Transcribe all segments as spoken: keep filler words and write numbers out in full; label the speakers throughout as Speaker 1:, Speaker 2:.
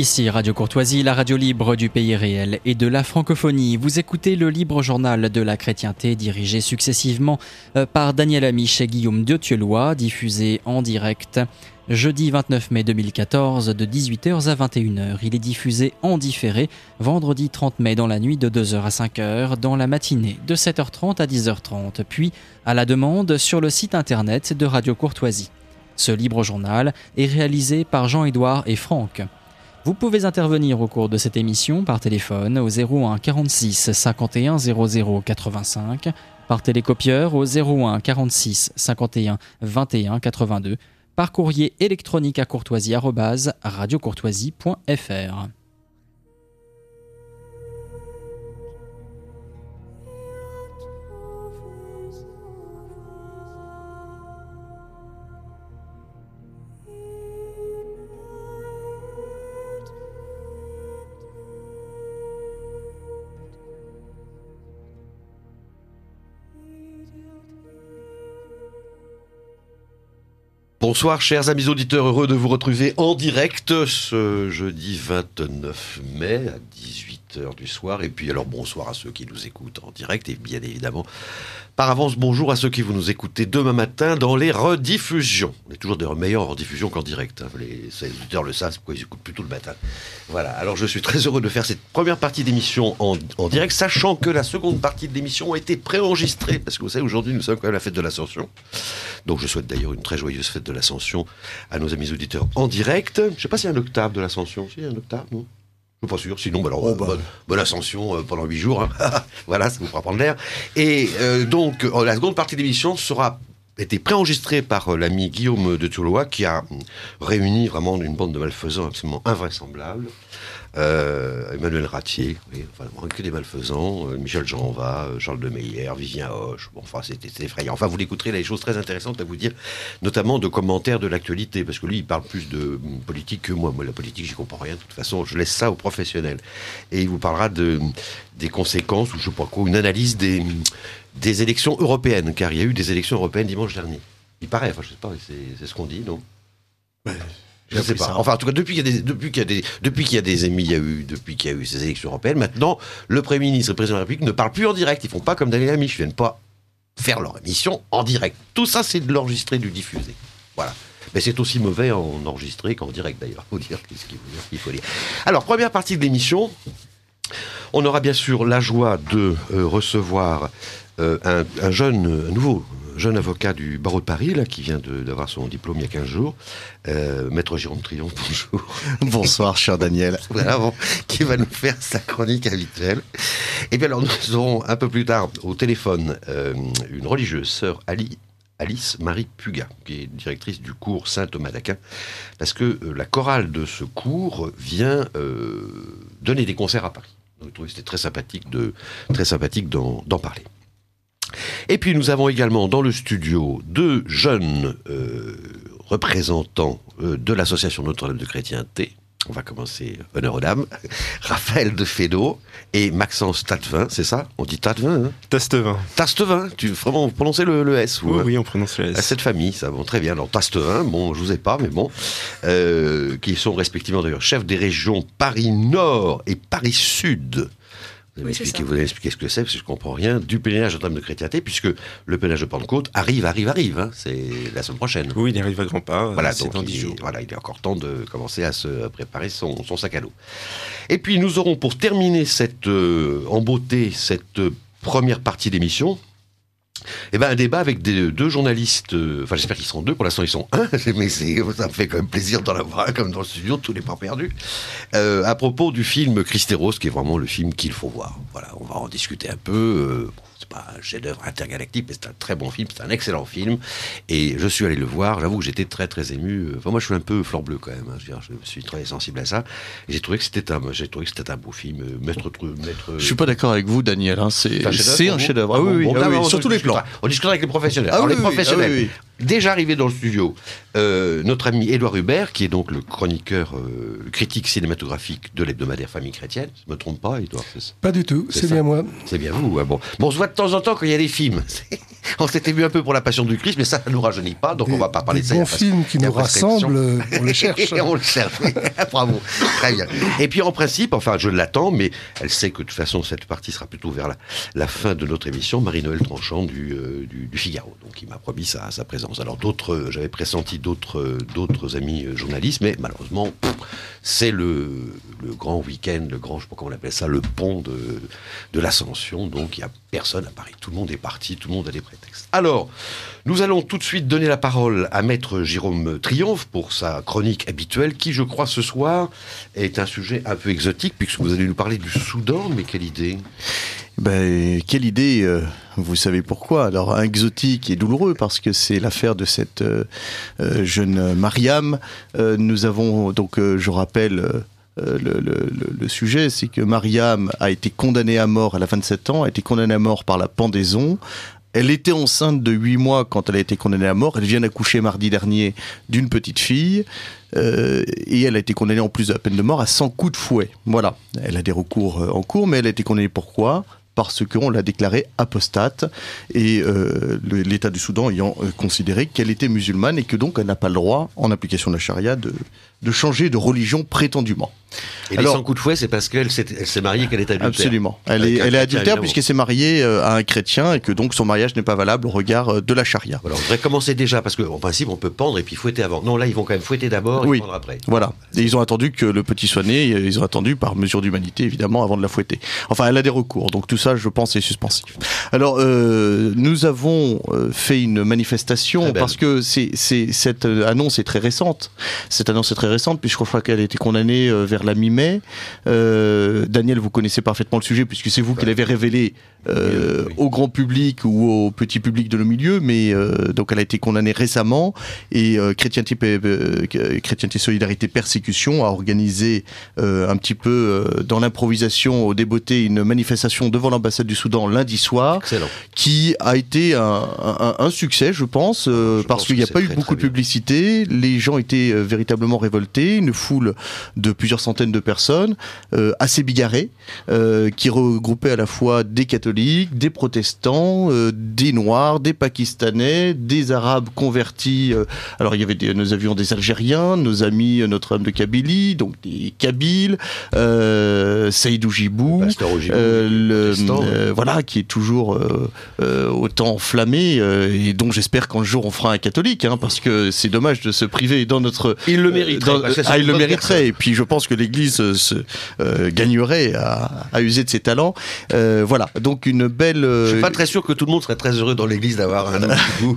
Speaker 1: Ici Radio Courtoisie, la radio libre du pays réel et de la francophonie. Vous écoutez le libre journal de la chrétienté dirigé successivement par Daniel Amiche et Guillaume Diotielois, diffusé en direct jeudi vingt-neuf mai deux mille quatorze de dix-huit heures à vingt et une heures. Il est diffusé en différé vendredi trente mai dans la nuit de deux heures à cinq heures, dans la matinée de sept heures trente à dix heures trente, puis à la demande sur le site internet de Radio Courtoisie. Ce libre journal est réalisé par Jean-Édouard et Franck. Vous pouvez intervenir au cours de cette émission par téléphone au zéro un quarante-six cinquante et un zéro zéro quatre-vingt-cinq, par télécopieur au zéro un quarante-six cinquante et un vingt et un quatre-vingt-deux, par courrier électronique à courtoisie arobase radiocourtoisie point f r.
Speaker 2: Bonsoir chers amis auditeurs, heureux de vous retrouver en direct ce jeudi vingt-neuf mai à dix-huit heures du soir. Et puis alors bonsoir à ceux qui nous écoutent en direct et bien évidemment par avance bonjour à ceux qui vous nous écoutez demain matin dans les rediffusions. On est toujours d'ailleurs meilleurs en rediffusion qu'en direct, hein. Les, les auditeurs le savent, pourquoi ils écoutent plutôt le matin. Voilà, alors je suis très heureux de faire cette première partie d'émission en, en direct, sachant que la seconde partie de l'émission a été préenregistrée, parce que vous savez, aujourd'hui nous sommes quand même à la fête de l'Ascension. Donc je souhaite d'ailleurs une très joyeuse fête de l'Ascension à nos amis auditeurs en direct. Je ne sais pas s'il y a un octave de l'Ascension. Si, il y a un octave, non ? Je suis pas sûr. Sinon, bah alors, oh, bah. bonne, bonne Ascension euh, pendant huit jours. Hein. Voilà, ça vous fera prendre l'air. Et euh, donc, euh, la seconde partie de l'émission sera été préenregistrée par euh, l'ami Guillaume Diotielois, qui a réuni vraiment une bande de malfaisants absolument invraisemblables. Euh, Emmanuel Ratier, oui, enfin, que des malfaisants, euh, Michel Jeanva, euh, Charles de Meyer, Vivien Hoche, bon, enfin c'était, c'était effrayant. Enfin vous l'écouterez, il a des choses très intéressantes à vous dire, notamment de commentaires de l'actualité, parce que lui il parle plus de politique que moi. Moi la politique j'y comprends rien, de toute façon je laisse ça aux professionnels. Et il vous parlera de, des conséquences, ou je sais pas quoi, une analyse des, des élections européennes, car il y a eu des élections européennes dimanche dernier. Il paraît, enfin je sais pas, c'est, c'est ce qu'on dit, non ? Ouais. Je ne sais pas. Enfin, en tout cas, depuis qu'il y a des, depuis qu'il y a des, depuis qu'il y a des émis, il y a eu, depuis qu'il y a eu ces élections européennes, maintenant, le Premier ministre et le Président de la République ne parlent plus en direct. Ils font pas comme Daniel Amiche. Ils viennent pas faire leur émission en direct. Tout ça, c'est de l'enregistrer, du diffuser. Voilà. Mais c'est aussi mauvais en enregistré qu'en direct, d'ailleurs. Faut dire ce qu'il faut dire, qu'il faut dire. Alors, première partie de l'émission. On aura bien sûr la joie de euh, recevoir euh, un, un jeune, un nouveau jeune avocat du barreau de Paris, là, qui vient de, d'avoir son diplôme il y a quinze jours, euh, Maître Jérôme Triomphe, bonjour.
Speaker 3: Bonsoir, cher Daniel.
Speaker 2: Voilà, bon, qui va nous faire sa chronique habituelle. Et bien alors, nous aurons un peu plus tard au téléphone euh, une religieuse, sœur Ali, Alice Marie Puga, qui est directrice du cours Saint-Thomas d'Aquin, parce que euh, la chorale de ce cours vient euh, donner des concerts à Paris. Donc, je trouvais que c'était très sympathique, de, très sympathique d'en, d'en parler. Et puis nous avons également dans le studio deux jeunes euh, représentants euh, de l'association Notre-Dame de Chrétienté. On va commencer, honneur aux dames, Raphaël de Fédot et Maxence Tatevin, c'est ça ? On dit Tatevin, hein ?
Speaker 4: Tastevin.
Speaker 2: Tastevin, tu vraiment vous prononcez le, le S ou,
Speaker 4: Oui, oui, on prononce le S.
Speaker 2: À cette famille, ça, bon, très bien. Alors Tastevin, bon, je vous ai pas, mais bon, euh, qui sont respectivement d'ailleurs chefs des régions Paris-Nord et Paris-Sud. Vous allez, oui, m'expliquer, vous allez m'expliquer ce que c'est, parce que je ne comprends rien, du pèlerinage Notre-Dame de Chrétienté, puisque le pèlerinage de Pentecôte arrive, arrive, arrive. Hein, c'est la semaine prochaine.
Speaker 4: Oui, il arrive à grands pas.
Speaker 2: Voilà,
Speaker 4: c'est
Speaker 2: donc
Speaker 4: dans
Speaker 2: il,
Speaker 4: dix jours.
Speaker 2: Voilà, il est encore temps de commencer à se préparer son, son sac à dos. Et puis nous aurons, pour terminer cette, euh, en beauté cette euh, première partie d'émission, eh ben, un débat avec des, deux journalistes, euh, enfin j'espère qu'ils seront deux, pour l'instant ils sont un, mais c'est, ça me fait quand même plaisir d'en avoir un comme dans le studio, tous les pas perdus, euh, à propos du film Christéros, qui est vraiment le film qu'il faut voir. Voilà, on va en discuter un peu, euh, c'est pas un chef-d'œuvre intergalactique, mais c'est un très bon film, c'est un excellent film, et je suis allé le voir, j'avoue que j'étais très très ému, enfin moi je suis un peu fleur bleue quand même, hein, je, veux dire, je suis très sensible à ça, et j'ai trouvé que c'était un, j'ai trouvé que c'était un beau film, euh, maître, maître...
Speaker 3: Je suis pas d'accord avec vous, Daniel, hein, c'est, c'est un chef-d'œuvre, c'est un chef-d'œuvre. Ah oui, oui,
Speaker 2: bon,
Speaker 3: ah oui,
Speaker 2: oui,
Speaker 3: sur tous les plans.
Speaker 2: On discutera avec les professionnels.
Speaker 3: Ah
Speaker 2: Alors
Speaker 3: oui,
Speaker 2: les professionnels,
Speaker 3: oui, ah oui, oui.
Speaker 2: Déjà arrivé dans le studio, euh, notre ami Édouard Hubert, qui est donc le chroniqueur, euh, le critique cinématographique de l'hebdomadaire Famille Chrétienne. Je ne me trompe pas, Édouard, c'est ça ?
Speaker 5: Pas du tout, c'est,
Speaker 2: c'est
Speaker 5: bien moi.
Speaker 2: C'est bien vous, hein, bon. Bon, on se voit de temps en temps quand il y a des films. on s'était vu un peu pour La Passion du Christ, mais ça ne nous rajeunit pas, donc
Speaker 4: des,
Speaker 2: on va pas parler de ça.
Speaker 4: Des bons films qui nous rassemblent, on les cherche.
Speaker 2: On le cherche, bravo, très bien. Et puis en principe, enfin je l'attends, mais elle sait que de toute façon cette partie sera plutôt vers la, la fin de notre émission, Marie-Noël Tranchant du, euh, du, du Figaro, donc il m'a promis sa, sa présence. Alors d'autres, euh, j'avais pressenti d'autres, euh, d'autres amis euh, journalistes, mais malheureusement, pff, c'est le, le grand week-end, le grand, je sais pas comment on appelle ça, le pont de, de l'Ascension, donc il n'y a personne à Paris, tout le monde est parti, tout le monde a des prétextes. Alors, nous allons tout de suite donner la parole à Maître Jérôme Triomphe pour sa chronique habituelle, qui, je crois, ce soir, est un sujet un peu exotique, puisque vous allez nous parler du Soudan, mais quelle idée ?
Speaker 3: Ben, quelle idée, euh, vous savez pourquoi. Alors, exotique et douloureux, parce que c'est l'affaire de cette euh, euh, jeune Mariam. Euh, nous avons, donc, euh, je rappelle... Euh, Euh, le, le, le sujet, c'est que Mariam a été condamnée à mort, elle a vingt-sept ans, a été condamnée à mort par la pendaison. Elle était enceinte de huit mois quand elle a été condamnée à mort. Elle vient d'accoucher mardi dernier d'une petite fille. Euh, et elle a été condamnée en plus de la peine de mort à cent coups de fouet. Voilà. Elle a des recours en cours, mais elle a été condamnée pourquoi ? Parce qu'on l'a déclarée apostate, et euh, le, l'État du Soudan ayant euh, considéré qu'elle était musulmane et que donc elle n'a pas le droit, en application de la charia, de, de changer de religion prétendument.
Speaker 2: Et alors, les cent coups de fouet, c'est parce qu'elle s'est, elle s'est mariée qu'elle est adultère.
Speaker 3: Absolument. Elle est, elle est adultère puisqu'elle s'est mariée à un chrétien et que donc son mariage n'est pas valable au regard de la charia.
Speaker 2: Alors, on devrait commencer déjà parce qu'en principe, on peut pendre et puis fouetter avant. Non, là, ils vont quand même fouetter d'abord et
Speaker 3: oui.
Speaker 2: pendre après.
Speaker 3: Voilà. Et ils ont attendu que le petit soit né, ils ont attendu par mesure d'humanité, évidemment, avant de la fouetter. Enfin, elle a des recours. Donc tout ça, je pense, est suspensif. Alors, euh, nous avons fait une manifestation parce que c'est, c'est, cette annonce est très récente. Cette annonce est très récente puisque je crois qu'elle a été condamnée vers la mi-mai. Euh, Daniel, vous connaissez parfaitement le sujet puisque c'est vous qui l'avez révélé euh, oui, oui. au grand public ou au petit public de nos milieux, mais euh, donc elle a été condamnée récemment et euh, Chrétienté, euh, Chrétienté Solidarité Persécution a organisé euh, un petit peu euh, dans l'improvisation au débeauté une manifestation devant l'ambassade du Soudan lundi soir. Excellent. Qui a été un, un, un succès, je pense, euh, je parce pense qu'il n'y a pas eu beaucoup de publicité, les gens étaient euh, véritablement révoltés, une foule de plusieurs centaines de personnes, euh, assez bigarrées, euh, qui regroupaient à la fois des catholiques, des protestants, euh, des noirs, des pakistanais, des arabes convertis. Euh, alors il y avait des, nous avions des Algériens, nos amis Notre-Dame de Kabylie, donc des Kabyles, euh, Saïd Oujibou, euh, le, euh, voilà, qui est toujours euh, euh, autant enflammé euh, et dont j'espère qu'un jour on fera un catholique, hein, parce que c'est dommage de se priver dans notre.
Speaker 2: Il le mériterait.
Speaker 3: Dans, ah, il le mériterait. Et puis je pense que l'Église se euh, gagnerait à, à user de ses talents. Euh, voilà. Donc une belle. Euh...
Speaker 2: Je suis pas très sûr que tout le monde serait très heureux dans l'Église d'avoir un Oujibou.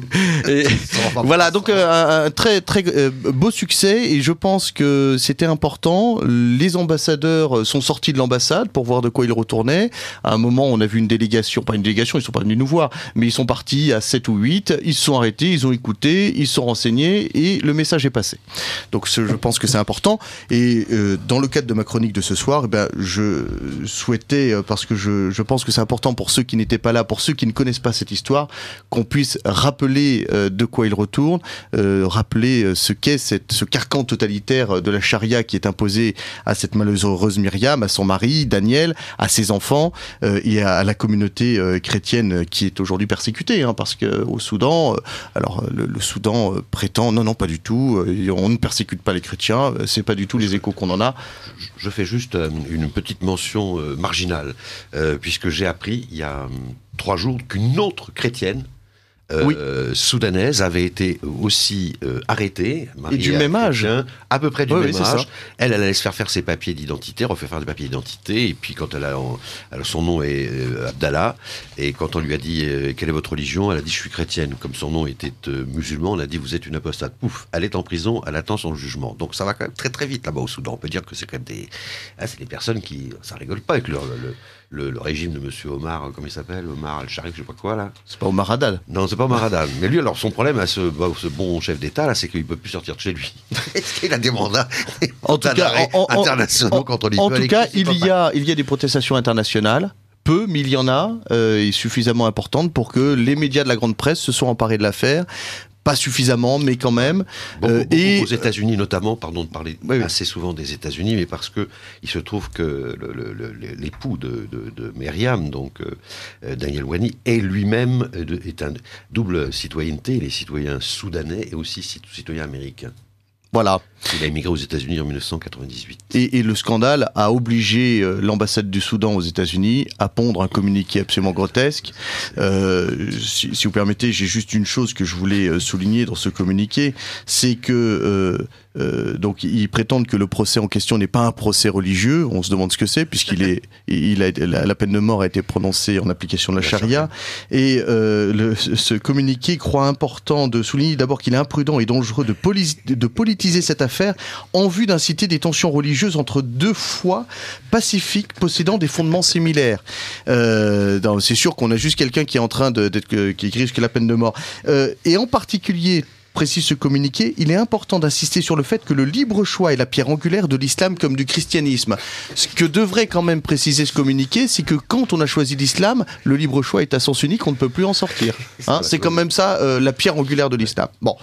Speaker 3: Voilà. Donc euh, un très très euh, beau succès et je pense que c'était important. Les ambassadeurs sont sortis de l'ambassade pour voir de quoi ils retournaient. À un moment, on a vu une délégation, pas une délégation, ils sont pas venus nous voir, mais ils sont partis à sept ou huit. Ils se sont arrêtés, ils ont écouté, ils se sont renseignés et le message est passé. Donc ce, je pense que c'est important. Et euh, dans le cadre de ma chronique de ce soir, eh ben, je souhaitais, parce que je, je pense que c'est important pour ceux qui n'étaient pas là, pour ceux qui ne connaissent pas cette histoire, qu'on puisse rappeler euh, de quoi il retourne, euh, rappeler ce qu'est cette, ce carcan totalitaire de la charia qui est imposé à cette malheureuse Myriam, à son mari, Daniel, à ses enfants euh, et à, à la communauté euh, chrétienne qui est aujourd'hui persécutée, hein, parce que au Soudan, euh, alors le, le Soudan euh, prétend non non pas du tout, euh, on ne persécute pas les chrétiens, euh, c'est pas du tout les échos qu'on en a.
Speaker 2: Je, je fais juste euh, une petite mention euh, marginale, euh, puisque j'ai appris il y a euh, trois jours qu'une autre chrétienne Euh, oui. soudanaise avait été aussi euh, arrêtée.
Speaker 3: Et du même âge.
Speaker 2: À peu près du
Speaker 3: oui,
Speaker 2: même
Speaker 3: oui,
Speaker 2: âge. Elle, elle allait se faire faire ses papiers d'identité, refaire faire des papiers d'identité, et puis quand elle a... En, alors son nom est euh, Abdallah, et quand on lui a dit euh, quelle est votre religion, elle a dit je suis chrétienne. Comme son nom était euh, musulman, on a dit vous êtes une apostate. Pouf, elle est en prison, elle attend son jugement. Donc ça va quand même très très vite là-bas au Soudan. On peut dire que c'est quand même des... Ah, c'est des personnes qui... Ça rigole pas avec leur... Le, Le, le régime de Monsieur Omar, comment il s'appelle, Omar Al-Sharif, je sais pas quoi là.
Speaker 3: C'est pas Omar Haddad.
Speaker 2: Non, c'est pas Omar Haddad. Mais lui, alors son problème à ce, bah, ce bon chef d'État là, c'est qu'il peut plus sortir de chez lui. Est-ce qu'il a des mandats, des
Speaker 3: en tout cas, en, en,
Speaker 2: internationaux
Speaker 3: en,
Speaker 2: contre lui.
Speaker 3: En tout cas, il y a, il y a des protestations internationales. Peu, mais il y en a, euh, et suffisamment importantes pour que les médias de la grande presse se soient emparés de l'affaire. pas suffisamment, mais quand même.
Speaker 2: Beaucoup,
Speaker 3: euh,
Speaker 2: beaucoup
Speaker 3: et
Speaker 2: aux États-Unis notamment, pardon de parler
Speaker 3: oui, oui.
Speaker 2: assez souvent des États-Unis, mais parce que il se trouve que le, le, le, l'époux de, de, de Myriam, donc euh, Daniel Ouani, est lui-même euh, est un double citoyenneté, il est citoyen soudanais et aussi citoyen américain.
Speaker 3: Voilà.
Speaker 2: Il a émigré aux États-Unis en dix-neuf cent quatre-vingt-dix-huit.
Speaker 3: Et, et le scandale a obligé euh, l'ambassade du Soudan aux États-Unis à pondre un communiqué absolument grotesque. Euh, si, si vous permettez, j'ai juste une chose que je voulais euh, souligner dans ce communiqué, c'est que euh, euh, donc ils prétendent que le procès en question n'est pas un procès religieux. On se demande ce que c'est, puisqu'il est, il a, la, la peine de mort a été prononcée en application de la, la charia. Et euh, le, ce communiqué croit important de souligner d'abord qu'il est imprudent et dangereux de, poli- de politiser cette affaire en vue d'inciter des tensions religieuses entre deux foi pacifiques possédant des fondements similaires. Euh, non, c'est sûr qu'on a juste quelqu'un qui est en train de, d'être, qui risque la peine de mort. Euh, et en particulier, précise ce communiqué, il est important d'insister sur le fait que le libre choix est la pierre angulaire de l'islam comme du christianisme. Ce que devrait quand même préciser ce communiqué, c'est que quand on a choisi l'islam, le libre choix est à sens unique, on ne peut plus en sortir. Hein, c'est quand même ça, euh, la pierre angulaire de l'islam. Bon.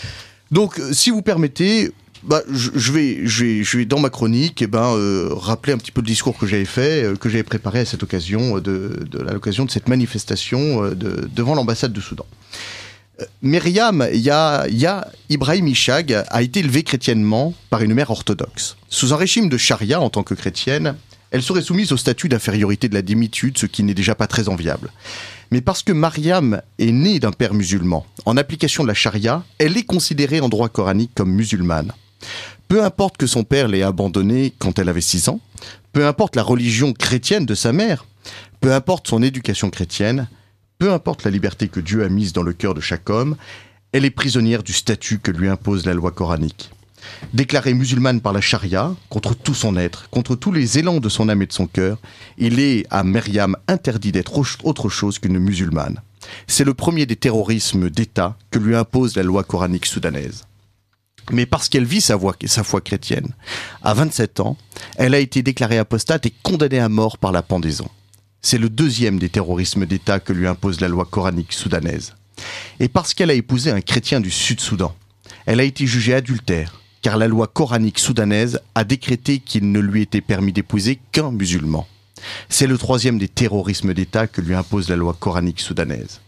Speaker 3: Donc, si vous permettez, bah, je, je, vais, je, vais, je vais, dans ma chronique, eh ben, euh, rappeler un petit peu le discours que j'avais fait, euh, que j'avais préparé à cette occasion, de, de, à l'occasion de cette manifestation euh, de, devant l'ambassade du Soudan. Euh, Myriam Ya, Ya Ibrahim Ishag a été élevée chrétiennement par une mère orthodoxe. Sous un régime de charia en tant que chrétienne, elle serait soumise au statut d'infériorité de la démitude, ce qui n'est déjà pas très enviable. Mais parce que Myriam est née d'un père musulman, en application de la charia, elle est considérée en droit coranique comme musulmane. Peu importe que son père l'ait abandonnée quand elle avait six ans, peu importe la religion chrétienne de sa mère, peu importe son éducation chrétienne, peu importe la liberté que Dieu a mise dans le cœur de chaque homme, elle est prisonnière du statut que lui impose la loi coranique. Déclarée musulmane par la charia, contre tout son être, contre tous les élans de son âme et de son cœur, il est à Myriam interdit d'être autre chose qu'une musulmane. C'est le premier des terrorismes d'État que lui impose la loi coranique soudanaise. Mais parce qu'elle vit sa, voie, sa foi chrétienne, à vingt-sept ans, elle a été déclarée apostate et condamnée à mort par la pendaison. C'est le deuxième des terrorismes d'État que lui impose la loi coranique soudanaise. Et parce qu'elle a épousé un chrétien du Sud-Soudan, elle a été jugée adultère, car la loi coranique soudanaise a décrété qu'il ne lui était permis d'épouser qu'un musulman. C'est le troisième des terrorismes d'État que lui impose la loi coranique soudanaise.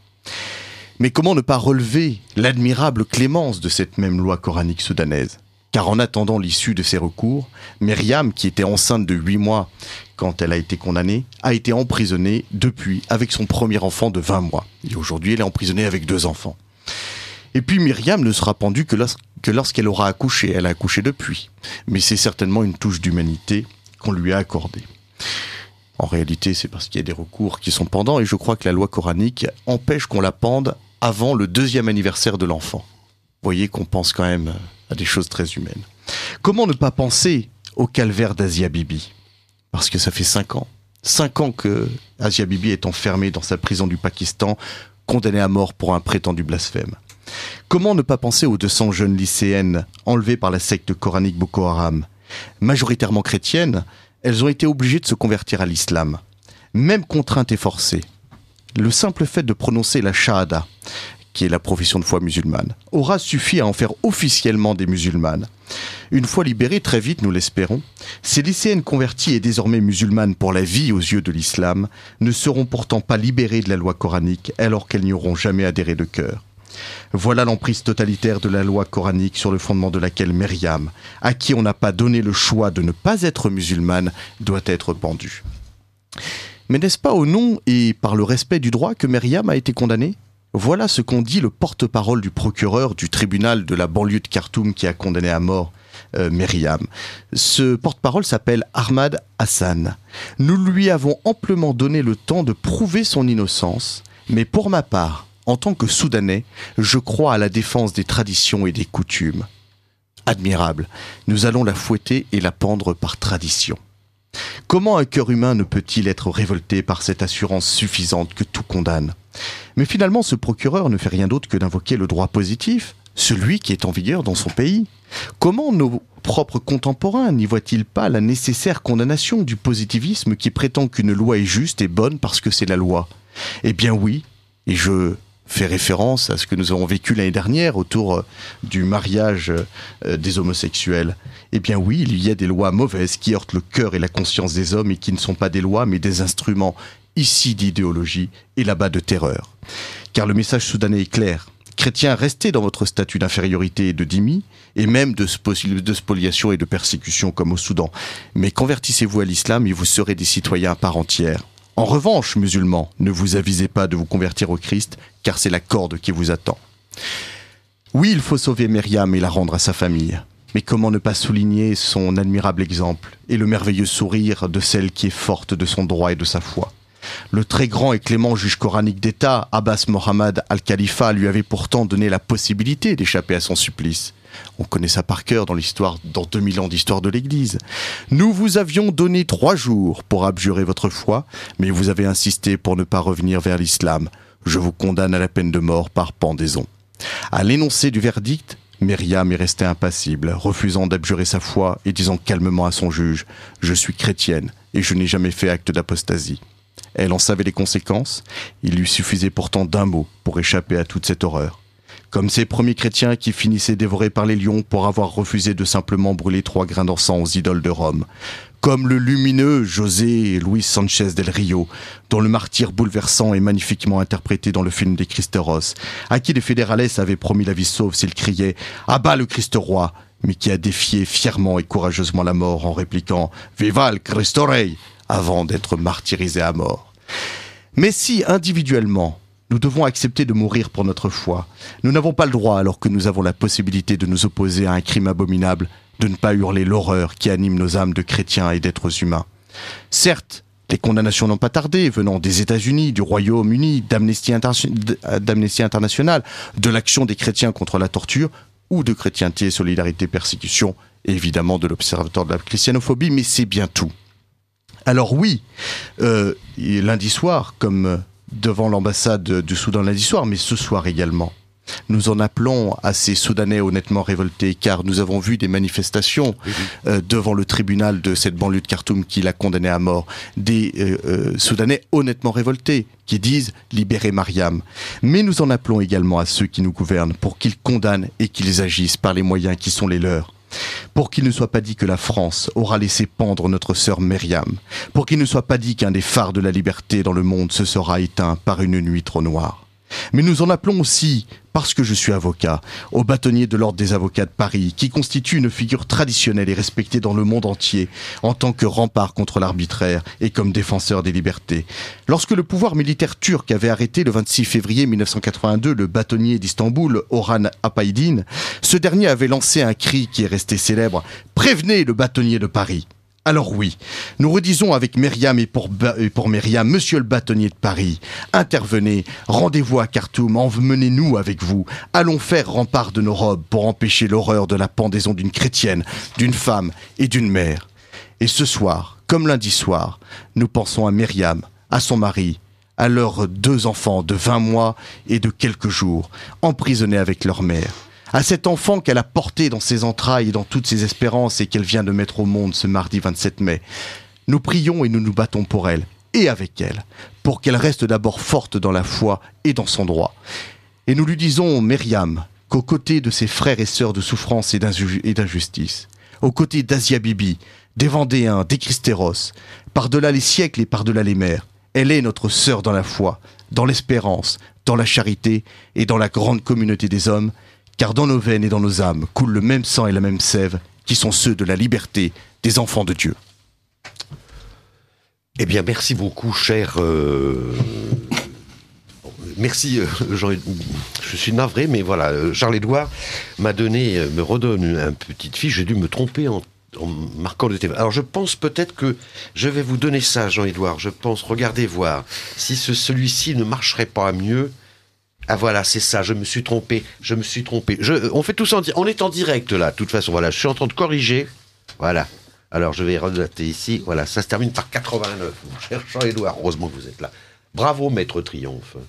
Speaker 3: Mais comment ne pas relever l'admirable clémence de cette même loi coranique soudanaise ? Car en attendant l'issue de ses recours, Myriam, qui était enceinte de huit mois quand elle a été condamnée, a été emprisonnée depuis avec son premier enfant de vingt mois. Et aujourd'hui, elle est emprisonnée avec deux enfants. Et puis Myriam ne sera pendue que, lors, que lorsqu'elle aura accouché. Elle a accouché depuis. Mais c'est certainement une touche d'humanité qu'on lui a accordée. En réalité, c'est parce qu'il y a des recours qui sont pendants, et je crois que la loi coranique empêche qu'on la pende avant le deuxième anniversaire de l'enfant. Vous voyez qu'on pense quand même à des choses très humaines. Comment ne pas penser au calvaire d'Asia Bibi ? Parce que ça fait cinq ans. Cinq ans que Asia Bibi est enfermée dans sa prison du Pakistan, condamnée à mort pour un prétendu blasphème. Comment ne pas penser aux deux cents jeunes lycéennes enlevées par la secte coranique Boko Haram ? Majoritairement chrétiennes, elles ont été obligées de se convertir à l'islam. Même contraintes et forcées. Le simple fait de prononcer la shahada, qui est la profession de foi musulmane, aura suffi à en faire officiellement des musulmanes. Une fois libérées, très vite nous l'espérons, ces lycéennes converties et désormais musulmanes pour la vie aux yeux de l'islam ne seront pourtant pas libérées de la loi coranique alors qu'elles n'y auront jamais adhéré de cœur. Voilà l'emprise totalitaire de la loi coranique sur le fondement de laquelle Myriam, à qui on n'a pas donné le choix de ne pas être musulmane, doit être pendue. Mais n'est-ce pas au nom et par le respect du droit que Myriam a été condamnée ? Voilà ce qu'ont dit le porte-parole du procureur du tribunal de la banlieue de Khartoum qui a condamné à mort euh, Myriam. Ce porte-parole s'appelle Ahmad Hassan. Nous lui avons amplement donné le temps de prouver son innocence, mais pour ma part, en tant que Soudanais, je crois à la défense des traditions et des coutumes. Admirable, nous allons la fouetter et la pendre par tradition. Comment un cœur humain ne peut-il être révolté par cette assurance suffisante que tout condamne ? Mais finalement, ce procureur ne fait rien d'autre que d'invoquer le droit positif, celui qui est en vigueur dans son pays. Comment nos propres contemporains n'y voient-ils pas la nécessaire condamnation du positivisme qui prétend qu'une loi est juste et bonne parce que c'est la loi ? Eh bien oui, et je fait référence à ce que nous avons vécu l'année dernière autour du mariage des homosexuels. Eh bien oui, il y a des lois mauvaises qui heurtent le cœur et la conscience des hommes et qui ne sont pas des lois mais des instruments, ici d'idéologie et là-bas de terreur. Car le message soudanais est clair. Chrétiens, restez dans votre statut d'infériorité et de dhimmi, et même de, spo- de spoliation et de persécution comme au Soudan. Mais convertissez-vous à l'islam et vous serez des citoyens à part entière. En revanche, musulmans, ne vous avisez pas de vous convertir au Christ, car c'est la corde qui vous attend. Oui, il faut sauver Myriam et la rendre à sa famille. Mais comment ne pas souligner son admirable exemple et le merveilleux sourire de celle qui est forte de son droit et de sa foi. Le très grand et clément juge coranique d'État, Abbas Mohammed al-Khalifa, lui avait pourtant donné la possibilité d'échapper à son supplice. On connaît ça par cœur dans l'histoire, dans deux mille ans d'histoire de l'Église. Nous vous avions donné trois jours pour abjurer votre foi, mais vous avez insisté pour ne pas revenir vers l'islam. Je vous condamne à la peine de mort par pendaison. À l'énoncé du verdict, Myriam est restée impassible, refusant d'abjurer sa foi et disant calmement à son juge « Je suis chrétienne et je n'ai jamais fait acte d'apostasie ». Elle en savait les conséquences, il lui suffisait pourtant d'un mot pour échapper à toute cette horreur. Comme ces premiers chrétiens qui finissaient dévorés par les lions pour avoir refusé de simplement brûler trois grains d'encens aux idoles de Rome. Comme le lumineux José Luis Sanchez del Rio, dont le martyre bouleversant est magnifiquement interprété dans le film des Cristeros, à qui les fédérales avaient promis la vie sauve s'il criait « À bas le Christ roi !» mais qui a défié fièrement et courageusement la mort en répliquant « Viva el Cristo Rey !» avant d'être martyrisé à mort. Mais si, individuellement, nous devons accepter de mourir pour notre foi, nous n'avons pas le droit, alors que nous avons la possibilité de nous opposer à un crime abominable, de ne pas hurler l'horreur qui anime nos âmes de chrétiens et d'êtres humains. Certes, les condamnations n'ont pas tardé, venant des États-Unis, du Royaume-Uni, d'Amnesty Inter- d'Amnesty International, de l'action des chrétiens contre la torture, ou de Chrétienté, Solidarité, Persécution, et évidemment de l'Observatoire de la christianophobie, mais c'est bien tout. Alors oui, euh, lundi soir, comme devant l'ambassade du Soudan lundi soir, mais ce soir également, nous en appelons à ces Soudanais honnêtement révoltés, car nous avons vu des manifestations oui, oui. Euh, devant le tribunal de cette banlieue de Khartoum qui l'a condamné à mort, des euh, euh, Soudanais honnêtement révoltés qui disent « libérez Myriam ». Mais nous en appelons également à ceux qui nous gouvernent pour qu'ils condamnent et qu'ils agissent par les moyens qui sont les leurs. Pour qu'il ne soit pas dit que la France aura laissé pendre notre sœur Myriam. Pour qu'il ne soit pas dit qu'un des phares de la liberté dans le monde se sera éteint par une nuit trop noire. Mais nous en appelons aussi, parce que je suis avocat, aux bâtonniers de l'Ordre des avocats de Paris, qui constituent une figure traditionnelle et respectée dans le monde entier, en tant que rempart contre l'arbitraire et comme défenseur des libertés. Lorsque le pouvoir militaire turc avait arrêté le vingt-six février mille neuf cent quatre-vingt-deux le bâtonnier d'Istanbul, Orhan Apaydin, ce dernier avait lancé un cri qui est resté célèbre « Prévenez le bâtonnier de Paris !» Alors oui, nous redisons avec Myriam et pour, et pour Myriam, monsieur le bâtonnier de Paris, intervenez, rendez-vous à Khartoum, emmenez-nous avec vous, allons faire rempart de nos robes pour empêcher l'horreur de la pendaison d'une chrétienne, d'une femme et d'une mère. Et ce soir, comme lundi soir, nous pensons à Myriam, à son mari, à leurs deux enfants de vingt mois et de quelques jours, emprisonnés avec leur mère. À cet enfant qu'elle a porté dans ses entrailles et dans toutes ses espérances et qu'elle vient de mettre au monde ce mardi vingt-sept mai. Nous prions et nous nous battons pour elle, et avec elle, pour qu'elle reste d'abord forte dans la foi et dans son droit. Et nous lui disons, Myriam, qu'aux côtés de ses frères et sœurs de souffrance et d'injustice, aux côtés d'Asia Bibi, des Vendéens, des Cristeros, par-delà les siècles et par-delà les mers, elle est notre sœur dans la foi, dans l'espérance, dans la charité et dans la grande communauté des hommes, car dans nos veines et dans nos âmes coule le même sang et la même sève, qui sont ceux de la liberté des enfants de Dieu.
Speaker 2: Eh bien, merci beaucoup, cher... Euh... Merci, euh, Jean... je suis navré, mais voilà, Charles-Édouard m'a donné, me redonne une petite fiche, j'ai dû me tromper en, en marquant le thème. Alors, je pense peut-être que je vais vous donner ça, Jean-Édouard, je pense, regardez voir, si ce, celui-ci ne marcherait pas mieux... Ah voilà, c'est ça, je me suis trompé, je me suis trompé. Je, on fait tout ça en, on est en direct là, de toute façon, voilà, je suis en train de corriger. Voilà, alors je vais relater ici, voilà, ça se termine par quatre-vingt-neuf, mon cher Jean-Édouard, heureusement que vous êtes là. Bravo, Maître Triomphe.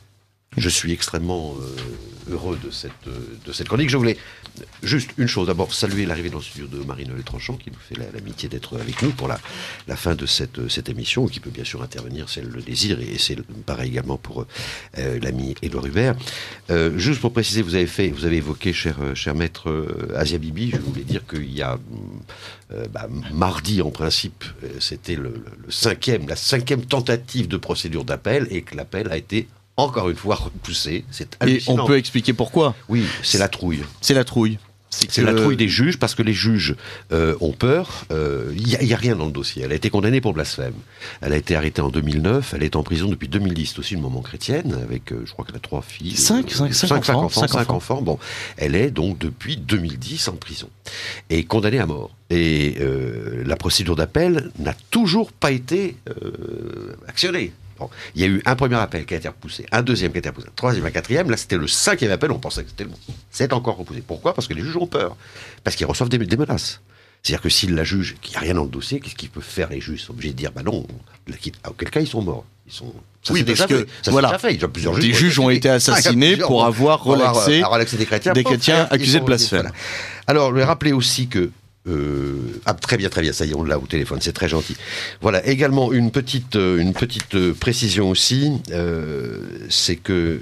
Speaker 2: Je suis extrêmement euh, heureux de cette, euh, de cette chronique. Je voulais juste une chose. D'abord, saluer l'arrivée dans le studio de Marie-Noël Tranchant, qui nous fait la, l'amitié d'être avec nous pour la, la fin de cette, cette émission, qui peut bien sûr intervenir si elle le désire, et c'est pareil également pour euh, l'ami Édouard Hubert. Euh, juste pour préciser, vous avez, fait, vous avez évoqué, cher, cher maître euh, Asia Bibi, je voulais dire qu'il y a euh, bah, mardi, en principe, c'était le, le, le cinquième, la cinquième tentative de procédure d'appel, et que l'appel a été encore une fois repoussé. C'est hallucinant.
Speaker 3: Et on peut expliquer pourquoi.
Speaker 2: Oui, c'est la trouille.
Speaker 3: C'est la trouille.
Speaker 2: C'est, c'est que... la trouille des juges, parce que les juges euh, ont peur. Il euh, n'y a, a rien dans le dossier. Elle a été condamnée pour blasphème. Elle a été arrêtée en deux mille neuf. Elle est en prison depuis deux mille dix. C'est aussi une maman chrétienne, avec, euh, je crois qu'elle a trois filles.
Speaker 3: Cinq, cinq, cinq, cinq enfants.
Speaker 2: Cinq, cinq enfants. enfants. Bon, elle est donc depuis deux mille dix en prison. Et condamnée à mort. Et euh, la procédure d'appel n'a toujours pas été euh, actionnée. Bon, il y a eu un premier appel qui a été repoussé, un deuxième qui a été repoussé, un troisième, un quatrième. Là, c'était le cinquième appel. On pensait que c'était le bon. C'est encore repoussé. Pourquoi ? Parce que les juges ont peur. Parce qu'ils reçoivent des, des menaces. C'est-à-dire que s'ils la jugent, qu'il n'y a rien dans le dossier, qu'est-ce qu'ils peuvent faire, les juges ? Ils sont obligés de dire, bah non, auquel cas ils sont morts. Ils sont... Ça
Speaker 3: oui, parce que
Speaker 2: ça
Speaker 3: voilà,
Speaker 2: fait. Il y a plusieurs
Speaker 3: des juges, juges ont été assassinés ah, pour avoir relaxé,
Speaker 2: avoir, relaxé des chrétiens,
Speaker 3: des chrétiens accusés de blasphème.
Speaker 2: Voilà. Alors, je vais rappeler aussi que Euh, ah, très bien, très bien, ça y est, on l'a au téléphone, c'est très gentil. Voilà, également une petite, euh, une petite euh, précision aussi, euh, c'est que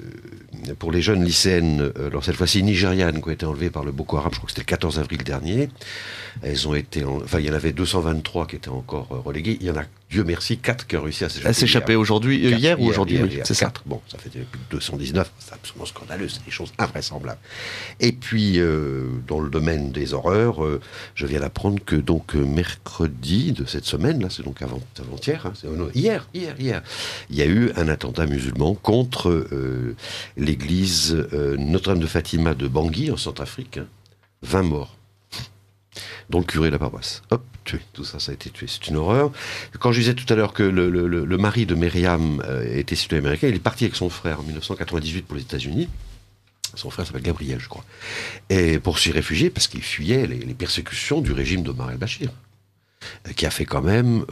Speaker 2: euh, pour les jeunes lycéennes, euh, alors cette fois-ci nigérianes, qui ont été enlevées par le Boko Haram, je crois que c'était le quatorze avril dernier, elles ont été, en, enfin il y en avait deux cent vingt-trois qui étaient encore euh, reléguées, il y en a, Dieu merci, quatre qui ont réussi à s'échapper.
Speaker 3: À s'échapper aujourd'hui, hier, hier ou aujourd'hui,
Speaker 2: hier,
Speaker 3: oui,
Speaker 2: hier,
Speaker 3: c'est
Speaker 2: quatre.
Speaker 3: ça.
Speaker 2: Bon, ça fait plus de deux cent dix-neuf, c'est absolument scandaleux, c'est des choses invraisemblables. Et puis, euh, dans le domaine des horreurs, euh, je viens d'apprendre que donc euh, mercredi de cette semaine, là, c'est donc avant, avant-hier, hein, c'est, euh, non, hier, hier, hier, il y a eu un attentat musulman contre euh, l'église euh, Notre-Dame de Fatima de Bangui, en Centrafrique, hein, vingt morts. Dont le curé de la paroisse. Hop, tué. Tout ça, ça a été tué. C'est une horreur. Quand je disais tout à l'heure que le, le, le, le mari de Myriam euh, était citoyen américain, il est parti avec son frère en dix-neuf cent quatre-vingt-dix-huit pour les États-Unis. Son frère s'appelle Gabriel, je crois. Et pour s'y réfugier, parce qu'il fuyait les, les persécutions du régime d'Omar el-Bachir, qui a fait quand même,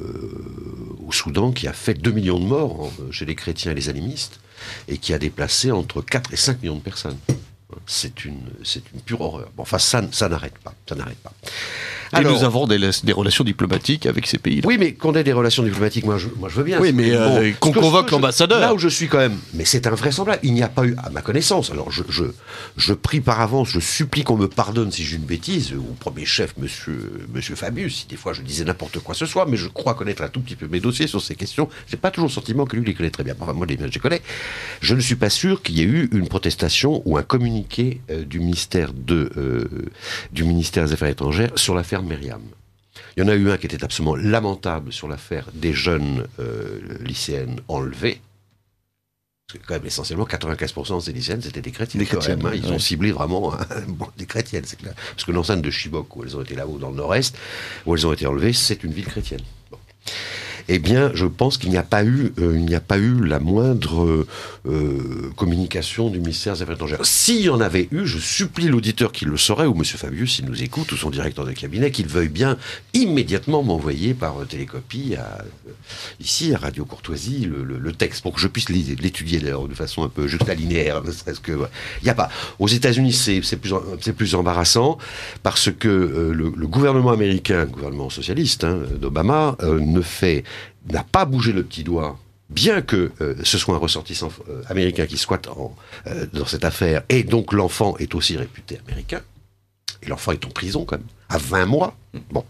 Speaker 2: euh, au Soudan, qui a fait deux millions de morts hein, chez les chrétiens et les animistes, et qui a déplacé entre quatre et cinq millions de personnes. C'est une, c'est une pure horreur. Bon, enfin, ça, ça n'arrête pas. Ça n'arrête pas.
Speaker 3: Et Alors, nous avons des, des relations diplomatiques avec ces pays-là.
Speaker 2: Oui, mais qu'on ait des relations diplomatiques, moi je, moi, je veux bien.
Speaker 3: Oui, mais bon, euh, qu'on convoque je, l'ambassadeur.
Speaker 2: Là où je suis quand même... Mais c'est invraisemblable. Il n'y a pas eu, à ma connaissance, alors je, je, je prie par avance, je supplie qu'on me pardonne si j'ai une bêtise, au premier chef, monsieur, monsieur Fabius, si des fois je disais n'importe quoi ce soir, mais je crois connaître un tout petit peu mes dossiers sur ces questions. J'ai pas toujours le sentiment que lui les connaît très bien. Enfin, moi, les miens, je les connais. Je ne suis pas sûr qu'il y ait eu une protestation ou un communiqué euh, du ministère, de, euh, du ministère des Affaires étrangères sur l'affaire Myriam. Il y en a eu un qui était absolument lamentable sur l'affaire des jeunes euh, lycéennes enlevées. Parce que quand même, essentiellement, quatre-vingt-quinze pour cent de ces lycéennes, c'était des chrétiennes.
Speaker 3: Des chrétiennes
Speaker 2: même, hein. Ils
Speaker 3: ouais.
Speaker 2: ont ciblé vraiment hein, bon, des chrétiennes, c'est clair. Parce que l'enceinte de Chibok, où elles ont été là-haut dans le nord-est, où elles ont été enlevées, c'est une ville chrétienne. Bon. Eh bien, je pense qu'il n'y a pas eu, euh, il n'y a pas eu la moindre euh, communication du ministère des Affaires étrangères. S'il y en avait eu, je supplie l'auditeur qui le saurait, ou monsieur Fabius, s'il nous écoute, ou son directeur de cabinet, qu'il veuille bien immédiatement m'envoyer par euh, télécopie à, euh, ici, à Radio Courtoisie, le, le, le texte, pour que je puisse l'étudier d'ailleurs de façon un peu juxtalinéaire, ne serait-ce que... Ouais. Il n'y a pas. Aux États-Unis, c'est, c'est, plus, c'est plus embarrassant, parce que euh, le, le gouvernement américain, le gouvernement socialiste hein, d'Obama, euh, ne fait... n'a pas bougé le petit doigt, bien que euh, ce soit un ressortissant euh, américain qui squatte en, euh, dans cette affaire, et donc l'enfant est aussi réputé américain, et l'enfant est en prison quand même, à vingt mois. Bon.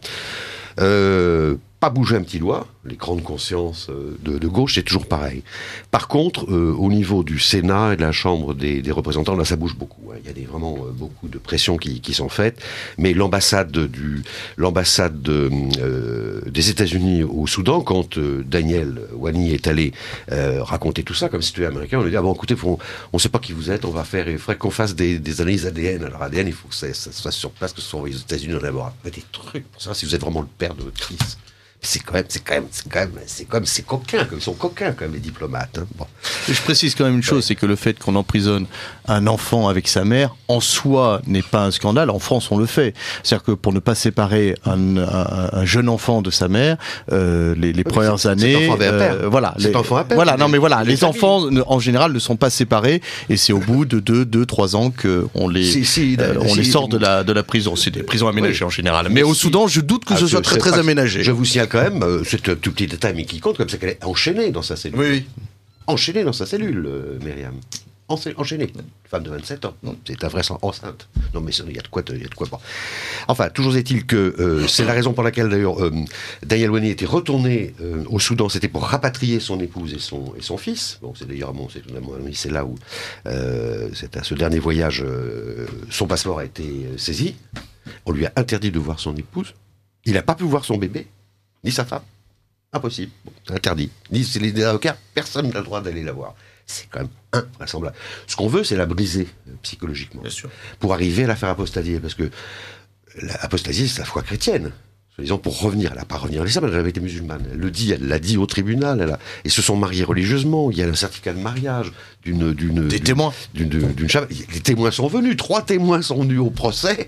Speaker 2: Euh, pas bouger un petit doigt, les grandes consciences de, de gauche, c'est toujours pareil. Par contre, euh, au niveau du Sénat et de la Chambre des, des représentants, là ça bouge beaucoup. Hein. Il y a des, vraiment euh, beaucoup de pressions qui, qui sont faites, mais l'ambassade, du, l'ambassade de, euh, des États-Unis au Soudan, quand euh, Daniel Wani est allé euh, raconter tout ça, comme si c'était américain, on lui dit ah bon écoutez, faut, on ne sait pas qui vous êtes, on va faire, il faudrait qu'on fasse des, des analyses A D N. Alors A D N, il faut que ça, ça se fasse sur place, que ce soit aux États-Unis dans un laboratoire. Des trucs pour ça, si vous êtes vraiment le père de votre fils. C'est quand même, c'est quand même, c'est quand même, c'est comme, c'est coquin, comme ils sont coquins quand même les diplomates. Hein. Bon.
Speaker 3: Et je précise quand même une chose, ouais. c'est que le fait qu'on emprisonne un enfant avec sa mère, en soi, n'est pas un scandale. En France, on le fait. C'est-à-dire que pour ne pas séparer un, un, un jeune enfant de sa mère, euh, les, les oui, premières
Speaker 2: c'est,
Speaker 3: années,
Speaker 2: cet enfant avait un père.
Speaker 3: Euh, voilà,
Speaker 2: cet
Speaker 3: les,
Speaker 2: enfant a père.
Speaker 3: Voilà, non mais voilà, les,
Speaker 2: les
Speaker 3: enfants en général ne sont pas séparés, et c'est au bout de deux, deux, trois ans que on les, si, si, euh, on si, les sort de la de la prison. C'est des prisons aménagées oui. en général. Mais, mais au si, Soudan, je doute que ah, ce soit très très pas, aménagé.
Speaker 2: Je vous signale quand même, euh, c'est un tout petit détail, mais qui compte, comme c'est qu'elle est enchaînée dans sa cellule.
Speaker 3: Oui, oui.
Speaker 2: Enchaînée dans sa cellule, euh, Myriam. Enchaînée. Femme de vingt-sept ans. Non, c'est un vrai sang enceinte. Non, mais il y a de quoi. Il y a de quoi. Bon. Enfin, toujours est-il que euh, c'est la raison pour laquelle, d'ailleurs, euh, Daniel Wani était retourné euh, au Soudan. C'était pour rapatrier son épouse et son, et son fils. Bon, c'est d'ailleurs, bon, c'est, c'est là où, euh, c'est à ce dernier voyage, euh, son passeport a été euh, saisi. On lui a interdit de voir son épouse. Il n'a pas pu voir son bébé, ni sa femme. Impossible, bon, interdit. Ni c'est les avocats, personne n'a le droit d'aller la voir. C'est quand même invraisemblable. Ce qu'on veut, c'est la briser euh, psychologiquement. Bien sûr. Pour arriver à la faire apostasier. Parce que l'apostasier, c'est la foi chrétienne. Disons, pour revenir, elle n'a pas revenir à l'islam, elle avait été musulmane. Elle le dit, elle l'a dit au tribunal. Elle a, et se sont mariés religieusement. Il y a un certificat de mariage d'une. d'une
Speaker 3: Des
Speaker 2: d'une,
Speaker 3: témoins.
Speaker 2: D'une, d'une, d'une, d'une, les témoins sont venus. Trois témoins sont venus au procès.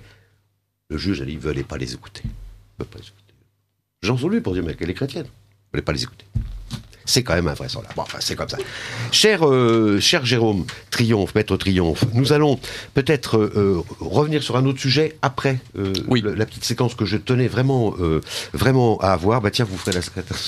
Speaker 2: Le juge, elle, il ne veut pas les écouter. Il ne veut pas les écouter. Les gens sont venus pour dire, mais qu'elle est chrétienne. Vous ne voulez pas les écouter. C'est quand même invraisemblable. Bon, enfin, c'est comme ça. Cher, euh, cher Jérôme Triomphe, maître Triomphe, nous allons peut-être euh, revenir sur un autre sujet après euh, oui. le, la petite séquence que je tenais vraiment, euh, vraiment à avoir. Bah tiens, vous ferez la secrétaire.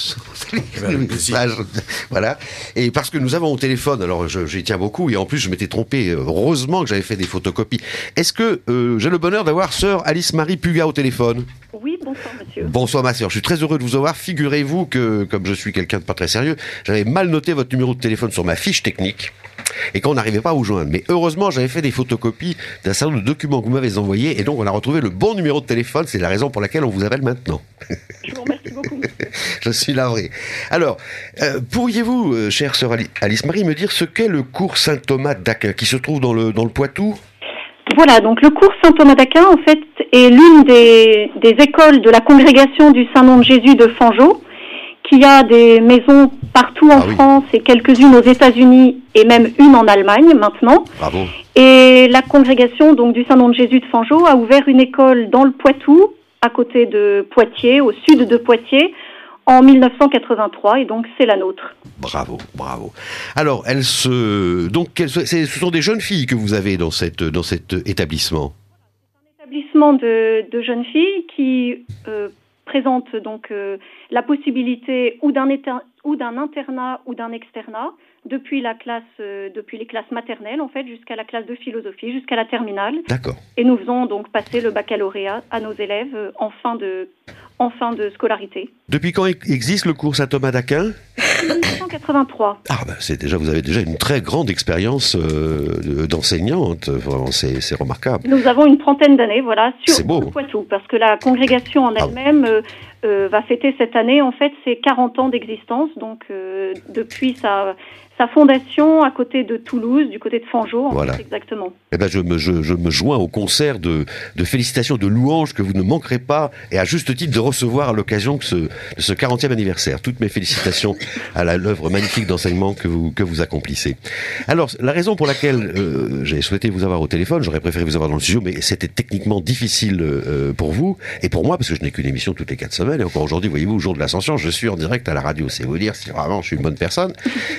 Speaker 2: le message. Voilà. Et parce que nous avons au téléphone, alors je, j'y tiens beaucoup, et en plus je m'étais trompé. Heureusement que j'avais fait des photocopies. Est-ce que euh, j'ai le bonheur d'avoir sœur Alice-Marie Puga au téléphone ?
Speaker 5: Oui, bonsoir monsieur.
Speaker 2: Bonsoir ma sœur, je suis très heureux de vous avoir. Figurez-vous que, comme je suis quelqu'un de pas très sérieux, j'avais mal noté votre numéro de téléphone sur ma fiche technique et qu'on n'arrivait pas à vous joindre. Mais heureusement, j'avais fait des photocopies d'un certain nombre de documents que vous m'avez envoyés et donc on a retrouvé le bon numéro de téléphone. C'est la raison pour laquelle on vous appelle maintenant.
Speaker 5: Je vous remercie beaucoup.
Speaker 2: Je suis navré. Alors, euh, pourriez-vous, euh, chère sœur Alice-Marie, me dire ce qu'est le cours Saint-Thomas d'Aquin qui se trouve dans le, dans le Poitou ?
Speaker 5: Voilà, donc le cours Saint-Thomas d'Aquin, en fait, est l'une des, des écoles de la congrégation du Saint-Nom de Jésus de Fangeau, qui a des maisons partout en ah, France oui. et quelques-unes aux États-Unis et même une en Allemagne maintenant.
Speaker 2: Bravo.
Speaker 5: Et la congrégation donc du Saint-Nom de Jésus de Fangeau a ouvert une école dans le Poitou, à côté de Poitiers, au sud de Poitiers, en dix-neuf cent quatre-vingt-trois, et donc c'est la nôtre.
Speaker 2: Bravo, bravo. Alors, elles se, donc, elles, ce sont des jeunes filles que vous avez dans cette, dans cet établissement.
Speaker 5: C'est un établissement de, de jeunes filles qui euh, présente donc euh, la possibilité ou d'un, éter, ou d'un internat ou d'un externat depuis la classe, euh, depuis les classes maternelles en fait jusqu'à la classe de philosophie, jusqu'à la terminale.
Speaker 2: D'accord.
Speaker 5: Et nous faisons donc passer le baccalauréat à nos élèves euh, en fin de en fin de scolarité.
Speaker 2: Depuis quand existe le cours Saint-Thomas d'Aquin ?
Speaker 5: dix-neuf cent quatre-vingt-trois.
Speaker 2: Ah ben c'est déjà, vous avez déjà une très grande expérience euh, d'enseignante. Vraiment, c'est, c'est remarquable.
Speaker 5: Nous avons une trentaine d'années, voilà, sur
Speaker 2: c'est beau.
Speaker 5: le Poitou, parce que la congrégation en elle-même ah. euh, euh, va fêter cette année en fait ses quarante ans d'existence, donc euh, depuis sa sa fondation à côté de Toulouse, du côté de Fangeau, en
Speaker 2: voilà.
Speaker 5: fait, exactement.
Speaker 2: Eh ben je me je, je me joins au concert de de félicitations, de louanges que vous ne manquerez pas, et à juste titre de recevoir à l'occasion de ce, de ce quarantième anniversaire. Toutes mes félicitations à la, l'œuvre magnifique d'enseignement que vous que vous accomplissez. Alors la raison pour laquelle euh, j'ai souhaité vous avoir au téléphone, j'aurais préféré vous avoir dans le studio, mais c'était techniquement difficile euh, pour vous et pour moi parce que je n'ai qu'une émission toutes les quatre semaines, et encore aujourd'hui, voyez-vous, au jour de l'Ascension, je suis en direct à la radio. C'est vous dire si vraiment je suis une bonne personne.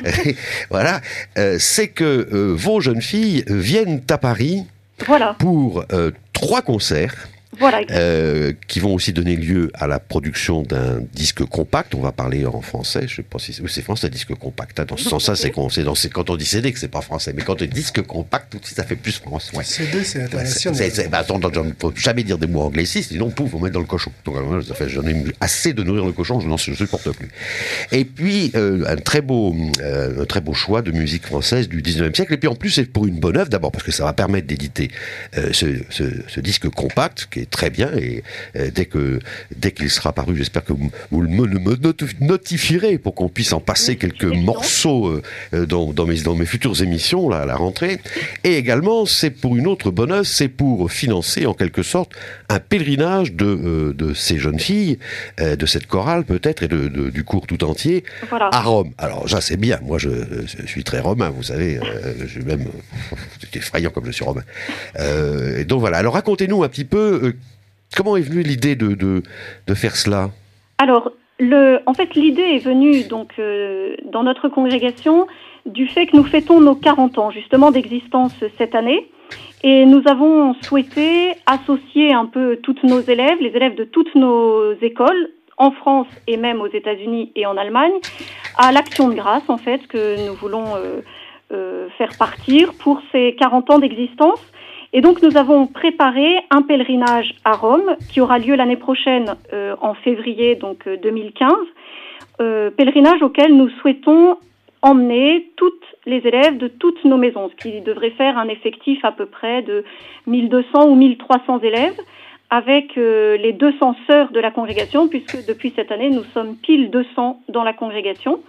Speaker 2: Voilà, euh, c'est que euh, vos jeunes filles viennent à Paris
Speaker 5: voilà.
Speaker 2: pour euh, trois concerts.
Speaker 5: Voilà.
Speaker 2: Euh, qui vont aussi donner lieu à la production d'un disque compact. On va parler en français. Je sais pas si c'est, c'est français, disque compact. Hein. Dans ce sens-là, c'est, qu'on, c'est, dans, c'est quand on dit C D que c'est pas français. Mais quand on dit disque compact, tout de suite, ça fait plus français. Ouais.
Speaker 4: C D, c'est international.
Speaker 2: C'est, c'est, bah, attends, il ne faut jamais dire des mots anglicistes, sinon, pouf, on met dans le cochon. Donc, alors, ça fait, j'en ai assez de nourrir le cochon, je n'en supporte plus. Et puis, euh, un très beau, euh, un très beau choix de musique française du dix-neuvième siècle. Et puis, en plus, c'est pour une bonne œuvre, d'abord, parce que ça va permettre d'éditer euh, ce, ce, ce disque compact, qui est très bien. Et euh, dès que dès qu'il sera paru, j'espère que vous, vous me, me notifierez pour qu'on puisse en passer oui, quelques morceaux euh, dans, dans, mes, dans mes futures émissions là, à la rentrée. Et également, c'est pour une autre bonne œuvre, c'est pour financer en quelque sorte un pèlerinage de, euh, de ces jeunes filles, euh, de cette chorale peut-être, et de, de, du cours tout entier, voilà. à Rome. Alors ça c'est bien, moi je, je suis très romain, vous savez, euh, je suis même, c'est effrayant comme je suis romain. Euh, et donc voilà, alors racontez-nous un petit peu, euh, comment est venue l'idée de, de, de faire cela ?
Speaker 5: Alors, le, en fait l'idée est venue donc, euh, dans notre congrégation du fait que nous fêtons nos quarante ans justement d'existence cette année. Et nous avons souhaité associer un peu toutes nos élèves, les élèves de toutes nos écoles, en France et même aux États-Unis et en Allemagne, à l'action de grâce, en fait, que nous voulons euh, euh, faire partir pour ces quarante ans d'existence. Et donc, nous avons préparé un pèlerinage à Rome, qui aura lieu l'année prochaine, euh, en février, donc euh, deux mille quinze. Euh, pèlerinage auquel nous souhaitons emmener toutes les élèves de toutes nos maisons, ce qui devrait faire un effectif à peu près de mille deux cents ou mille trois cents élèves, avec euh, les deux cents sœurs de la congrégation, puisque depuis cette année, nous sommes pile deux cents dans la congrégation.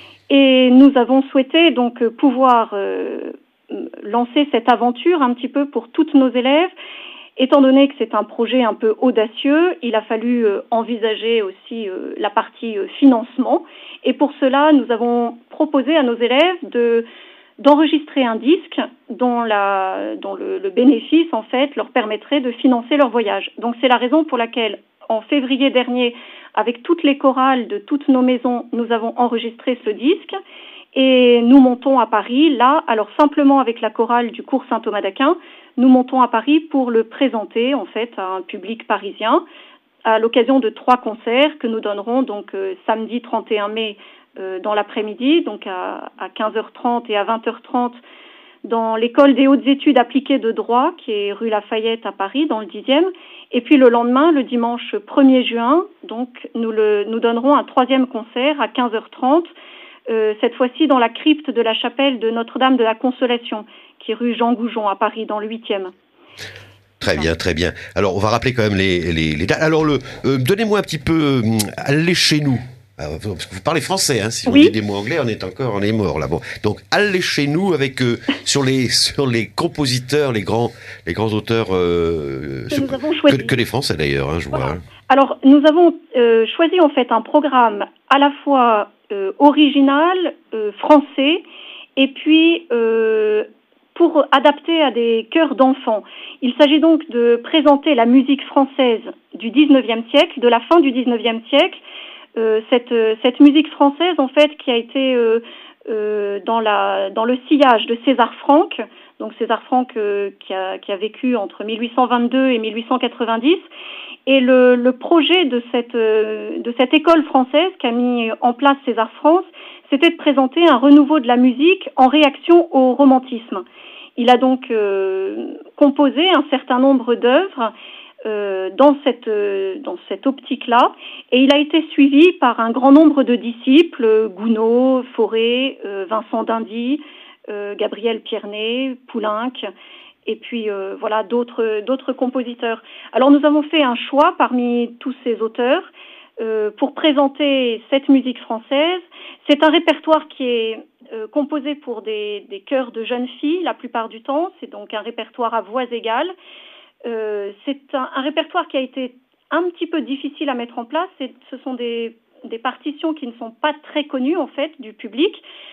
Speaker 5: Et nous avons souhaité donc pouvoir euh, lancer cette aventure un petit peu pour toutes nos élèves. Étant donné que c'est un projet un peu audacieux, il a fallu euh, envisager aussi euh, la partie euh, financement. Et pour cela, nous avons proposé à nos élèves de, d'enregistrer un disque dont, la, dont le, le bénéfice, en fait, leur permettrait de financer leur voyage. Donc c'est la raison pour laquelle, en février dernier, avec toutes les chorales de toutes nos maisons, nous avons enregistré ce disque. Et nous montons à Paris, là, alors simplement avec la chorale du cours Saint-Thomas d'Aquin, nous montons à Paris pour le présenter, en fait, à un public parisien, à l'occasion de trois concerts que nous donnerons donc euh, samedi trente et un mai euh, dans l'après-midi, donc à, à quinze heures trente et à vingt heures trente dans l'école des hautes études appliquées de droit, qui est rue Lafayette à Paris, dans le dixième. Et puis le lendemain, le dimanche premier juin, donc nous, le, nous donnerons un troisième concert à quinze heures trente, euh, cette fois-ci dans la crypte de la chapelle de Notre-Dame de la Consolation, qui est rue Jean Goujon à Paris, dans le huitième.
Speaker 2: Très bien, très bien. Alors, on va rappeler quand même les, les, les dates. Alors, le, euh, donnez-moi un petit peu, euh, allez chez nous. Alors, parce que vous parlez français, hein. Si oui. On dit des mots anglais, on est encore, on est mort là. Bon, donc allez chez nous avec euh, sur les sur les compositeurs, les grands les grands auteurs euh,
Speaker 5: que, nous avons choisi.
Speaker 2: Que, que les Français d'ailleurs, hein, je
Speaker 5: voilà.
Speaker 2: vois. Hein.
Speaker 5: Alors, nous avons euh, choisi en fait un programme à la fois euh, original, euh, français, et puis euh, pour adapter à des chœurs d'enfants. Il s'agit donc de présenter la musique française du dix-neuvième siècle, de la fin du dix-neuvième siècle, euh, cette, cette musique française en fait qui a été euh, euh, dans, la, dans le sillage de César Franck, donc César Franck euh, qui, a, qui a vécu entre mille huit cent vingt-deux et mille huit cent quatre-vingt-dix. Et le, le projet de cette, euh, de cette école française qu'a mis en place César Franck, c'était de présenter un renouveau de la musique en réaction au romantisme. Il a donc euh, composé un certain nombre d'œuvres euh, dans cette euh, dans cette optique-là, et il a été suivi par un grand nombre de disciples, Gounod, Fauré, euh, Vincent d'Indy, euh, Gabriel Pierné, Poulenc, et puis euh, voilà d'autres d'autres compositeurs. Alors nous avons fait un choix parmi tous ces auteurs euh, pour présenter cette musique française. C'est un répertoire qui est Euh, composé pour des, des chœurs de jeunes filles la plupart du temps, c'est donc un répertoire à voix égales. Euh, c'est un, un répertoire qui a été un petit peu difficile à mettre en place. C'est, ce sont des, des partitions qui ne sont pas très connues en fait du public,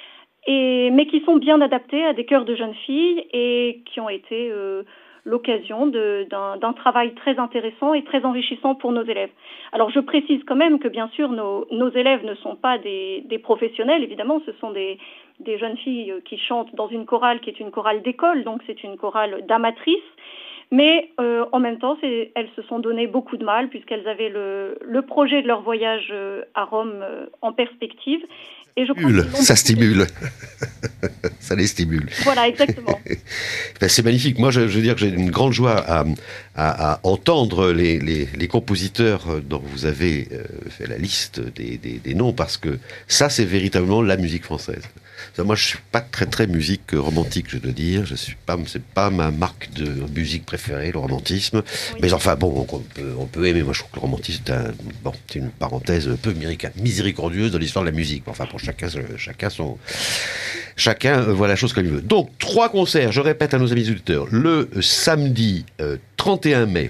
Speaker 5: et, mais qui sont bien adaptées à des chœurs de jeunes filles et qui ont été euh, l'occasion de, d'un, d'un travail très intéressant et très enrichissant pour nos élèves. Alors je précise quand même que bien sûr nos, nos élèves ne sont pas des, des professionnels, évidemment ce sont des, des jeunes filles qui chantent dans une chorale qui est une chorale d'école, donc c'est une chorale d'amatrices, mais euh, en même temps c'est, elles se sont donné beaucoup de mal puisqu'elles avaient le, le projet de leur voyage euh, à Rome euh, en perspective. Et je crois
Speaker 2: ça stimule. Ça les stimule.
Speaker 5: Voilà, exactement.
Speaker 2: Ben, c'est magnifique. Moi, je, je veux dire que j'ai une grande joie à, à, à entendre les, les, les compositeurs dont vous avez euh, fait la liste des, des, des noms, parce que ça, c'est véritablement la musique française. Moi, je suis pas très très musique romantique, je dois dire. Je suis pas, c'est pas ma marque de musique préférée, le romantisme. Oui. Mais enfin, bon, on peut, on peut aimer. Moi, je trouve que le romantisme, c'est, un, bon, c'est une parenthèse un peu miséricordieuse dans l'histoire de la musique. Enfin, pour chacun, chacun son, chacun voit la chose comme il veut. Donc, trois concerts. Je répète à nos amis auditeurs. Le samedi euh, trente et un mai,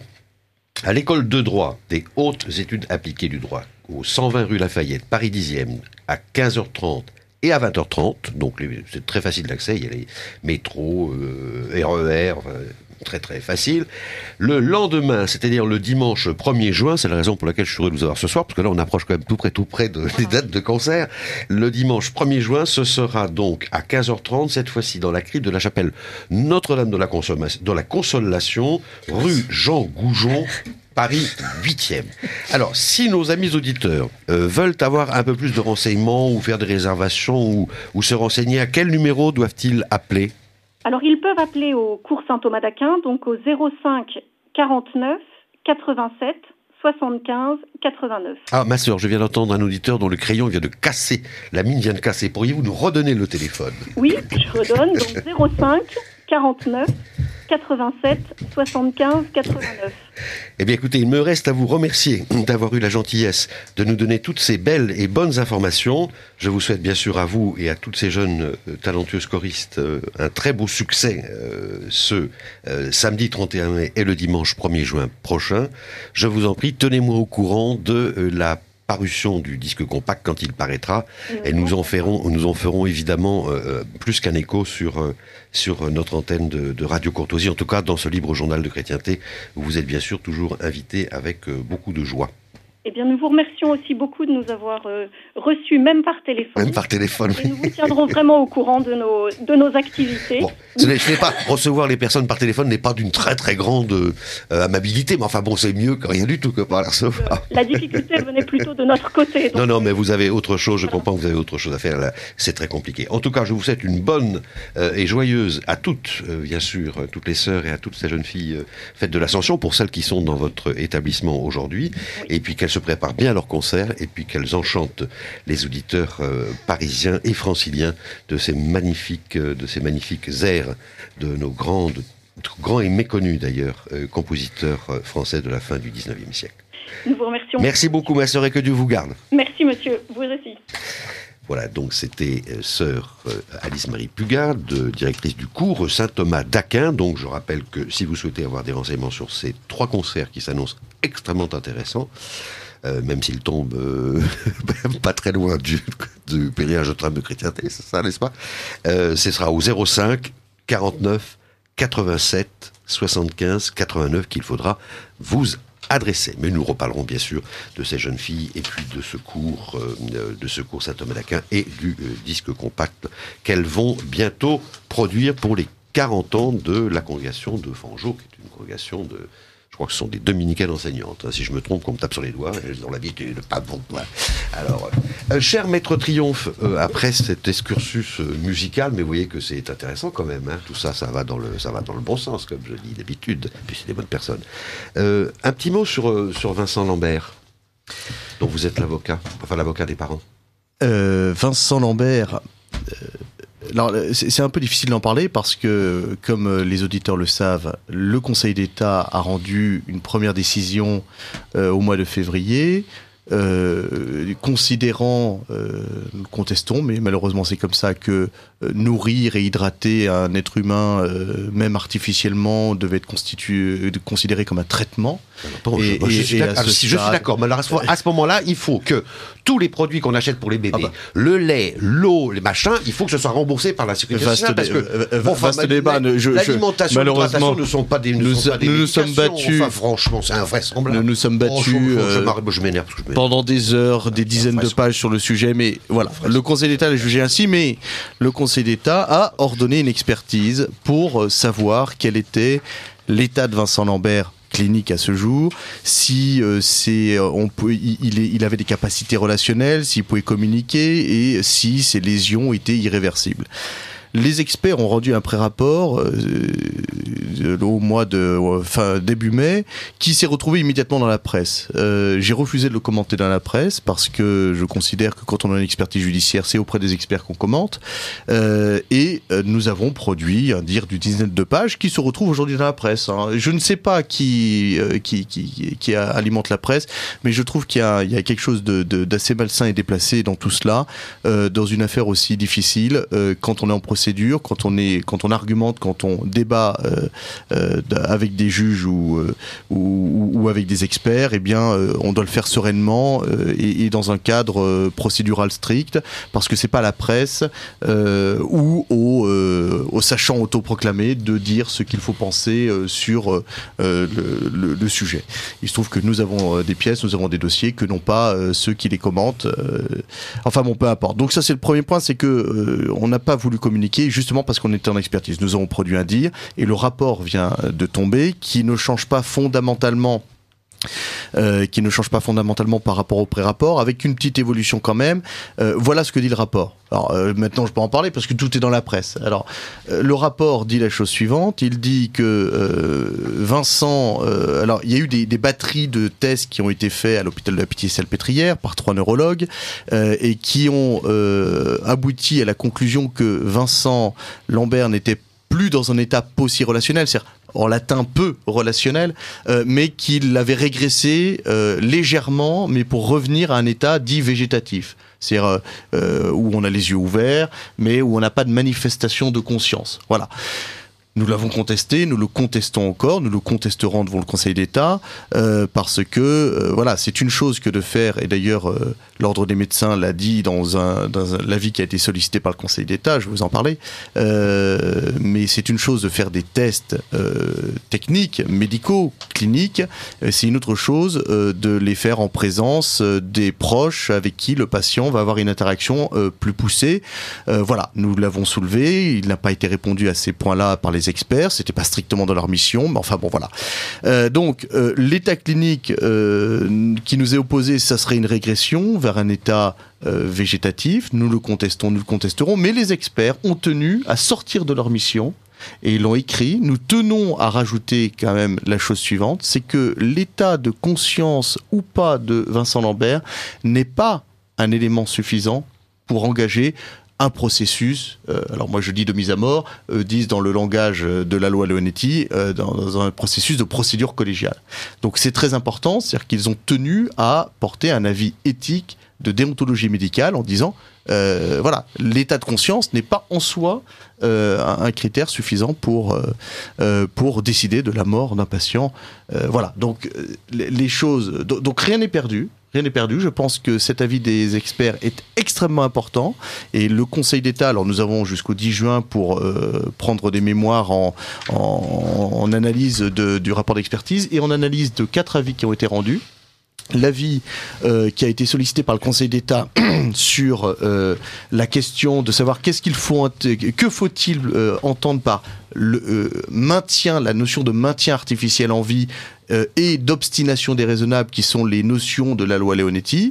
Speaker 2: à l'école de droit des hautes études appliquées du droit, au cent vingt rue Lafayette, Paris dixième, à quinze heures trente. Et à vingt heures trente, donc les, c'est très facile d'accès, il y a les métros, euh, R E R, enfin, très très facile. Le lendemain, c'est-à-dire le dimanche premier juin, c'est la raison pour laquelle je suis heureux de vous avoir ce soir, parce que là on approche quand même tout près tout près de, des dates de concert. Le dimanche premier juin, ce sera donc à quinze heures trente, cette fois-ci dans la crypte de la chapelle Notre-Dame de la, Consommation, de la Consolation, rue Jean Goujon, Paris huitième. Alors, si nos amis auditeurs euh, veulent avoir un peu plus de renseignements ou faire des réservations ou, ou se renseigner, à quel numéro doivent-ils appeler ?
Speaker 5: Alors, ils peuvent appeler au cours Saint-Thomas d'Aquin, donc au zéro cinq quarante-neuf quatre-vingt-sept soixante-quinze quatre-vingt-neuf.
Speaker 2: Ah, ma sœur, je viens d'entendre un auditeur dont le crayon vient de casser. La mine vient de casser. Pourriez-vous nous redonner le téléphone ?
Speaker 5: Oui, je redonne. Donc zéro cinq quarante-neuf quatre-vingt-sept soixante-quinze quatre-vingt-neuf.
Speaker 2: Eh bien écoutez, il me reste à vous remercier d'avoir eu la gentillesse de nous donner toutes ces belles et bonnes informations. Je vous souhaite bien sûr à vous et à toutes ces jeunes euh, talentueuses choristes euh, un très beau succès euh, ce euh, samedi trente et un mai et le dimanche premier juin prochain. Je vous en prie, tenez-moi au courant de euh, la parution du disque compact quand il paraîtra, et nous en ferons, nous en ferons évidemment euh, plus qu'un écho sur, euh, sur notre antenne de, de Radio Courtoisie. En tout cas, dans ce libre journal de chrétienté, vous êtes bien sûr toujours invité avec euh, beaucoup de joie.
Speaker 5: Eh bien, nous vous remercions aussi beaucoup de nous avoir euh, reçus, même par téléphone.
Speaker 2: Même par téléphone.
Speaker 5: Et nous vous tiendrons vraiment au courant de nos, de nos activités.
Speaker 2: Bon, ce n'est, ce n'est pas, recevoir les personnes par téléphone n'est pas d'une très très grande euh, amabilité, mais enfin bon, c'est mieux que rien du tout que par la recevoir.
Speaker 5: La difficulté venait plutôt de notre côté. Donc...
Speaker 2: Non, non, mais vous avez autre chose, je comprends que vous avez autre chose à faire, là, c'est très compliqué. En tout cas, je vous souhaite une bonne euh, et joyeuse, à toutes, euh, bien sûr, toutes les sœurs et à toutes ces jeunes filles, euh, fête de l'Ascension, pour celles qui sont dans votre établissement aujourd'hui, oui. Et puis qu'elles se préparent bien à leur concert, et puis qu'elles enchantent les auditeurs euh, parisiens et franciliens de ces magnifiques, euh, de ces magnifiques airs de nos grands, de, grands et méconnus d'ailleurs, euh, compositeurs euh, français de la fin du dix-neuvième siècle.
Speaker 5: Nous vous remercions.
Speaker 2: Merci beaucoup, ma sœur, et que Dieu vous garde.
Speaker 5: Merci, monsieur. Vous aussi.
Speaker 2: Voilà, donc c'était euh, sœur euh, Alice-Marie Pugard, de, directrice du cours Saint-Thomas d'Aquin. Donc je rappelle que si vous souhaitez avoir des renseignements sur ces trois concerts qui s'annoncent extrêmement intéressants, Euh, même s'il tombe euh, pas très loin du, du pèlerinage de tram de chrétienté, c'est ça, n'est-ce pas ? euh, Ce sera au zéro cinq quarante-neuf quatre-vingt-sept soixante-quinze quatre-vingt-neuf qu'il faudra vous adresser. Mais nous reparlerons bien sûr de ces jeunes filles et puis de ce cours, euh, de ce cours Saint-Thomas d'Aquin et du euh, disque compact qu'elles vont bientôt produire pour les quarante ans de la congrégation de Fangeau, qui est une congrégation de... Je crois que ce sont des dominicaines enseignantes. Si je me trompe, qu'on me tape sur les doigts, elles ont l'habitude, pas bon. Alors, euh, cher Maître Triomphe, euh, après cet excursus euh, musical, mais vous voyez que c'est intéressant quand même, hein, tout ça, ça va dans le, ça va dans le bon sens, comme je dis d'habitude, puis c'est des bonnes personnes. Euh, un petit mot sur, euh, sur Vincent Lambert, dont vous êtes l'avocat, enfin l'avocat des parents.
Speaker 3: Euh, Vincent Lambert... Euh... Alors, c'est un peu difficile d'en parler parce que, comme les auditeurs le savent, le Conseil d'État a rendu une première décision euh, au mois de février, euh, considérant, euh, nous contestons, mais malheureusement c'est comme ça, que euh, nourrir et hydrater un être humain, euh, même artificiellement, devait être constitué, considéré comme un traitement.
Speaker 2: Bon, et, je, et, je, suis alors, si je suis d'accord, mais alors, à ce moment-là, il faut que tous les produits qu'on achète pour les bébés, ah bah. le lait, l'eau, les machins, il faut que ce soit remboursé par la sécurité sociale, parce que
Speaker 3: euh, bon, enfin, vaste débat,
Speaker 2: la,
Speaker 3: je,
Speaker 2: l'alimentation, malheureusement, ne sont pas des, ne nous,
Speaker 3: sont pas des nous nous sommes battus.
Speaker 2: Enfin, franchement, c'est invraisemblable.
Speaker 3: Nous nous sommes battus.
Speaker 2: Euh, je, je m'énerve. Je m'énerve.
Speaker 3: Pendant des heures, des dizaines de pages sur le sujet, mais voilà. Le Conseil d'État l'a jugé ainsi, mais le Conseil d'État a ordonné une expertise pour savoir quel était l'état de Vincent Lambert clinique à ce jour, si euh, c'est, on peut, il, il avait des capacités relationnelles, s'il pouvait communiquer et si ses lésions étaient irréversibles. les experts ont rendu un pré-rapport euh, au mois de euh, fin début mai, qui s'est retrouvé immédiatement dans la presse. Euh, j'ai refusé de le commenter dans la presse parce que je considère que quand on a une expertise judiciaire, c'est auprès des experts qu'on commente. Euh, et euh, nous avons produit un dire d'une dizaine de pages qui se retrouve aujourd'hui dans la presse. Hein. Je ne sais pas qui, euh, qui, qui, qui alimente la presse, mais je trouve qu'il y a, il y a quelque chose de, de, d'assez malsain et déplacé dans tout cela, euh, dans une affaire aussi difficile, euh, quand on est en procédure, quand on est, quand on argumente, quand on débat euh, euh, avec des juges ou, euh, ou, ou avec des experts, eh bien, euh, on doit le faire sereinement euh, et, et dans un cadre euh, procédural strict, parce que c'est pas la presse euh, ou aux, euh, aux sachants autoproclamés de dire ce qu'il faut penser euh, sur euh, le, le, le sujet. Il se trouve que nous avons euh, des pièces, nous avons des dossiers que n'ont pas euh, ceux qui les commentent. Euh, enfin bon, peu importe. Donc ça, c'est le premier point, c'est que euh, on n'a pas voulu communiquer justement parce qu'on était en expertise. Nous avons produit un dire et le rapport vient de tomber, qui ne change pas fondamentalement Euh, qui ne change pas fondamentalement par rapport au pré-rapport, avec une petite évolution quand même. Euh, voilà ce que dit le rapport. Alors euh, maintenant je peux en parler parce que tout est dans la presse. Alors euh, le rapport dit la chose suivante, il dit que euh, Vincent, euh, alors il y a eu des, des batteries de tests qui ont été faits à l'hôpital de la Pitié-Salpêtrière par trois neurologues euh, et qui ont euh, abouti à la conclusion que Vincent Lambert n'était plus dans un état post-relationnel, c'est-à-dire en latin peu relationnel, euh, mais qu'il avait régressé euh, légèrement, mais pour revenir à un état dit végétatif. C'est-à-dire euh, où on a les yeux ouverts, mais où on n'a pas de manifestation de conscience. Voilà. Nous l'avons contesté, nous le contestons encore, nous le contesterons devant le Conseil d'État, euh, parce que, euh, voilà, c'est une chose que de faire, et d'ailleurs, euh, l'Ordre des médecins l'a dit dans, un, dans un, l'avis qui a été sollicité par le Conseil d'État, je vais vous en parler, euh, mais c'est une chose de faire des tests euh, techniques, médicaux, cliniques, euh, c'est une autre chose euh, de les faire en présence euh, des proches avec qui le patient va avoir une interaction euh, plus poussée. Euh, voilà, nous l'avons soulevé, il n'a pas été répondu à ces points-là par les experts, c'était pas strictement dans leur mission, mais enfin bon voilà. Euh, donc euh, l'état clinique euh, qui nous est opposé, ça serait une régression vers un état euh, végétatif. Nous le contestons, nous le contesterons, mais les experts ont tenu à sortir de leur mission. Et ils l'ont écrit. Nous tenons à rajouter quand même la chose suivante, c'est que l'état de conscience ou pas de Vincent Lambert n'est pas un élément suffisant pour engager un processus, euh, alors moi je dis de mise à mort, euh, disent dans le langage de la loi Leonetti, euh, dans, dans un processus de procédure collégiale. Donc c'est très important, c'est-à-dire qu'ils ont tenu à porter un avis éthique de déontologie médicale en disant, euh, voilà, l'état de conscience n'est pas en soi euh, un, un critère suffisant pour, euh, euh, pour décider de la mort d'un patient. Euh, voilà, donc les, les choses, donc, donc rien n'est perdu. Rien n'est perdu. Je pense que cet avis des experts est extrêmement important. Et le Conseil d'État, alors nous avons jusqu'au dix juin pour euh, prendre des mémoires en, en, en analyse de, du rapport d'expertise et en analyse de quatre avis qui ont été rendus. L'avis euh, qui a été sollicité par le Conseil d'État sur euh, la question de savoir qu'est-ce qu'il faut, que faut-il euh, entendre par le euh, maintien, la notion de maintien artificiel en vie euh, et d'obstination déraisonnable qui sont les notions de la loi Leonetti.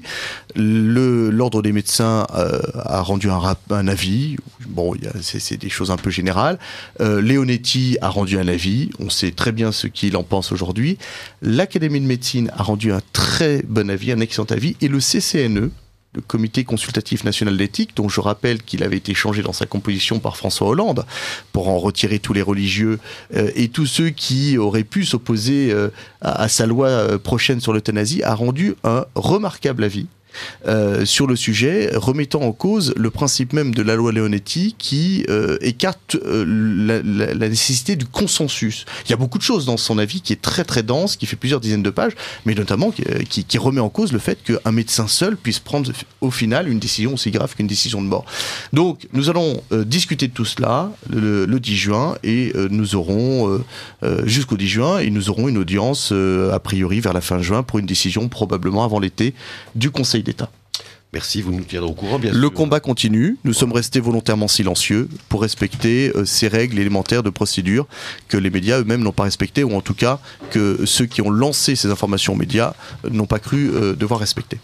Speaker 3: Le, l'Ordre des médecins euh, a rendu un, rap, un avis. Bon, y a, c'est, c'est des choses un peu générales. Euh, Leonetti a rendu un avis. On sait très bien ce qu'il en pense aujourd'hui. L'Académie de médecine a rendu un très bon avis, un excellent avis. Et le C C N E, le Comité consultatif national d'éthique, dont je rappelle qu'il avait été changé dans sa composition par François Hollande pour en retirer tous les religieux euh, et tous ceux qui auraient pu s'opposer euh, à, à sa loi euh, prochaine sur l'euthanasie, a rendu un remarquable avis Euh, sur le sujet, remettant en cause le principe même de la loi Leonetti qui euh, écarte euh, la, la, la nécessité du consensus. Il y a beaucoup de choses dans son avis qui est très très dense, qui fait plusieurs dizaines de pages, mais notamment qui, qui, qui remet en cause le fait qu'un médecin seul puisse prendre au final une décision aussi grave qu'une décision de mort. Donc nous allons euh, discuter de tout cela le, le dix juin et euh, nous aurons euh, euh, jusqu'au dix juin et nous aurons une audience euh, a priori vers la fin juin pour une décision probablement avant l'été du Conseil d'État.
Speaker 2: Merci, vous nous tiendrez au courant, bien
Speaker 3: Le
Speaker 2: sûr.
Speaker 3: combat continue. Nous sommes restés volontairement silencieux pour respecter euh, ces règles élémentaires de procédure que les médias eux-mêmes n'ont pas respectées, ou en tout cas que ceux qui ont lancé ces informations aux médias euh, n'ont pas cru euh, devoir respecter.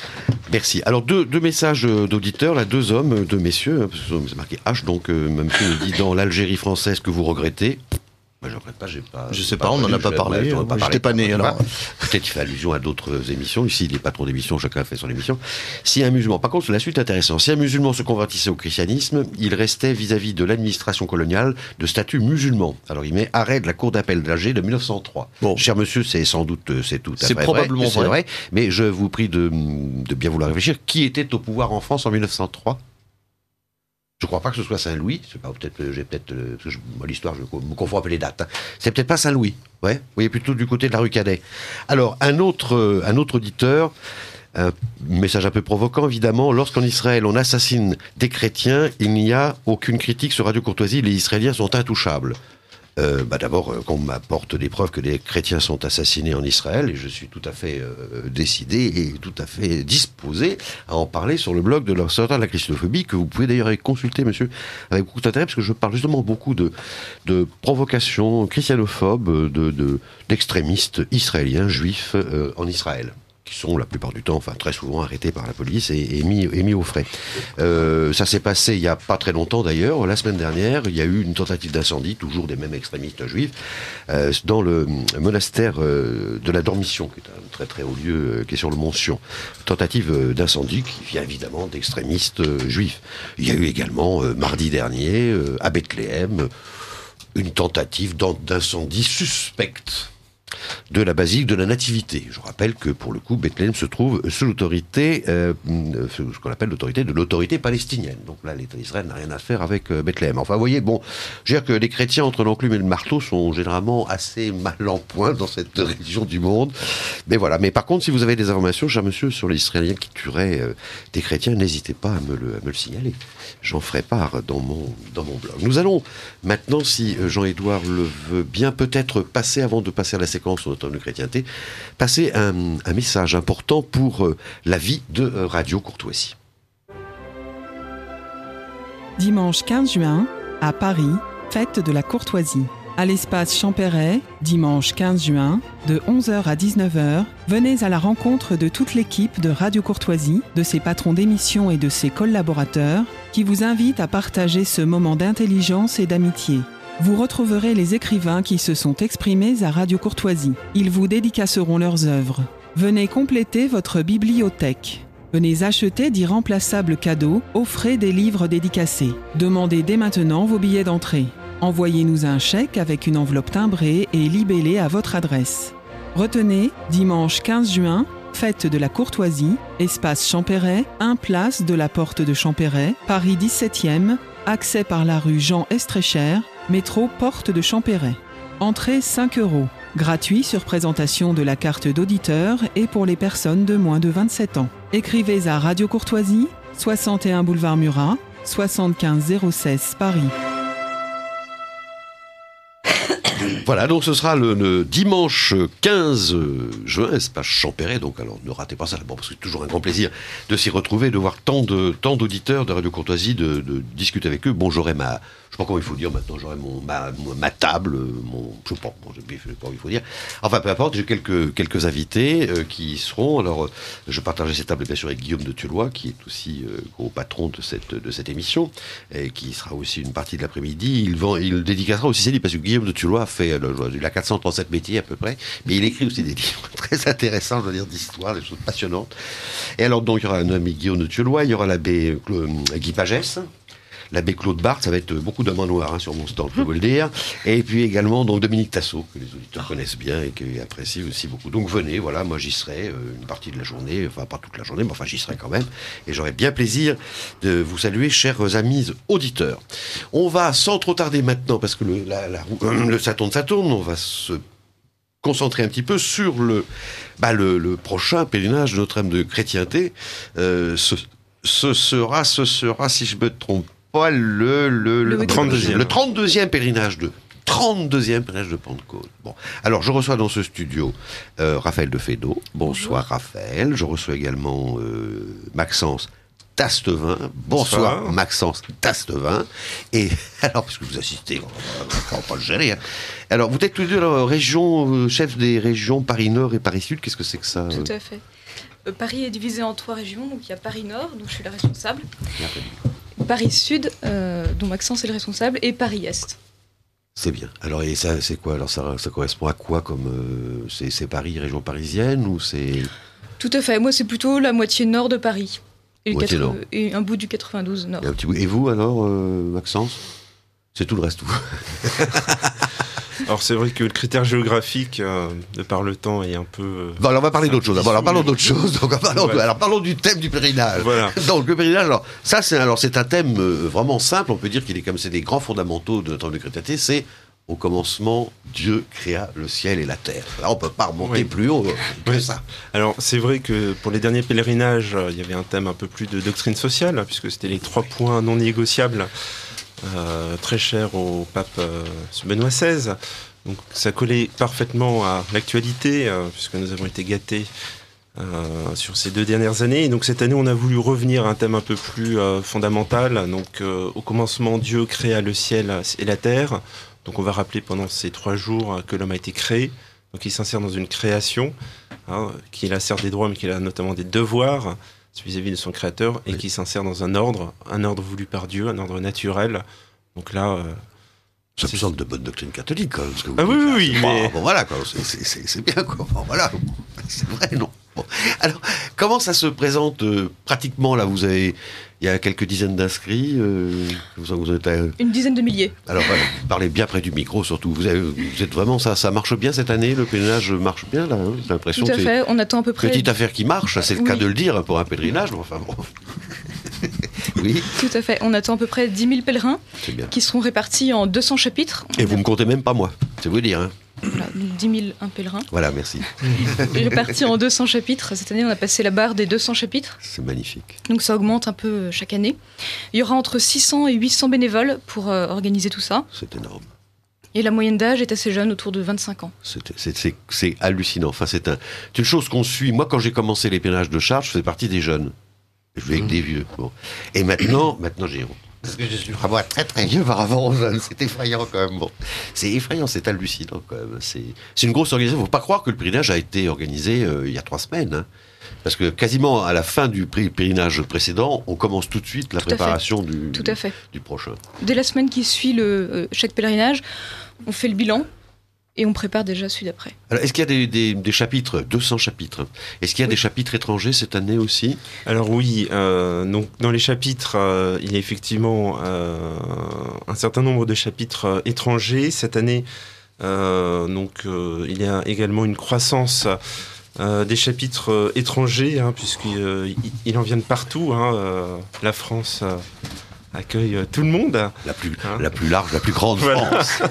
Speaker 2: Merci. Alors, deux, deux messages d'auditeurs, là, deux hommes, deux messieurs, hein, parce que c'est marqué H, donc euh, même si on dit dans l'Algérie française que vous regrettez. Moi, je ne regrette pas, j'ai pas.
Speaker 3: Je sais pas, on n'en a pas parlé.
Speaker 2: Ouais,
Speaker 3: J'étais pas né, alors.
Speaker 2: Peut-être qu'il fait allusion à d'autres émissions. Ici, les patrons d'émissions, chacun fait son émission. Si un musulman, par contre, la suite est intéressante. Si un musulman se convertissait au christianisme, il restait vis-à-vis de l'administration coloniale de statut musulman. Alors, il met arrêt de la Cour d'appel d'Alger de mille neuf cent trois. Bon. Cher monsieur, c'est sans doute, c'est tout à fait
Speaker 3: C'est
Speaker 2: vrai.
Speaker 3: probablement
Speaker 2: C'est
Speaker 3: vrai.
Speaker 2: vrai. Mais je vous prie de, de bien vouloir réfléchir. Qui était au pouvoir en France en mille neuf cent trois ? Je ne crois pas que ce soit Saint-Louis. C'est pas peut-être, j'ai peut-être, parce que je, moi, l'histoire, je me confonds un peu les dates. Hein. C'est peut-être pas Saint-Louis. Ouais. Vous voyez, plutôt du côté de la rue Cadet. Alors, un autre, un autre auditeur, un message un peu provoquant, évidemment. Lorsqu'en Israël, on assassine des chrétiens, il n'y a aucune critique sur Radio Courtoisie. Les Israéliens sont intouchables. Euh, bah d'abord, euh, qu'on m'apporte des preuves que les chrétiens sont assassinés en Israël, et je suis tout à fait euh, décidé et tout à fait disposé à en parler sur le blog de l'Observatoire de la christianophobie, que vous pouvez d'ailleurs consulter, monsieur, avec beaucoup d'intérêt, parce que je parle justement beaucoup de, de provocations christianophobes, de, de, d'extrémistes israéliens, juifs, euh, en Israël, qui sont la plupart du temps, enfin très souvent arrêtés par la police et, et, mis, et mis au frais. Euh, ça s'est passé il n'y a pas très longtemps d'ailleurs. La semaine dernière, il y a eu une tentative d'incendie, toujours des mêmes extrémistes juifs, euh, dans le monastère euh, de la Dormition, qui est un très très haut lieu euh, qui est sur le mont Sion. Tentative euh, d'incendie qui vient évidemment d'extrémistes euh, juifs. Il y a eu également, euh, mardi dernier, euh, à Bethléem, une tentative d'incendie suspecte de la basilique de la Nativité. Je rappelle que pour le coup, Bethléem se trouve sous l'autorité, euh, ce qu'on appelle l'autorité de l'autorité palestinienne. Donc là, l'État d'Israël n'a rien à faire avec euh, Bethléem. Enfin, vous voyez, bon, je veux dire que les chrétiens entre l'enclume et le marteau sont généralement assez mal en point dans cette région du monde. Mais voilà. Mais par contre, si vous avez des informations, cher monsieur, sur les Israéliens qui tueraient euh, des chrétiens, n'hésitez pas à me le, à me le signaler. J'en ferai part dans mon, dans mon blog. Nous allons maintenant, si Jean-Édouard le veut bien, peut-être passer, avant de passer à la séquence sur notre homme de chrétienté, passer un, un message important pour euh, la vie de euh, Radio Courtoisie.
Speaker 6: Dimanche quinze juin, à Paris, fête de la courtoisie. À l'espace Champéret, dimanche quinze juin, de onze heures à dix-neuf heures, venez à la rencontre de toute l'équipe de Radio Courtoisie, de ses patrons d'émission et de ses collaborateurs, qui vous invitent à partager ce moment d'intelligence et d'amitié. Vous retrouverez les écrivains qui se sont exprimés à Radio Courtoisie. Ils vous dédicaceront leurs œuvres. Venez compléter votre bibliothèque. Venez acheter d'irremplaçables cadeaux, offrez des livres dédicacés. Demandez dès maintenant vos billets d'entrée. Envoyez-nous un chèque avec une enveloppe timbrée et libellée à votre adresse. Retenez, dimanche quinze juin, fête de la courtoisie, espace Champéret, un place de la porte de Champéret, Paris dix-septième, accès par la rue Jean Estrécher, métro porte de Champéret. Entrée cinq euros. Gratuit sur présentation de la carte d'auditeur et pour les personnes de moins de vingt-sept ans. Écrivez à Radio Courtoisie, soixante et un boulevard Murat, soixante-quinze zéro seize Paris.
Speaker 2: Voilà, donc ce sera le, le dimanche quinze juin, espace Champéret, donc alors ne ratez pas ça, bon, parce que c'est toujours un grand plaisir de s'y retrouver, de voir tant de tant d'auditeurs de Radio Courtoisie, de, de discuter avec eux. Bon, j'aurai ma, je sais pas comment il faut dire maintenant, j'aurai mon ma, ma table, mon, je sais pas, bon, je sais pas comment il faut dire. Enfin, peu importe, j'ai quelques quelques invités euh, qui y seront. Alors, euh, je partagerai cette table bien sûr avec Guillaume de Thieulois, qui est aussi euh, gros patron de cette de cette émission, et qui sera aussi une partie de l'après-midi. Il vend, il dédicacera aussi ses livres, parce que Guillaume de Thieulois fait il a quatre cent trente-sept métiers à peu près, mais il écrit aussi des livres très intéressants, je veux dire, d'histoire, des choses passionnantes. Et alors, donc, il y aura un ami Guillaume de Thieulois, il y aura l'abbé euh, Guy Pagès, l'abbé Claude Barthes, ça va être beaucoup d'hommes en noir hein, sur mon stand, je peux vous le dire. Et puis également donc Dominique Tassot, que les auditeurs connaissent bien et qui apprécient aussi beaucoup. Donc venez, voilà, moi j'y serai euh, une partie de la journée, enfin pas toute la journée, mais enfin j'y serai quand même. Et j'aurai bien plaisir de vous saluer, chers amis auditeurs. On va, sans trop tarder maintenant, parce que le, la, la, le ça tourne, ça tourne, on va se concentrer un petit peu sur le, bah, le, le prochain pèlerinage de Notre-Dame de Chrétienté. Euh, ce, ce sera, ce sera, si je me trompe pas, le, le, le,
Speaker 7: le trente-deuxième.
Speaker 2: Le trente-deuxième pèlerinage de trente-deuxième pèlerinage de Pentecôte. Bon, alors je reçois dans ce studio euh, Raphaël de Fédot. Bonsoir Bonjour. Raphaël. Je reçois également euh, Maxence Tastevin. Bonsoir, Bonsoir. Maxence Tastevin. Et alors, parce que vous assistez, on ne va pas le gérer. Hein. Alors, vous êtes tous les deux la région, euh, chef des régions Paris-Nord et Paris-Sud. Qu'est-ce que c'est que ça?
Speaker 7: Tout à fait. Euh, Paris est divisé en trois régions. Donc, il y a Paris-Nord, dont je suis la responsable. Paris-Sud, euh, dont Maxence est le responsable. Et Paris-Est.
Speaker 2: C'est bien. Alors, et ça, c'est quoi? Alors, ça, ça correspond à quoi comme euh, c'est, c'est Paris, région parisienne ou c'est...
Speaker 7: Tout à fait. Moi, c'est plutôt la moitié nord de Paris. Et,
Speaker 2: moitié
Speaker 7: quatre...
Speaker 2: nord.
Speaker 7: et un bout du quatre-vingt-douze nord.
Speaker 2: Et, un petit bout. Et vous, alors, euh, Maxence? C'est tout le reste, vous.
Speaker 8: Alors, c'est vrai que le critère géographique, euh, de par le temps, est un peu... Euh,
Speaker 2: bon, alors, on va parler d'autre chose. Alors, parlons d'autre chose. Donc, parlons,
Speaker 8: ouais.
Speaker 2: de... alors, parlons du thème du pèlerinage.
Speaker 8: Voilà.
Speaker 2: Donc, le pèlerinage, alors, ça, c'est, alors, c'est un thème euh, vraiment simple. On peut dire qu'il est comme c'est des grands fondamentaux de notre œuvre de chrétienté. C'est au commencement, Dieu créa le ciel et la terre. Là, on ne peut pas remonter oui. plus haut que oui. ça.
Speaker 8: Alors, c'est vrai que pour les derniers pèlerinages, il y avait un thème un peu plus de doctrine sociale, puisque c'était les trois points non négociables, euh, très chers au pape euh, Benoît seize. Donc, ça collait parfaitement à l'actualité, euh, puisque nous avons été gâtés euh, sur ces deux dernières années. Et donc, cette année, on a voulu revenir à un thème un peu plus euh, fondamental. Donc, euh, au commencement, Dieu créa le ciel et la terre. Donc on va rappeler pendant ces trois jours que l'homme a été créé. Donc il s'insère dans une création, hein, qu'il a certes des droits, mais qu'il a notamment des devoirs vis-à-vis de son créateur, et oui. qui s'insère dans un ordre, un ordre voulu par Dieu, un ordre naturel. Donc là... Euh,
Speaker 2: ça me semble de bonne doctrine catholique, quand même. Ce que vous
Speaker 8: ah
Speaker 2: dites,
Speaker 8: oui,
Speaker 2: là.
Speaker 8: oui,
Speaker 2: c'est
Speaker 8: mais...
Speaker 2: Bon, bon, voilà, quoi. C'est, c'est, c'est, c'est bien, quoi. Bon, voilà. C'est vrai, non. Bon. Alors, comment ça se présente euh, pratiquement, là, vous avez... Il y a quelques dizaines d'inscrits. Euh, vous, vous êtes à...
Speaker 7: Une dizaine de milliers.
Speaker 2: Alors, voilà, parlez bien près du micro, surtout. Vous, avez, vous êtes vraiment... Ça, ça marche bien cette année? Le pèlerinage marche bien, là hein. J'ai l'impression
Speaker 7: Tout à
Speaker 2: que
Speaker 7: fait.
Speaker 2: c'est
Speaker 7: on attend à peu près...
Speaker 2: Petite affaire qui marche, c'est le oui. cas de le dire pour un pèlerinage. Mais enfin, bon... Oui.
Speaker 7: Tout à fait. On attend à peu près dix mille pèlerins qui seront répartis en deux cents chapitres.
Speaker 2: Et vous ne me comptez même pas moi, c'est vous dire. Hein.
Speaker 7: Voilà, donc dix mille un pèlerin.
Speaker 2: Voilà, merci.
Speaker 7: Répartis en deux cents chapitres. Cette année, on a passé la barre des deux cents chapitres.
Speaker 2: C'est magnifique.
Speaker 7: Donc ça augmente un peu chaque année. Il y aura entre six cents et huit cents bénévoles pour euh, organiser tout ça.
Speaker 2: C'est énorme.
Speaker 7: Et la moyenne d'âge est assez jeune, autour de vingt-cinq ans.
Speaker 2: C'est, c'est, c'est, c'est hallucinant. Enfin, c'est, un, c'est une chose qu'on suit. Moi, quand j'ai commencé les pèlerinages de Chartres, je faisais partie des jeunes. Je vais avec mmh. des vieux. Bon. Et maintenant, maintenant j'ai honte. Parce que je suis vraiment très très vieux par rapport aux jeunes. C'est effrayant quand même. Bon. C'est effrayant, c'est hallucinant quand même. C'est, c'est une grosse organisation. Il ne faut pas croire que le pèlerinage a été organisé euh, il y a trois semaines. Hein. Parce que quasiment à la fin du pèlerinage précédent, on commence tout de suite la tout préparation du,
Speaker 7: tout à fait.
Speaker 2: du prochain.
Speaker 7: Dès la semaine qui suit le, euh, chaque pèlerinage, on fait le bilan. Et on prépare déjà celui d'après.
Speaker 2: Alors, est-ce qu'il y a des, des, des chapitres, deux cents chapitres? Est-ce qu'il y a oui. des chapitres étrangers cette année aussi?
Speaker 8: Alors oui, euh, donc, dans les chapitres, euh, il y a effectivement euh, un certain nombre de chapitres euh, étrangers. Cette année, euh, donc, euh, il y a également une croissance euh, des chapitres euh, étrangers, hein, puisqu'il euh, il en vient de partout. Hein, euh, la France... Euh, accueille euh, tout le monde.
Speaker 2: La plus, hein la plus large, la plus grande voilà. France.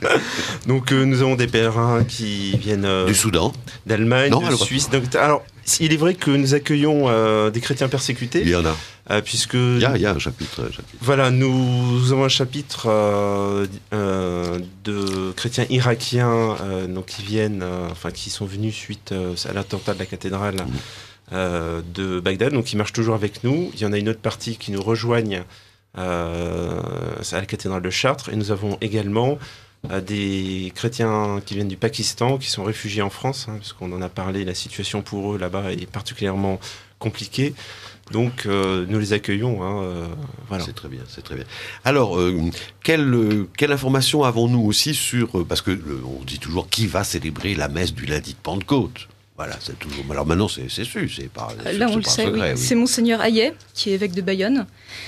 Speaker 8: Donc euh, nous avons des pèlerins qui viennent... Euh,
Speaker 2: du Soudan.
Speaker 8: D'Allemagne, non, de Suisse. Donc, alors, il est vrai que nous accueillons euh, des chrétiens persécutés.
Speaker 2: Il y en a.
Speaker 8: Euh, puisque...
Speaker 2: Il y a, il y a un chapitre, un chapitre.
Speaker 8: Voilà, nous avons un chapitre euh, euh, de chrétiens irakiens euh, donc, qui viennent, euh, enfin qui sont venus suite euh, à l'attentat de la cathédrale mmh. euh, de Bagdad. Donc ils marchent toujours avec nous. Il y en a une autre partie qui nous rejoignent Euh, à la cathédrale de Chartres, et nous avons également euh, des chrétiens qui viennent du Pakistan, qui sont réfugiés en France, hein, puisqu'on en a parlé, la situation pour eux là-bas est particulièrement compliquée. Donc euh, nous les accueillons. Hein, euh, voilà.
Speaker 2: C'est très bien, c'est très bien. Alors, euh, quelle, euh, quelle information avons-nous aussi sur... Euh, parce que euh, on dit toujours qui va célébrer la messe du lundi de Pentecôte. Voilà, c'est toujours... Alors maintenant, c'est, c'est su, c'est pas... C'est,
Speaker 7: Là,
Speaker 2: c'est
Speaker 7: on le
Speaker 2: pas
Speaker 7: sait,
Speaker 2: secret,
Speaker 7: oui.
Speaker 2: oui.
Speaker 7: C'est Monseigneur Hayet, qui est évêque de Bayonne,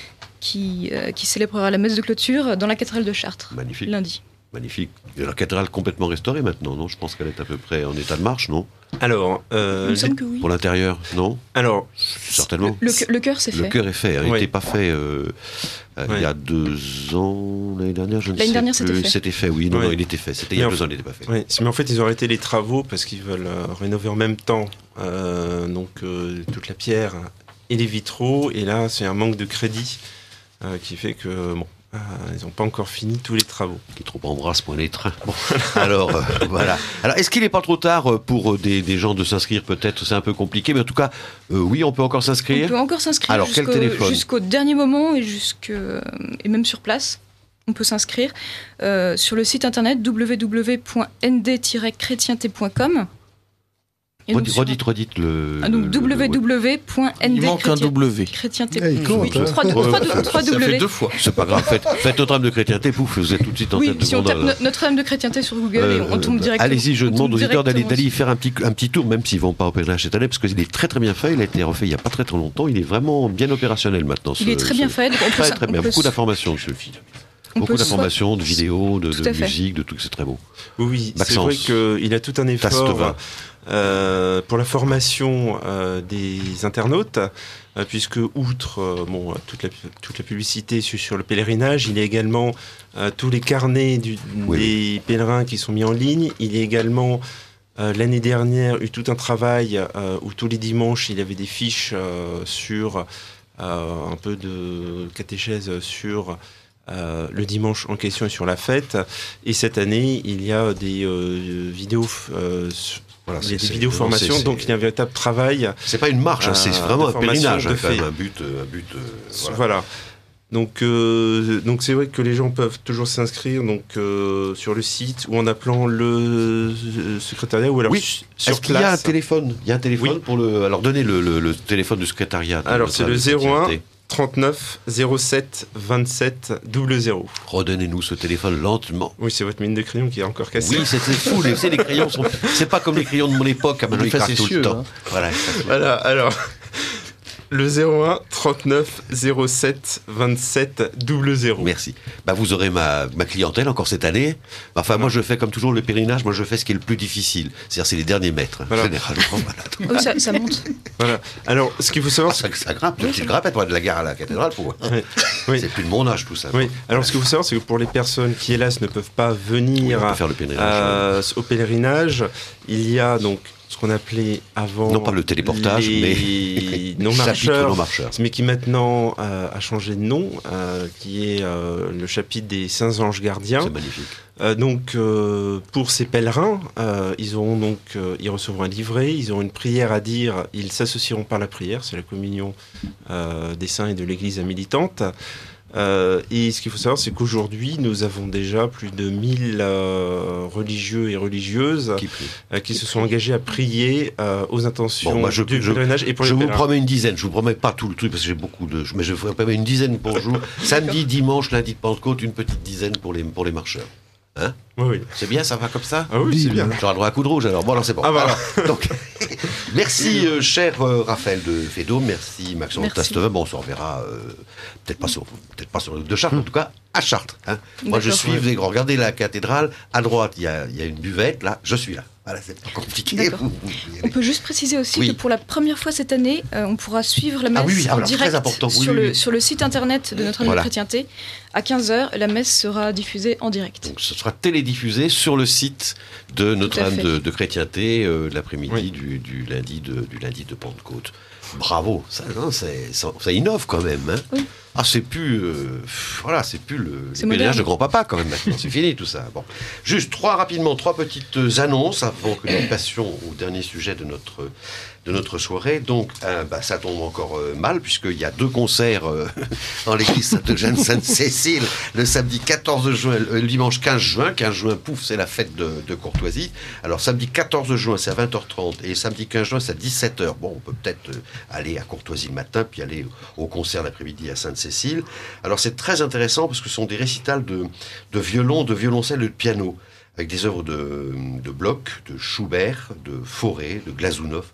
Speaker 7: qui, euh, qui célébrera la messe de clôture dans la cathédrale de Chartres.
Speaker 2: Magnifique.
Speaker 7: Lundi.
Speaker 2: Magnifique. Et la cathédrale complètement restaurée maintenant, non? Je pense qu'elle est à peu près en état de marche, non?
Speaker 8: Alors, euh,
Speaker 7: il me semble que oui.
Speaker 2: Pour l'intérieur, non?
Speaker 8: Alors,
Speaker 2: certainement.
Speaker 7: Le, le cœur, c'est fait.
Speaker 2: Le cœur est fait. Il
Speaker 8: ouais.
Speaker 2: n'était pas fait euh, euh, ouais. il y a deux ans, l'année dernière, je ne
Speaker 7: l'année
Speaker 2: sais
Speaker 7: dernière,
Speaker 2: plus.
Speaker 7: C'était fait.
Speaker 2: C'était fait, oui. Non,
Speaker 8: ouais.
Speaker 2: non, il était fait. C'était il y a deux ans, il n'était pas fait.
Speaker 8: Ouais. Mais en fait, ils ont arrêté les travaux parce qu'ils veulent euh, rénover en même temps euh, donc euh, toute la pierre et les vitraux. Et là, c'est un manque de crédit euh, qui fait que bon. Euh, ils n'ont pas encore fini tous les travaux.
Speaker 2: Qui trop embrasse point les trains. Bon, alors euh, voilà. Alors est-ce qu'il n'est pas trop tard pour des, des gens de s'inscrire peut-être? C'est un peu compliqué, mais en tout cas, euh, oui, on peut encore s'inscrire.
Speaker 7: On peut encore s'inscrire
Speaker 2: alors,
Speaker 7: jusqu'au,
Speaker 2: quel téléphone
Speaker 7: jusqu'au dernier moment et, jusque, et même sur place. On peut s'inscrire euh, sur le site internet w w w point n d tiret chrétienté point com.
Speaker 2: Redites, sur... redites, redites le.
Speaker 7: Ah, donc
Speaker 2: le,
Speaker 7: w w w point n d
Speaker 3: Il manque un W.
Speaker 7: Chrétienté.
Speaker 4: Ouais, il compte,
Speaker 7: oui,
Speaker 4: hein.
Speaker 7: trois W.
Speaker 3: Ça fait deux fois.
Speaker 2: C'est pas grave. Faites, faites Notre-Dame de Chrétienté, pouf, vous êtes tout de suite en
Speaker 7: Oui,
Speaker 2: tête de
Speaker 7: si on tape
Speaker 2: gondole.
Speaker 7: no- Notre-Dame de Chrétienté sur Google
Speaker 2: Euh,
Speaker 7: et on tombe directement.
Speaker 2: Allez-y, je
Speaker 7: on
Speaker 2: demande aux
Speaker 7: tombe
Speaker 2: auditeurs d'aller, d'aller y
Speaker 7: directement
Speaker 2: faire un petit, un petit tour, même s'ils vont pas au pèlerinage cette année, parce qu'il est très très bien fait. Il a été refait il y a pas très très longtemps. Il est vraiment bien opérationnel maintenant.
Speaker 7: Il
Speaker 2: ce-
Speaker 7: est très bien
Speaker 2: ce-
Speaker 7: fait. donc on peut
Speaker 2: Très
Speaker 7: ça-
Speaker 2: très
Speaker 7: on
Speaker 2: bien.
Speaker 7: peut
Speaker 2: Beaucoup
Speaker 7: s-
Speaker 2: d'informations dessus.
Speaker 7: on
Speaker 2: Beaucoup
Speaker 7: peut
Speaker 2: d'informations, de vidéos, de,
Speaker 7: Tout
Speaker 2: de
Speaker 7: à fait.
Speaker 2: musique, de tout. C'est très beau.
Speaker 8: Oui, c'est
Speaker 2: Maxence.
Speaker 8: vrai qu'il a tout un
Speaker 2: Taste
Speaker 8: effort
Speaker 2: vin.
Speaker 8: euh, pour la formation euh, des internautes, euh, puisque outre euh, bon, toute, la, toute la publicité sur, sur le pèlerinage, il y a également euh, tous les carnets du,
Speaker 2: Oui.
Speaker 8: des pèlerins qui sont mis en ligne. Il y a également, euh, l'année dernière, eu tout un travail euh, où tous les dimanches, il y avait des fiches euh, sur euh, un peu de catéchèse sur... Euh, le dimanche en question et sur la fête. Et cette année, il y a des euh, vidéos, euh,
Speaker 2: Voilà,
Speaker 8: il y a
Speaker 2: c'est-
Speaker 8: des vidéos
Speaker 2: c'est-
Speaker 8: formations,
Speaker 2: c'est-
Speaker 8: donc il y a un véritable travail.
Speaker 2: C'est pas une marche, hein, c'est
Speaker 8: Euh,
Speaker 2: vraiment
Speaker 8: de
Speaker 2: un
Speaker 8: formation
Speaker 2: pèlerinage, hein,
Speaker 8: de
Speaker 2: quand même,
Speaker 8: fait.
Speaker 2: un but, euh, un but. euh, voilà.
Speaker 8: Voilà. Donc, euh, donc c'est vrai que les gens peuvent toujours s'inscrire donc euh, sur le site ou en appelant le euh, secrétariat ou alors
Speaker 2: Oui.
Speaker 8: su- sur
Speaker 2: Est-ce qu'il y a un
Speaker 8: place.
Speaker 2: téléphone Il y a un téléphone
Speaker 8: Oui.
Speaker 2: pour le. Alors donnez le, le, le téléphone du secrétariat. de
Speaker 8: Alors
Speaker 2: Notre-Dame
Speaker 8: c'est le
Speaker 2: de
Speaker 8: zéro un
Speaker 2: Chrétienté.
Speaker 8: trente-neuf zéro sept vingt-sept double zéro.
Speaker 2: Redonnez-nous ce téléphone lentement.
Speaker 8: Oui, c'est votre mine de crayon qui est encore cassée.
Speaker 2: Oui, c'était fou. Les, c'est les crayons sont. C'est pas comme les crayons de mon époque, à maintenant ils
Speaker 3: Fait
Speaker 2: craquent tout
Speaker 3: facétieux,
Speaker 2: le temps.
Speaker 3: hein.
Speaker 2: Voilà. ça fait-
Speaker 8: Voilà, alors le zéro un trente-neuf zéro sept vingt-sept double zéro.
Speaker 2: Merci. Bah, vous aurez ma, ma clientèle encore cette année. Enfin, moi, je fais comme toujours le pèlerinage. Moi, je fais ce qui est le plus difficile. C'est-à-dire, c'est les derniers mètres,
Speaker 8: Voilà.
Speaker 2: généralement. Voilà.
Speaker 7: Oui, ça, ça monte.
Speaker 8: Voilà. Alors, ce qu'il faut savoir,
Speaker 2: Ça, ça grimpe. Tu grimpes pour aller de la gare à la cathédrale. Pour...
Speaker 8: Oui. Oui.
Speaker 2: C'est plus de mon âge, tout ça.
Speaker 8: Oui. Alors, ce qu'il faut savoir, c'est que pour les personnes qui, hélas, ne peuvent pas
Speaker 2: Oui,
Speaker 8: venir
Speaker 2: on peut faire le pèlerinage.
Speaker 8: euh, au pèlerinage, il y a donc ce qu'on appelait avant
Speaker 2: Non pas le téléportage,
Speaker 8: les
Speaker 2: mais
Speaker 8: non-marcheurs,
Speaker 2: non-marcheurs.
Speaker 8: mais qui maintenant euh, a changé de nom, euh, qui est euh, le chapitre des Saints Anges Gardiens.
Speaker 2: C'est magnifique.
Speaker 8: Euh, donc, euh, pour ces pèlerins, euh, ils auront donc, euh, ils recevront un livret, ils auront une prière à dire, ils s'associeront par la prière, c'est la communion euh, des saints et de l'Église militante. Euh, et ce qu'il faut savoir, c'est qu'aujourd'hui, nous avons déjà plus de mille euh, religieux et religieuses
Speaker 2: Qui prie.
Speaker 8: euh, qui se sont engagés à prier euh, aux intentions
Speaker 2: Bon, moi, je-
Speaker 8: du
Speaker 2: je-
Speaker 8: pèlerinage et pour
Speaker 2: Je
Speaker 8: les
Speaker 2: vous
Speaker 8: pèlerins.
Speaker 2: promets une dizaine. Je vous promets pas tout le truc parce que j'ai beaucoup de. Mais je vous promets une dizaine pour jour. Samedi, dimanche, lundi de Pentecôte, une petite dizaine pour les pour les marcheurs. Hein?
Speaker 8: Oui, oui.
Speaker 2: C'est bien, ça va comme ça?
Speaker 8: Ah oui, c'est bien.
Speaker 2: J'aurai droit à un coup de rouge alors. Bon, alors c'est bon.
Speaker 8: Ah bah.
Speaker 2: Alors, donc, merci, euh, cher euh, Raphaël de Fédot. Merci, Maxence
Speaker 7: Merci.
Speaker 2: Tastevin. Bon, on se reverra euh, peut-être pas sur peut-être pas sur le de Chartres, en tout cas à Chartres. Hein. Moi, je
Speaker 7: D'accord,
Speaker 2: suis.
Speaker 7: ouais.
Speaker 2: Vous avez regardez la cathédrale. À droite, il y a, il y a une buvette. Là, je suis là. Voilà, c'est pas compliqué.
Speaker 7: D'accord.
Speaker 2: Vous- vous y
Speaker 7: On
Speaker 2: allez.
Speaker 7: peut juste préciser aussi
Speaker 2: Oui.
Speaker 7: que pour la première fois cette année, euh, on pourra suivre la messe
Speaker 2: Ah oui, oui,
Speaker 7: en
Speaker 2: alors, très
Speaker 7: direct
Speaker 2: important. Oui,
Speaker 7: sur,
Speaker 2: oui,
Speaker 7: le,
Speaker 2: oui.
Speaker 7: sur le site internet de Notre-Dame
Speaker 2: Voilà.
Speaker 7: de Chrétienté. À quinze heures, la messe sera diffusée en direct.
Speaker 2: Donc, ce sera télédiffusé sur le site de Notre-Dame
Speaker 7: fait.
Speaker 2: de, de Chrétienté euh, l'après-midi
Speaker 8: Oui.
Speaker 2: du, du lundi de, du lundi de Pentecôte. Bravo, ça, hein, c'est- ça, ça innove quand même. Hein.
Speaker 7: Oui.
Speaker 2: Ah, c'est plus, euh, pff, voilà, c'est plus le,
Speaker 7: C'est
Speaker 2: le pèlerinage
Speaker 7: moderne.
Speaker 2: de grand-papa quand même maintenant. C'est fini tout ça. Bon, juste trois rapidement, trois petites annonces avant que nous passions au dernier sujet de notre de notre soirée. Donc, euh, bah, ça tombe encore euh, mal puisqu'il y a deux concerts euh, dans l'église Sainte-Eugène Sainte-Cécile le samedi quatorze juin, le dimanche quinze juin. quinze juin, pouf, c'est la fête de, de Courtoisie. Alors, samedi quatorze juin, c'est à vingt heures trente et samedi quinze juin, c'est à dix-sept heures. Bon, on peut peut-être euh, aller à Courtoisie le matin puis aller au concert l'après-midi à Sainte-Cécile. Alors, c'est très intéressant parce que ce sont des récitals de, de violon, de violoncelle et de piano avec des œuvres de, de Bloch, de Schubert, de Fauré, de Glazunov,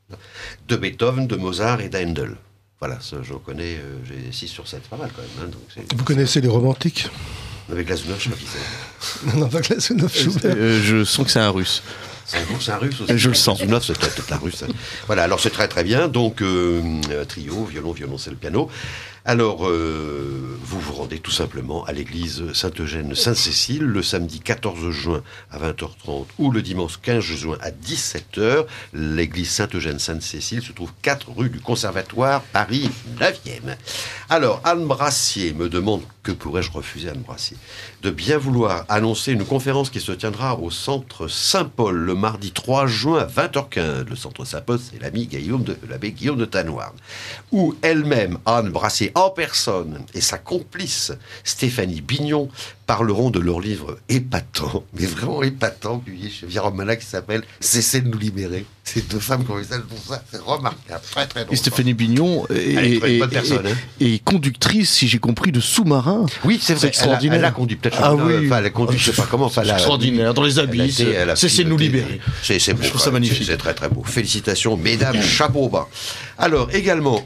Speaker 2: de Beethoven, de Mozart et d'Handel. Voilà, ça, j'en connais, euh, j'ai six sur sept, pas mal quand même. Hein, donc c'est-
Speaker 4: Vous connaissez les romantiques?
Speaker 2: Avec Glazunov, je sais pas qui c'est.
Speaker 4: Non, pas Glazunov, Schubert.
Speaker 3: Euh, je sens que c'est un russe.
Speaker 2: C'est un, c'est un russe aussi.
Speaker 3: Je le sens.
Speaker 2: Glazunov, c'est peut-être la russe. Hein. Voilà, alors c'est très très bien. Donc, euh, euh, trio, violon, violoncelle, piano. Alors, euh, vous vous rendez tout simplement à l'église Saint-Eugène-Sainte-Cécile le samedi quatorze juin à vingt heures trente ou le dimanche quinze juin à dix-sept heures. L'église Saint-Eugène-Sainte-Cécile se trouve quatre rue du Conservatoire, Paris neuvième. Alors, Anne Brassier me demande, que pourrais-je refuser, Anne Brassier, de bien vouloir annoncer une conférence qui se tiendra au centre Saint-Paul le mardi trois juin à vingt heures quinze. Le centre Saint-Paul, c'est l'ami Guillaume de, l'abbé Guillaume de Tanoirne, où elle-même, Anne Brassier, en personne, et sa complice Stéphanie Bignon parleront de leur livre épatant, mais vraiment épatant, publié chez Via Romana, qui s'appelle « Cessez de nous libérer ». Ces deux femmes qui ont fait ça, c'est remarquable, très très drôle.
Speaker 3: Et Stéphanie Bignon est, est,
Speaker 2: personne,
Speaker 3: est,
Speaker 2: hein.
Speaker 3: est conductrice, si j'ai compris, de sous-marin.
Speaker 2: Oui, c'est vrai,
Speaker 3: c'est extraordinaire.
Speaker 2: Elle a, elle a conduit peut-être.
Speaker 3: Ah
Speaker 2: non,
Speaker 3: oui,
Speaker 2: enfin, elle a conduit, je sais pas comment. Enfin,
Speaker 3: c'est extraordinaire, dans les abysses. Cessez de nous libérer.
Speaker 2: C'est, c'est beau,
Speaker 3: je trouve ça magnifique.
Speaker 2: C'est, c'est très très beau. Félicitations, mesdames, chapeau bas. Alors, également.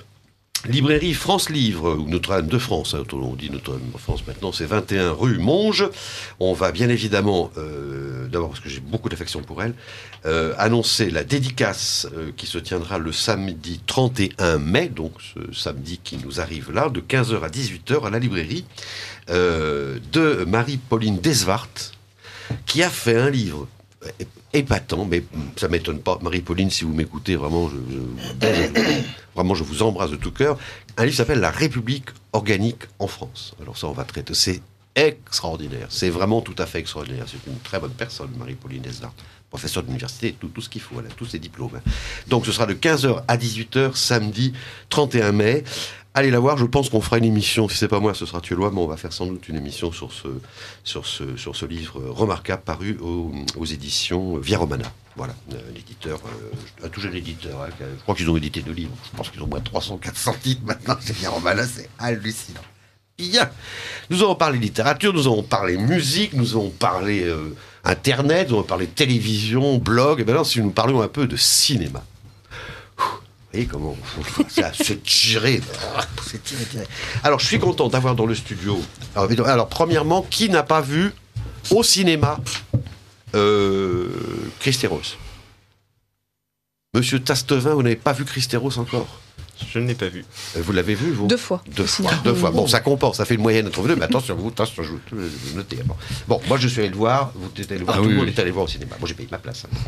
Speaker 2: Librairie France Livre, ou Notre-Dame de France, hein, on dit Notre-Dame de France maintenant, c'est vingt et un rue Monge. On va bien évidemment, euh, d'abord parce que j'ai beaucoup d'affection pour elle, euh, annoncer la dédicace euh, qui se tiendra le samedi trente et un mai, donc ce samedi qui nous arrive là, de quinze heures à dix-huit heures à la librairie, euh, de Marie-Pauline Desvart, qui a fait un livre épatant, mais ça m'étonne pas. Marie-Pauline, si vous m'écoutez, vraiment, je, je, vraiment, je vous embrasse de tout cœur. Un livre s'appelle « La République organique en France ». Alors ça, on va traiter. C'est extraordinaire. C'est vraiment tout à fait extraordinaire. C'est une très bonne personne, Marie-Pauline Desvart. Professeur d'université, tout, tout ce qu'il faut, elle a tous ses diplômes. Donc ce sera de quinze heures à dix-huit heures, samedi trente et un mai. Allez la voir, je pense qu'on fera une émission, si c'est pas moi, ce sera Tuelois, mais on va faire sans doute une émission sur ce, sur ce, sur ce livre remarquable paru aux, aux éditions Via Romana. Voilà, un éditeur, euh, un tout jeune éditeur, hein, je crois qu'ils ont édité deux livres, je pense qu'ils ont moins de trois cents, quatre cents titres maintenant, c'est Via Romana, c'est hallucinant. Bien, nous avons parlé littérature, nous avons parlé musique, nous avons parlé euh, internet, nous avons parlé télévision, blog, et maintenant si nous parlions un peu de cinéma. Vous voyez comment ça se tirer, c'est tiré, tiré. Alors, je suis content d'avoir dans le studio. Alors, alors premièrement, qui n'a pas vu au cinéma euh, Christéros? Monsieur Tastevin, vous n'avez pas vu Christéros encore?
Speaker 8: Je ne l'ai pas vu.
Speaker 2: Vous l'avez vu, vous?
Speaker 7: Deux fois.
Speaker 2: Deux fois. Deux fois. Bon, ça compense, ça fait une moyenne entre vous deux, mais attention, vous, attention, je vous notez. Bon. bon, moi, je suis allé le voir, vous êtes allé le voir, ah, tout oui, le monde oui. est allé le voir au cinéma. Moi, j'ai payé ma place. Hein.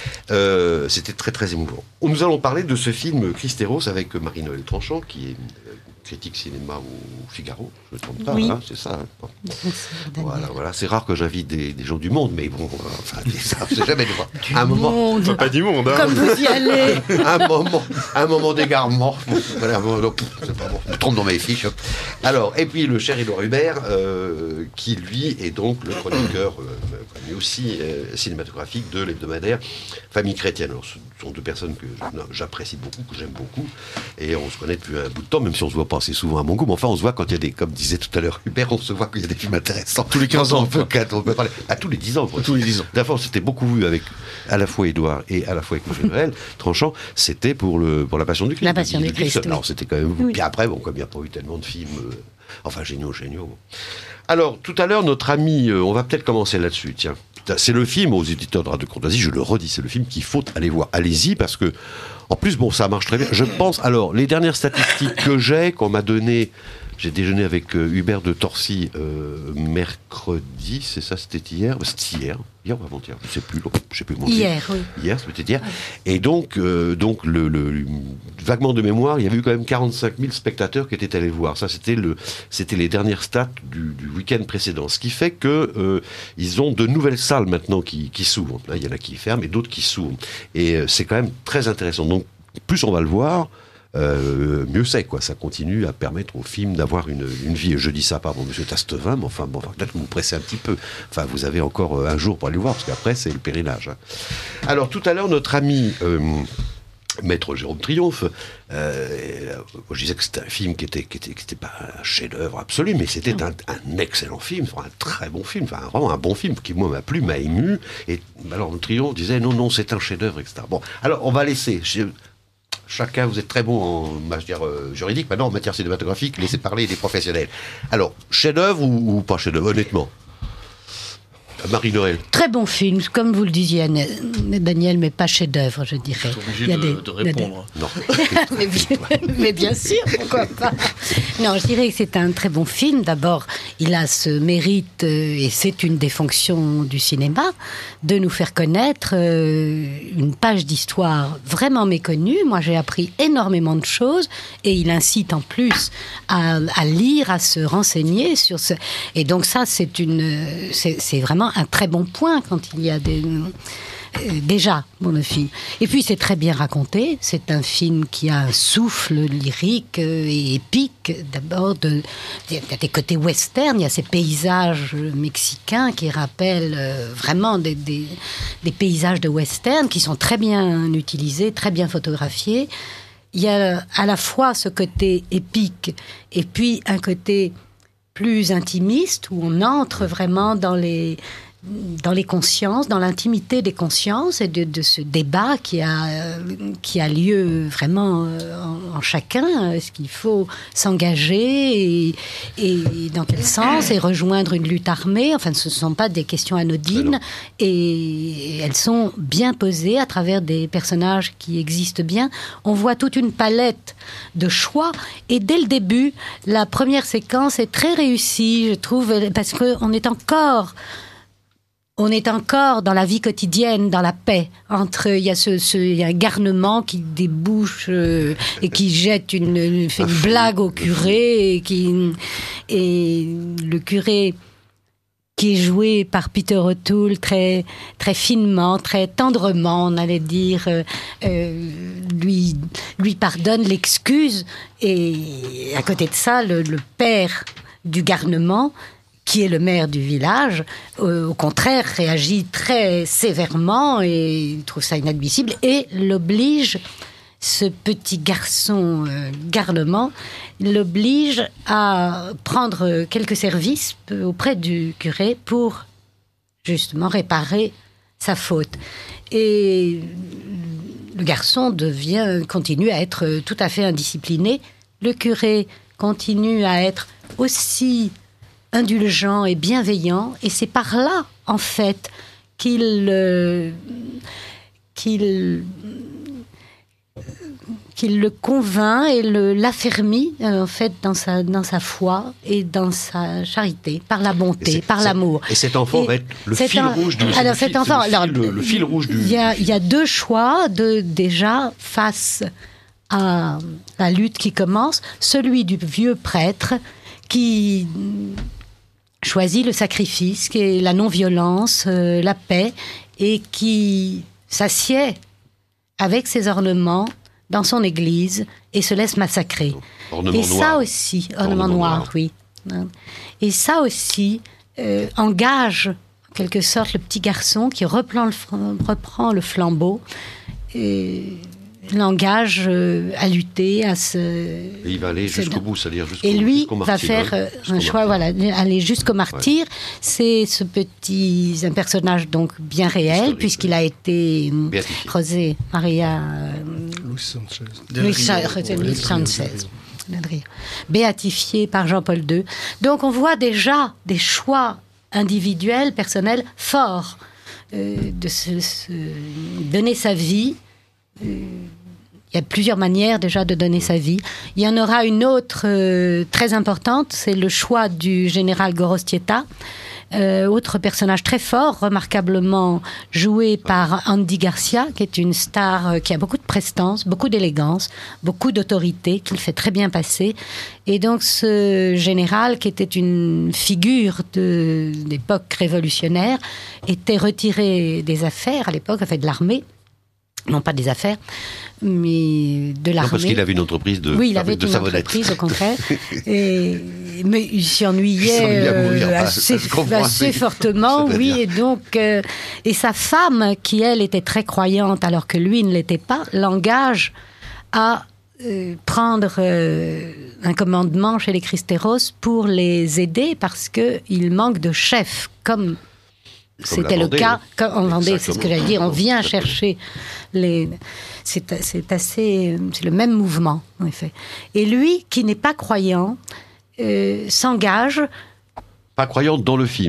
Speaker 2: Euh, c'était très, très émouvant. Nous allons parler de ce film Christéros avec Marie-Noël Tranchant, qui est euh, critique cinéma au Figaro, je ne me trompe pas, oui. hein, c'est ça. Hein. Bon. Voilà, voilà. C'est rare que j'invite des, des gens du monde, mais bon, euh, enfin, ça, c'est jamais de voir.
Speaker 7: Du
Speaker 2: un moment,
Speaker 7: monde.
Speaker 8: Pas du monde, hein.
Speaker 7: Comme vous y allez.
Speaker 2: un moment, un moment d'égarement. Voilà, un moment, donc, c'est pas bon. Je me trompe dans mes fiches. Alors, et puis le cher Édouard Hubert, euh, qui lui est donc le chroniqueur, euh, mais aussi euh, cinématographique de l'hebdomadaire Famille Chrétienne. Alors, ce sont deux personnes que j'apprécie beaucoup, que j'aime beaucoup, et on se connaît depuis un bout de temps, même si on se voit pas assez souvent à mon goût, mais enfin on se voit quand il y a des, comme disait tout à l'heure Hubert, on se voit quand il y a des films intéressants.
Speaker 3: Tous les quinze ans.
Speaker 2: On peut, on peut parler. À tous les dix ans.
Speaker 3: Tous les dix ans.
Speaker 2: D'abord, c'était beaucoup vu avec à la fois Édouard et à la fois avec Marie-Noël Tranchant, c'était pour, le, pour La Passion du Christ.
Speaker 9: La Passion du, du Christ.
Speaker 2: Christ. Alors c'était quand même. Oui. Puis après, bon, comme il n'y a pas eu tellement de films, euh, enfin géniaux, géniaux. Alors, tout à l'heure, notre ami, euh, on va peut-être commencer là-dessus, tiens. C'est le film, aux éditeurs de Radio Courtoisie, je le redis, c'est le film qu'il faut aller voir. Allez-y, parce que, en plus, bon, ça marche très bien. Je pense, alors, les dernières statistiques que j'ai, qu'on m'a données, j'ai déjeuné avec euh, Hubert de Torcy euh, mercredi, c'est ça, c'était hier C'était hier, hier ou avant-hier, je ne sais plus, je sais plus mon
Speaker 9: Hier, oui.
Speaker 2: Hier, c'était hier. Et donc, euh, donc le, le, le, vaguement de mémoire, il y avait eu quand même quarante-cinq mille spectateurs qui étaient allés le voir. Ça, c'était, le, c'était les dernières stats du, du week-end précédent. Ce qui fait que euh, ils ont de nouvelles salles maintenant qui, qui s'ouvrent. Là, il y en a qui ferment et d'autres qui s'ouvrent. Et euh, c'est quand même très intéressant. Donc, plus on va le voir, Euh, mieux c'est, quoi. Ça continue à permettre au film d'avoir une, une vie. Je dis ça, pardon, monsieur Tastevin, mais enfin, bon, peut-être que vous pressez un petit peu. Enfin, vous avez encore un jour pour aller le voir, parce qu'après, c'est le pèlerinage. Hein. Alors, tout à l'heure, notre ami euh, Maître Jérôme Triomphe, euh, je disais que c'était un film qui était, qui était, qui était pas un chef-d'œuvre absolu, mais c'était un, un excellent film, un très bon film, enfin, vraiment un bon film qui, moi, m'a plu, m'a ému. Et alors, Triomphe disait non, non, c'est un chef-d'œuvre, et cetera. Bon, alors, on va laisser. Chacun, vous êtes très bon en matière euh, juridique, maintenant en matière cinématographique, laissez parler des professionnels. Alors, chef-d'œuvre ou, ou pas chef-d'œuvre, honnêtement? Marie-Noël.
Speaker 9: Très bon film, comme vous le disiez, Daniel, mais pas chef-d'œuvre, je dirais.
Speaker 3: Il y a de, des, de répondre.
Speaker 2: Des... Non.
Speaker 9: mais, bien, mais bien sûr, pourquoi pas. Non, je dirais que c'est un très bon film. D'abord, il a ce mérite, et c'est une des fonctions du cinéma, de nous faire connaître une page d'histoire vraiment méconnue. Moi, j'ai appris énormément de choses, et il incite en plus à, à lire, à se renseigner sur ce... Et donc ça, c'est une, c'est, c'est vraiment un très bon point quand il y a des... Euh, déjà, bon, le film. Et puis, c'est très bien raconté. C'est un film qui a un souffle lyrique euh, et épique. D'abord, de, il y a des côtés western, il y a ces paysages mexicains qui rappellent euh, vraiment des, des, des paysages de western qui sont très bien utilisés, très bien photographiés. Il y a à la fois ce côté épique et puis un côté plus intimiste où on entre vraiment dans les... dans les consciences, dans l'intimité des consciences et de, de ce débat qui a, qui a lieu vraiment en, en chacun. Est-ce qu'il faut s'engager et, et dans quel sens et rejoindre une lutte armée? Enfin, ce ne sont pas des questions anodines et elles sont bien posées à travers des personnages qui existent bien. On voit toute une palette de choix et dès le début, la première séquence est très réussie, je trouve, parce qu'on est encore... On est encore dans la vie quotidienne, dans la paix. Entre, il y a ce, ce il y a un garnement qui débouche euh, et qui jette une, fait une blague au curé et qui, et le curé qui est joué par Peter O'Toole très, très finement, très tendrement, on allait dire, euh, euh, lui, lui pardonne l'excuse et à côté de ça, le, le père du garnement, qui est le maire du village, euh, au contraire, réagit très sévèrement et il trouve ça inadmissible et l'oblige, ce petit garçon euh, garnement, l'oblige à prendre quelques services auprès du curé pour justement réparer sa faute. Et le garçon devient, continue à être tout à fait indiscipliné. Le curé continue à être aussi indulgent et bienveillant, et c'est par là, en fait, qu'il euh, qu'il qu'il le convainc et le, l'affermit, euh, en fait, dans sa, dans sa foi et dans sa charité, par la bonté, par l'amour.
Speaker 2: Et cet enfant et va être le fil
Speaker 9: un,
Speaker 2: rouge du...
Speaker 9: Alors, cet
Speaker 2: fil,
Speaker 9: enfant...
Speaker 2: le,
Speaker 9: alors,
Speaker 2: le, le fil rouge du...
Speaker 9: Il y a, il y a deux choix, de, déjà, face à la lutte qui commence. Celui du vieux prêtre qui... choisit le sacrifice, qui est la non-violence, euh, la paix, et qui s'assied avec ses ornements dans son église et se laisse massacrer.
Speaker 2: Ornement
Speaker 9: et ça
Speaker 2: noir.
Speaker 9: aussi, ornement,
Speaker 2: ornement
Speaker 9: noir,
Speaker 2: noir,
Speaker 9: oui. Et ça aussi euh, engage, en quelque sorte, le petit garçon qui reprend le, reprend le flambeau et l'engage euh, à lutter, à se...
Speaker 2: Et il va aller jusqu'au bout, c'est-à-dire jusqu'au
Speaker 9: Et lui
Speaker 2: jusqu'au
Speaker 9: va
Speaker 2: martyr,
Speaker 9: faire
Speaker 2: hein,
Speaker 9: euh, un choix, voilà, aller jusqu'au martyr. Ouais. C'est ce petit, un personnage donc bien réel, historique, puisqu'il a été
Speaker 2: béatifié.
Speaker 9: José Maria
Speaker 4: Luis Sanchez.
Speaker 9: Luis Sanchez. Béatifié par Jean-Paul deux. Donc on voit déjà des choix individuels, personnels, forts, euh, de se, se donner sa vie. Il y a plusieurs manières déjà de donner sa vie. Il y en aura une autre euh, très importante, c'est le choix du général Gorostieta, euh, autre personnage très fort, remarquablement joué par Andy Garcia, qui est une star euh, qui a beaucoup de prestance, beaucoup d'élégance, beaucoup d'autorité, qu'il fait très bien passer. Et donc ce général, qui était une figure de l'époque révolutionnaire, était retiré des affaires à l'époque, enfin de l'armée, non pas des affaires, mais de l'armée.
Speaker 2: Non, parce qu'il avait une entreprise de
Speaker 9: Oui, il avait
Speaker 2: de
Speaker 9: une
Speaker 2: savonnettes.
Speaker 9: entreprise, au contraire. Et, mais il s'y ennuyait euh, assez, assez fortement, oui. Dire. Et donc, euh, et sa femme, qui elle était très croyante, alors que lui ne l'était pas, l'engage à euh, prendre euh, un commandement chez les Cristeros pour les aider, parce qu'il manque de chef, comme... Comme C'était Vendée, le cas hein. En Vendée, exactement. C'est ce que j'allais dire. On vient chercher les. C'est, c'est assez. C'est le même mouvement, en effet. Et lui, qui n'est pas croyant, euh, s'engage.
Speaker 2: Pas croyant dans le film.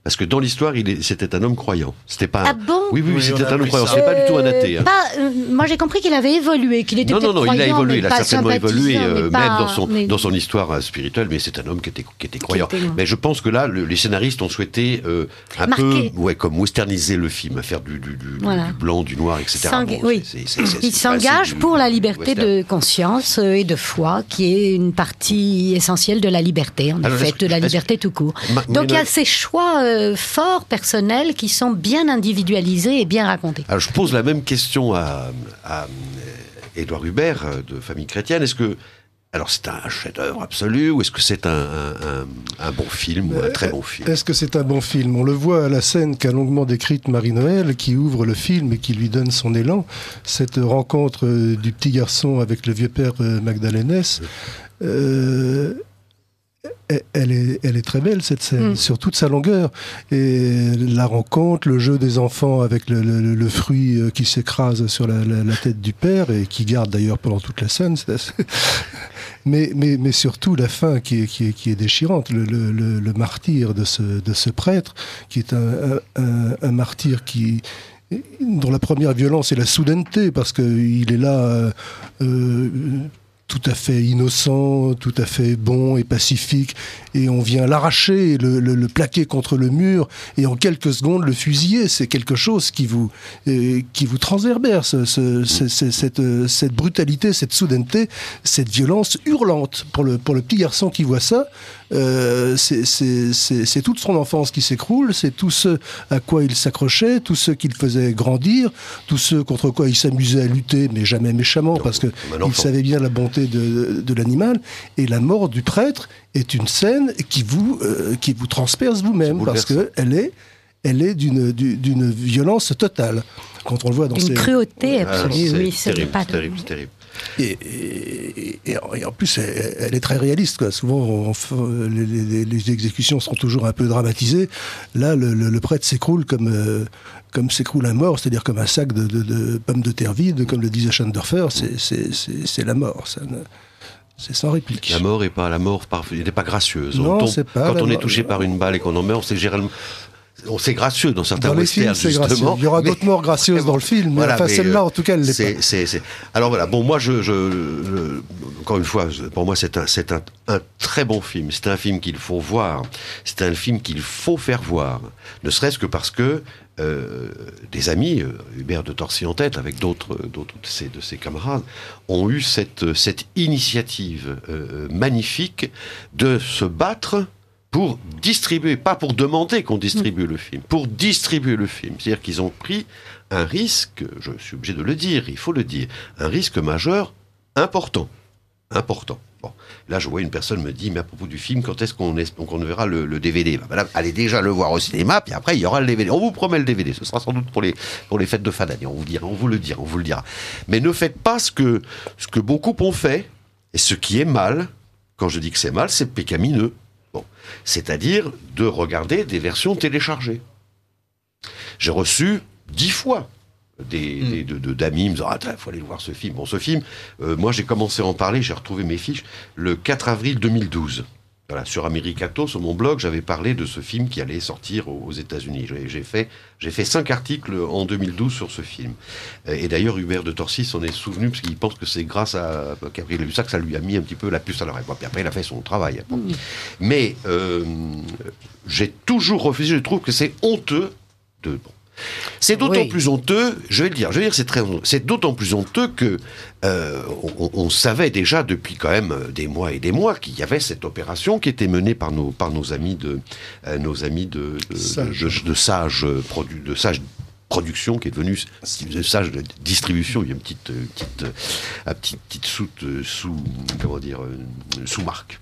Speaker 2: Parce que dans l'histoire, il est, c'était un homme croyant. C'était pas. Un...
Speaker 9: Ah bon ?
Speaker 2: Oui, oui, oui,
Speaker 3: Oui,
Speaker 2: c'était
Speaker 3: on a
Speaker 2: un homme
Speaker 3: appris
Speaker 2: croyant.
Speaker 3: ça.
Speaker 2: C'était pas du tout un athée.
Speaker 9: Euh,
Speaker 2: hein.
Speaker 9: pas, euh, moi, j'ai compris qu'il avait évolué, qu'il était
Speaker 2: Non, non,
Speaker 9: peut-être
Speaker 2: non, il a
Speaker 9: croyant,
Speaker 2: évolué,
Speaker 9: mais
Speaker 2: il a
Speaker 9: pas
Speaker 2: certainement évolué,
Speaker 9: sympathisant,
Speaker 2: euh,
Speaker 9: mais pas-
Speaker 2: même dans son,
Speaker 9: mais-
Speaker 2: dans son histoire euh, spirituelle, mais c'est un homme qui était, qui était croyant.
Speaker 9: était-
Speaker 2: Mais je pense que là, le- les scénaristes ont souhaité euh, un
Speaker 9: Marquer.
Speaker 2: peu, ouais, comme westerniser le film, faire du, du, du,
Speaker 9: Voilà.
Speaker 2: du blanc, du noir, et cetera.
Speaker 9: S'eng- oui.
Speaker 2: c'est- c'est- c'est-
Speaker 9: Il
Speaker 2: c'est
Speaker 9: s'engage
Speaker 2: passé du-
Speaker 9: pour la liberté
Speaker 2: western.
Speaker 9: de conscience euh, et de foi, qui est une partie essentielle de la liberté, en
Speaker 2: Alors,
Speaker 9: effet,
Speaker 2: est-ce que-
Speaker 9: de la
Speaker 2: est-ce-
Speaker 9: liberté tout court.
Speaker 2: Ma-
Speaker 9: Donc il y a
Speaker 2: Mouina-
Speaker 9: ces choix euh, forts, personnels, qui sont bien individualisés et bien racontés.
Speaker 2: Alors je pose la même question à, à euh, Édouard Hubert euh, de Famille Chrétienne. Est-ce que alors c'est un chef-d'œuvre absolu ou est-ce que c'est un, un, un, un bon film ou un très bon film?
Speaker 4: Est-ce que c'est un bon film? On le voit à la scène qu'a longuement décrite Marie-Noël, qui ouvre le film et qui lui donne son élan. Cette rencontre euh, du petit garçon avec le vieux père euh, Magdalénès, euh, elle est, elle est très belle, cette scène,
Speaker 9: Mm.
Speaker 4: sur toute sa longueur. Et la rencontre, le jeu des enfants avec le, le- le fruit euh, qui s'écrase sur la, la- la tête du père et qui garde d'ailleurs pendant toute la scène. C'est assez... mais, mais, mais surtout la fin qui est, qui est, qui est déchirante, le, le, le, le martyr de ce, de ce prêtre, qui est un, un, un, un martyr qui... dont la première violence est la soudaineté, parce qu'il est là... Euh, euh, tout à fait innocent, tout à fait bon et pacifique, et on vient l'arracher, le, le, le plaquer contre le mur, et en quelques secondes le fusiller. C'est quelque chose qui vous, euh, qui vous transverse, ce, ce, ce, cette, cette brutalité, cette soudaineté, cette violence hurlante. Pour le, pour le petit garçon qui voit ça, euh, c'est, c'est, c'est, c'est toute son enfance qui s'écroule, c'est tout ce à quoi il s'accrochait, tout ce qui le faisait grandir, tout ce contre quoi il s'amusait à lutter, mais jamais méchamment,
Speaker 2: Donc,
Speaker 4: parce que
Speaker 2: comme un
Speaker 4: il
Speaker 2: enfant.
Speaker 4: savait bien la bonté de, de, de l'animal. Et la mort du prêtre est une scène qui vous, euh, qui vous transperce vous-même,
Speaker 2: C'est
Speaker 4: parce qu'elle est, elle est d'une, d'une d'une violence totale. Quand on le voit dans
Speaker 9: Une
Speaker 4: ces...
Speaker 9: cruauté
Speaker 2: Ah,
Speaker 9: absolue,
Speaker 2: c'est
Speaker 9: oui, ce n'est
Speaker 2: terrible,
Speaker 9: pas
Speaker 2: c'est terrible, c'est terrible.
Speaker 4: Et, et, et, et en plus, elle, elle est très réaliste, quoi. Souvent, on, on, les, les, les exécutions sont toujours un peu dramatisées. Là, le, le, le prêtre s'écroule comme, euh, comme s'écroule un mort, c'est-à-dire comme un sac de, de, de pommes de terre vides, comme le disait Schandorfer. C'est, c'est, c'est, c'est la mort. Ça ne, c'est sans réplique.
Speaker 2: La mort est pas la mort, par- elle n'est pas gracieuse.
Speaker 4: Non,
Speaker 2: On tombe-
Speaker 4: c'est pas
Speaker 2: quand
Speaker 4: la
Speaker 2: on est
Speaker 4: mort.
Speaker 2: touché par une balle et qu'on en meurt, c'est généralement. On c'est gracieux dans certains
Speaker 4: Dans les films,
Speaker 2: westerns,
Speaker 4: c'est gracieux.
Speaker 2: justement.
Speaker 4: Il y aura
Speaker 2: mais-
Speaker 4: d'autres morts gracieuses dans le film, mais
Speaker 2: Voilà,
Speaker 4: enfin,
Speaker 2: mais,
Speaker 4: celle-là,
Speaker 2: euh,
Speaker 4: en tout cas, elle l'est
Speaker 2: c'est,
Speaker 4: pas.
Speaker 2: c'est, c'est... Alors voilà, bon, moi, je, je, je- encore une fois, pour moi, c'est un, c'est un, un très bon film. C'est un film qu'il faut voir. C'est un film qu'il faut faire voir. Ne serait-ce que parce que euh, des amis, euh, Hubert de Torcy en tête, avec d'autres, d'autres de ses, de ses camarades, ont eu cette, cette initiative euh, magnifique de se battre pour distribuer, pas pour demander qu'on distribue le film, pour distribuer le film. C'est-à-dire qu'ils ont pris un risque, je suis obligé de le dire, il faut le dire, un risque majeur important. Important. Bon. Là, je vois une personne me dit, mais à propos du film, quand est-ce qu'on, est, qu'on verra le, le D V D? Ben là, allez déjà le voir au cinéma, puis après, il y aura le D V D. On vous promet le D V D. Ce sera sans doute pour les, pour les fêtes de fin d'année. On vous dira, on vous le dira, on vous le dira. Mais ne faites pas ce que, ce que beaucoup ont fait, et ce qui est mal. Quand je dis que c'est mal, c'est pécamineux. Bon. C'est-à-dire de regarder des versions téléchargées. J'ai reçu dix fois des,
Speaker 3: Mm.
Speaker 2: des, de, de, d'amis me disant « Ah, il faut aller le voir ce film ». Bon, ce film, euh, moi j'ai commencé à en parler, j'ai retrouvé mes fiches, le quatre avril deux mille douze. Voilà, sur Americato, sur mon blog, j'avais parlé de ce film qui allait sortir aux, aux États-Unis. J'ai, j'ai, fait, j'ai fait cinq articles en deux mille douze sur ce film. Et d'ailleurs, Hubert de Torcy s'en est souvenu, parce qu'il pense que c'est grâce à Gabriel Lussac que ça lui a mis un petit peu la puce à l'oreille. Bon, puis après, il a fait son travail. Bon.
Speaker 9: Mmh.
Speaker 2: Mais euh, j'ai toujours refusé, je trouve que c'est honteux de... Bon. C'est d'autant
Speaker 9: Oui.
Speaker 2: plus honteux, je vais le dire, je vais dire, c'est très honteux. C'est d'autant plus honteux que euh, on, on savait déjà depuis quand même des mois et des mois qu'il y avait cette opération qui était menée par nos par nos amis de euh, nos amis de de,
Speaker 4: Sage.
Speaker 2: de, de, de Sage euh, produ, de Sage Production qui est devenue de Sage de distribution. Il y a une petite euh, petite euh, petite petite sous sous comment dire euh, sous-marque.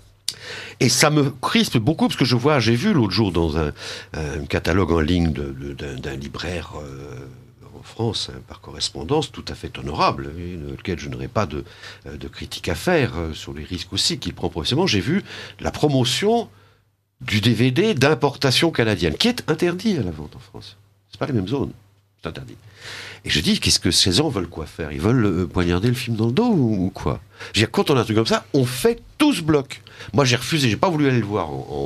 Speaker 2: Et ça me crispe beaucoup, parce que je vois, j'ai vu l'autre jour dans un, un catalogue en ligne de, de, d'un, d'un libraire euh, en France, hein, par correspondance, tout à fait honorable, et lequel je n'aurais pas de, de critique à faire, euh, sur les risques aussi qu'il prend professionnellement. J'ai vu la promotion du D V D d'importation canadienne, qui est interdit à la vente en France. C'est pas les mêmes zones, c'est interdit. Et je dis, qu'est-ce que ces gens veulent quoi faire? Ils veulent euh, poignarder le film dans le dos ou, ou quoi? Je veux dire, quand on a un truc comme ça, on fait tout ce bloc. Moi, j'ai refusé, j'ai pas voulu aller le voir en, en,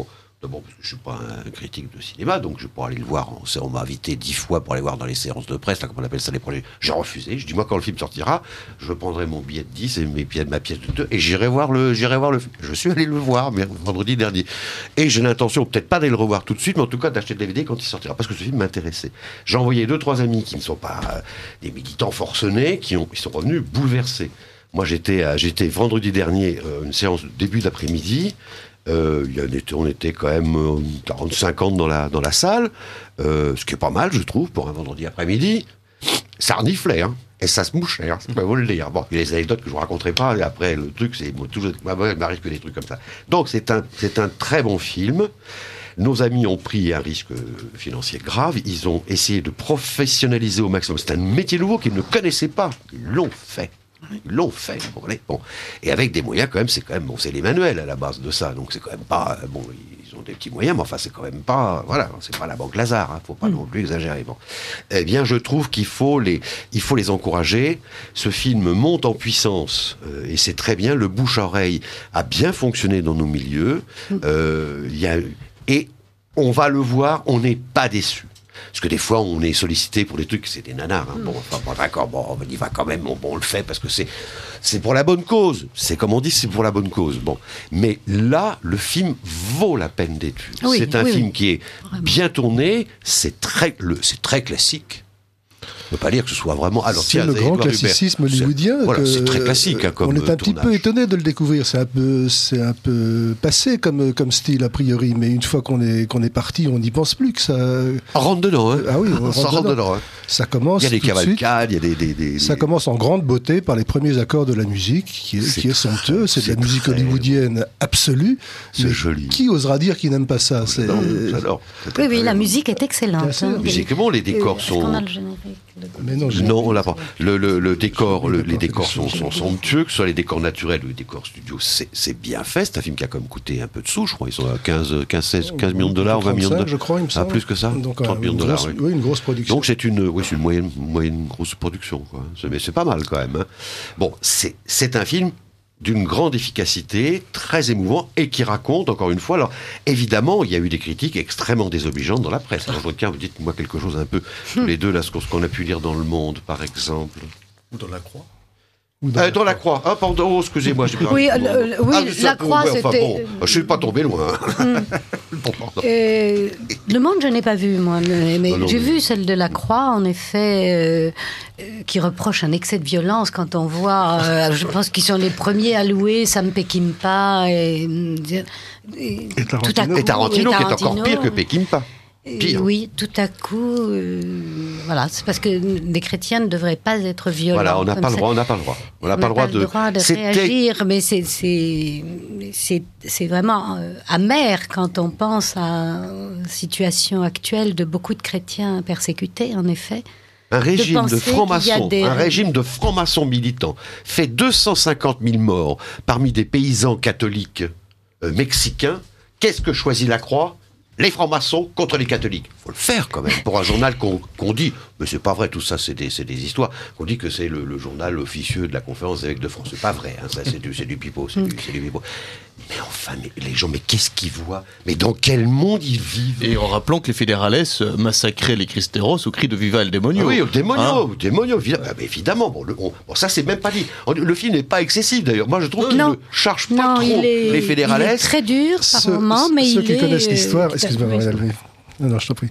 Speaker 2: D'abord parce que je suis pas un critique de cinéma, donc je pourrais aller le voir. On m'a invité dix fois pour aller voir dans les séances de presse, là, comme on appelle ça les projets. J'ai refusé. Je dis moi quand le film sortira, je prendrai mon billet de dix et mes pièces, ma pièce de deux et j'irai voir le, j'irai voir le film. Je suis allé le voir, mais vendredi dernier. Et j'ai l'intention, peut-être pas d'aller le revoir tout de suite, mais en tout cas d'acheter le D V D quand il sortira, parce que ce film m'intéressait. J'ai envoyé deux trois amis qui ne sont pas euh, des militants forcenés, qui ont, ils sont revenus bouleversés. Moi j'étais, à, j'étais vendredi dernier, euh, une séance de début d'après-midi. Euh, y a, on était quand même euh, quarante cinquante dans la, dans la salle, euh, ce qui est pas mal, je trouve, pour un vendredi après-midi. Ça reniflait, hein, et ça se mouchait, hein, ça peut vous le dire. Bon, il y a les anecdotes que je vous raconterai pas, et après, le truc, c'est bon, toujours, il m'arrive que des trucs comme ça. Donc, c'est un, c'est un très bon film. Nos amis ont pris un risque financier grave, ils ont essayé de professionnaliser au maximum. C'est un métier nouveau qu'ils ne connaissaient pas, ils l'ont fait. Ils l'ont fait, vous comprenez. Bon. Et avec des moyens quand même, c'est quand même, bon, c'est les manuels à la base de ça, donc c'est quand même pas, bon, ils ont des petits moyens, mais enfin c'est quand même pas, voilà, c'est pas la Banque Lazare, hein, faut pas non plus exagérer. Bon. Eh bien, je trouve qu'il faut les, il faut les encourager. Ce film monte en puissance euh, et c'est très bien. Le bouche-oreille a bien fonctionné dans nos milieux. Euh, y a, et on va le voir, on n'est pas déçus. Parce que des fois, on est sollicité pour des trucs, c'est des nanars. Hein. Bon, enfin, bon, d'accord, bon, on y va quand même, bon, bon, on le fait parce que c'est, c'est pour la bonne cause. C'est comme on dit, c'est pour la bonne cause. Bon, mais là, le film vaut la peine d'être vu. Oui, c'est un oui, film oui. qui est Vraiment. bien tourné, c'est très, le, c'est très classique. On ne peut pas dire que ce soit vraiment... Alors,
Speaker 4: c'est
Speaker 2: tiens,
Speaker 4: le grand classicisme hollywoodien.
Speaker 2: C'est, voilà,
Speaker 4: que,
Speaker 2: c'est très classique. Hein, comme
Speaker 4: on est un
Speaker 2: tournage.
Speaker 4: petit peu étonné de le découvrir. C'est un peu, c'est un peu passé comme, comme style, a priori. Mais une fois qu'on est, qu'on est parti, on n'y pense plus que ça...
Speaker 2: On rentre dedans. Hein.
Speaker 4: Ah oui, on rentre,
Speaker 2: ça rentre
Speaker 4: dedans.
Speaker 2: dedans hein.
Speaker 4: Ça commence
Speaker 2: il y a des
Speaker 4: tout
Speaker 2: cavalcades, il y a des... des, des
Speaker 4: ça commence en grande beauté par les premiers accords de la musique, qui est,
Speaker 2: c'est
Speaker 4: qui est somptueux. C'est, c'est de la musique hollywoodienne bon. absolue.
Speaker 2: C'est joli.
Speaker 4: Qui osera dire qu'il n'aime pas ça
Speaker 2: oh,
Speaker 4: c'est...
Speaker 2: Non, j'adore.
Speaker 9: C'est oui, oui, la musique est excellente.
Speaker 2: Hein. Musiquement, les décors sont...
Speaker 9: Est-ce qu'on a le générique
Speaker 2: Mais non, non, on l'a pas. Le, le, le décor, le, les décors sont, sont somptueux, que ce soit les décors naturels ou les décors studio, c'est, c'est bien fait. C'est un film qui a quand même coûté un peu de sous, je crois. Ils sont à quinze, quinze, seize, quinze millions de dollars, vingt millions de dollars.
Speaker 4: Je crois, il me semble.
Speaker 2: Ah, plus que ça.
Speaker 4: Donc,
Speaker 2: trente millions de dollars.
Speaker 4: Grosse,
Speaker 2: oui.
Speaker 4: oui, une grosse production.
Speaker 2: Donc c'est une, oui, c'est une moyenne, moyenne grosse production, quoi. C'est, mais c'est pas mal quand même. Hein. Bon, c'est, c'est un film d'une grande efficacité, très émouvant, et qui raconte, encore une fois, alors, évidemment, il y a eu des critiques extrêmement désobligeantes dans la presse. Alors, je tiens, vous dites-moi quelque chose un peu, tous les deux, là, ce qu'on a pu lire dans Le Monde, par exemple.
Speaker 3: Ou dans La Croix.
Speaker 2: Ou dans, euh, la, dans croix. la Croix. Ah, pardon, oh, excusez-moi. J'ai
Speaker 9: oui, le, oui ah, La Croix, ouais, enfin, c'était...
Speaker 2: Bon, je suis pas tombé loin.
Speaker 9: bon, euh, le Monde, je n'ai pas vu, moi, mais, mais non, non, j'ai mais... vu celle de La Croix, en effet, euh, qui reproche un excès de violence quand on voit, euh, je pense qu'ils sont les premiers à louer Sam Peckinpah et,
Speaker 2: et, et, Tarantino, et, Tarantino, et Tarantino, qui est encore pire que Peckinpah. Pire.
Speaker 9: Oui, tout à coup, euh, voilà, c'est parce que les chrétiens ne devraient pas être violents.
Speaker 2: Voilà, on n'a pas le droit, on n'a pas le droit. On n'a pas, pas le droit de,
Speaker 9: de réagir, mais c'est, c'est, c'est, c'est vraiment euh, amer quand on pense à la situation actuelle de beaucoup de chrétiens persécutés, en effet.
Speaker 2: Un régime de, de francs-maçons, des... un régime de francs-maçons militants fait deux cent cinquante mille morts parmi des paysans catholiques euh, mexicains. Qu'est-ce que choisit la Croix ? Les francs-maçons contre les catholiques. Il faut le faire quand même. Pour un journal qu'on, qu'on dit, mais c'est pas vrai, tout ça c'est des, c'est des histoires, qu'on dit que c'est le, le journal officieux de la conférence des évêques de France. C'est pas vrai, hein, ça c'est du, c'est du pipeau, c'est, mm. du, c'est du pipeau. Mais enfin, mais les gens, mais qu'est-ce qu'ils voient ? Mais dans quel monde ils vivent ?
Speaker 3: Et en rappelant que les fédérales massacraient les cristeros au cri de Viva el Demonio.
Speaker 2: Ah oui, au Demonio, hein au Demonio, évidemment. Ah, évidemment bon, le, on, bon, ça c'est même pas dit. Le film n'est pas excessif d'ailleurs. Moi je trouve qu'il non. ne charge pas
Speaker 9: non,
Speaker 2: trop
Speaker 9: est,
Speaker 2: les fédérales.
Speaker 9: Il est très dur par
Speaker 4: ce,
Speaker 9: moment, mais
Speaker 4: ceux
Speaker 9: il
Speaker 4: qui
Speaker 9: est...
Speaker 4: connaissent l'histoire... Euh, Excuse-moi, Marielle. Non, non, je t'en prie.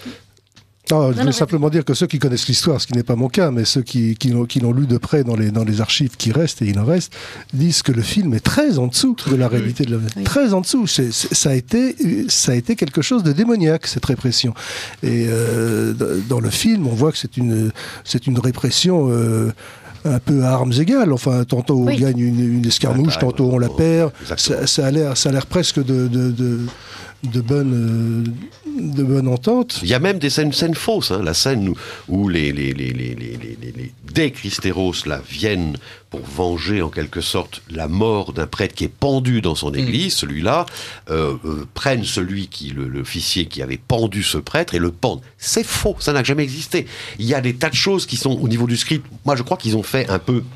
Speaker 4: Non, je veux non, simplement dire que ceux qui connaissent l'histoire, ce qui n'est pas mon cas, mais ceux qui, qui, l'ont, qui l'ont lu de près dans les, dans les archives qui restent, et il en reste, disent que le film est très en dessous de la réalité de la vie. Oui. Très en dessous. C'est, c'est, ça, a été, ça a été quelque chose de démoniaque, cette répression. Et euh, dans le film, on voit que c'est une, c'est une répression... Euh, un peu à armes égales. Enfin, tantôt oui. on gagne une, une escarmouche, tantôt on la perd. Ça, ça, a l'air, ça a l'air presque de... de, de de bonne, de bonne entente.
Speaker 2: Il y a même des scènes, scènes fausses, hein, la scène où, où les, les, les, les, les, les, les des Cristeros là, viennent pour venger en quelque sorte la mort d'un prêtre qui est pendu dans son église, mmh. celui-là, euh, euh, prennent celui qui, le, l'officier qui avait pendu ce prêtre et le pendent. C'est faux, ça n'a jamais existé. Il y a des tas de choses qui sont au niveau du script, moi je crois qu'ils ont fait un peu...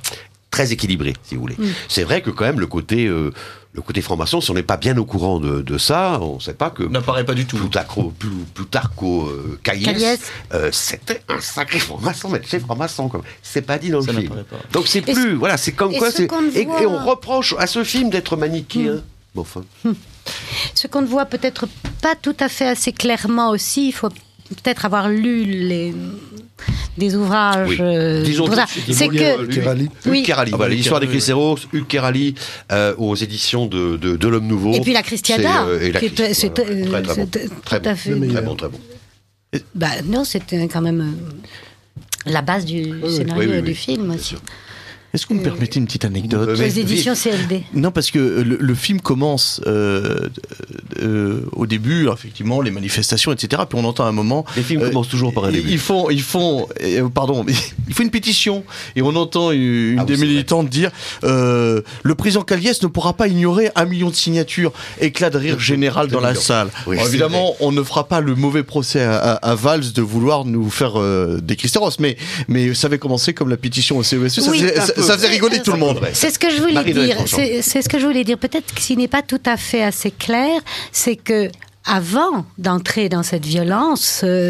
Speaker 2: très équilibré, si vous voulez. Mm. C'est vrai que quand même le côté, euh, le côté franc-maçon, si on n'est pas bien au courant de, de ça, on ne sait pas que
Speaker 3: n'apparaît pas du tout.
Speaker 2: Plutarco, Plutarco euh, Caillès, euh, c'était un sacré franc-maçon, mais c'est franc-maçon, comme c'est pas dit dans
Speaker 3: ça
Speaker 2: le film. Donc c'est plus,
Speaker 3: et
Speaker 2: voilà, c'est comme quoi, c'est, et,
Speaker 9: voit...
Speaker 2: et on reproche à ce film d'être manichéen. Mm. Bon, enfin.
Speaker 9: Mm. Ce qu'on ne voit peut-être pas tout à fait assez clairement aussi, il faut peut-être avoir lu les des ouvrages.
Speaker 2: Oui.
Speaker 9: Euh,
Speaker 2: Disons
Speaker 9: ça. C'est que
Speaker 2: Hugues Kerali, oui. Kerali, voilà, l'histoire des Cristéros, Hugues Kerali euh, aux éditions de, de, de l'Homme Nouveau.
Speaker 9: Et puis la Christiada,
Speaker 2: c'est, euh, et la
Speaker 9: qui
Speaker 2: Christiada,
Speaker 9: c'est,
Speaker 2: voilà,
Speaker 9: euh,
Speaker 2: très, très, bon.
Speaker 9: c'est,
Speaker 2: très,
Speaker 9: tout à
Speaker 2: bon.
Speaker 9: fait.
Speaker 2: très bon, très bon.
Speaker 9: Bah non, c'était quand même euh, la base du oui, scénario oui, oui, du oui, film aussi.
Speaker 3: Est-ce que vous me permettez une petite anecdote ?
Speaker 9: Les euh, éditions C L D.
Speaker 3: Non, parce que le, le film commence euh, euh, au début, alors, effectivement, les manifestations, et cetera. Puis on entend un moment.
Speaker 2: Les films euh, commencent toujours par un début.
Speaker 3: Ils font, ils font, euh, pardon, il faut une pétition. Et on entend une, une ah, des militantes dire euh, le président Caillès ne pourra pas ignorer un million de signatures. Éclat de rire général dans la salle. Oui, alors, évidemment, on ne fera pas le mauvais procès à, à, à Valls de vouloir nous faire euh, des Cristéros, mais, mais ça avait commencé comme la pétition au C E S E.
Speaker 9: Oui,
Speaker 3: ça, faisait, ça, ça faisait rigoler tout le monde.
Speaker 9: C'est ce que je voulais Marie-Noël dire. C'est, c'est ce que je voulais dire. Peut-être que ce n'est pas tout à fait assez clair, c'est que avant d'entrer dans cette violence, euh,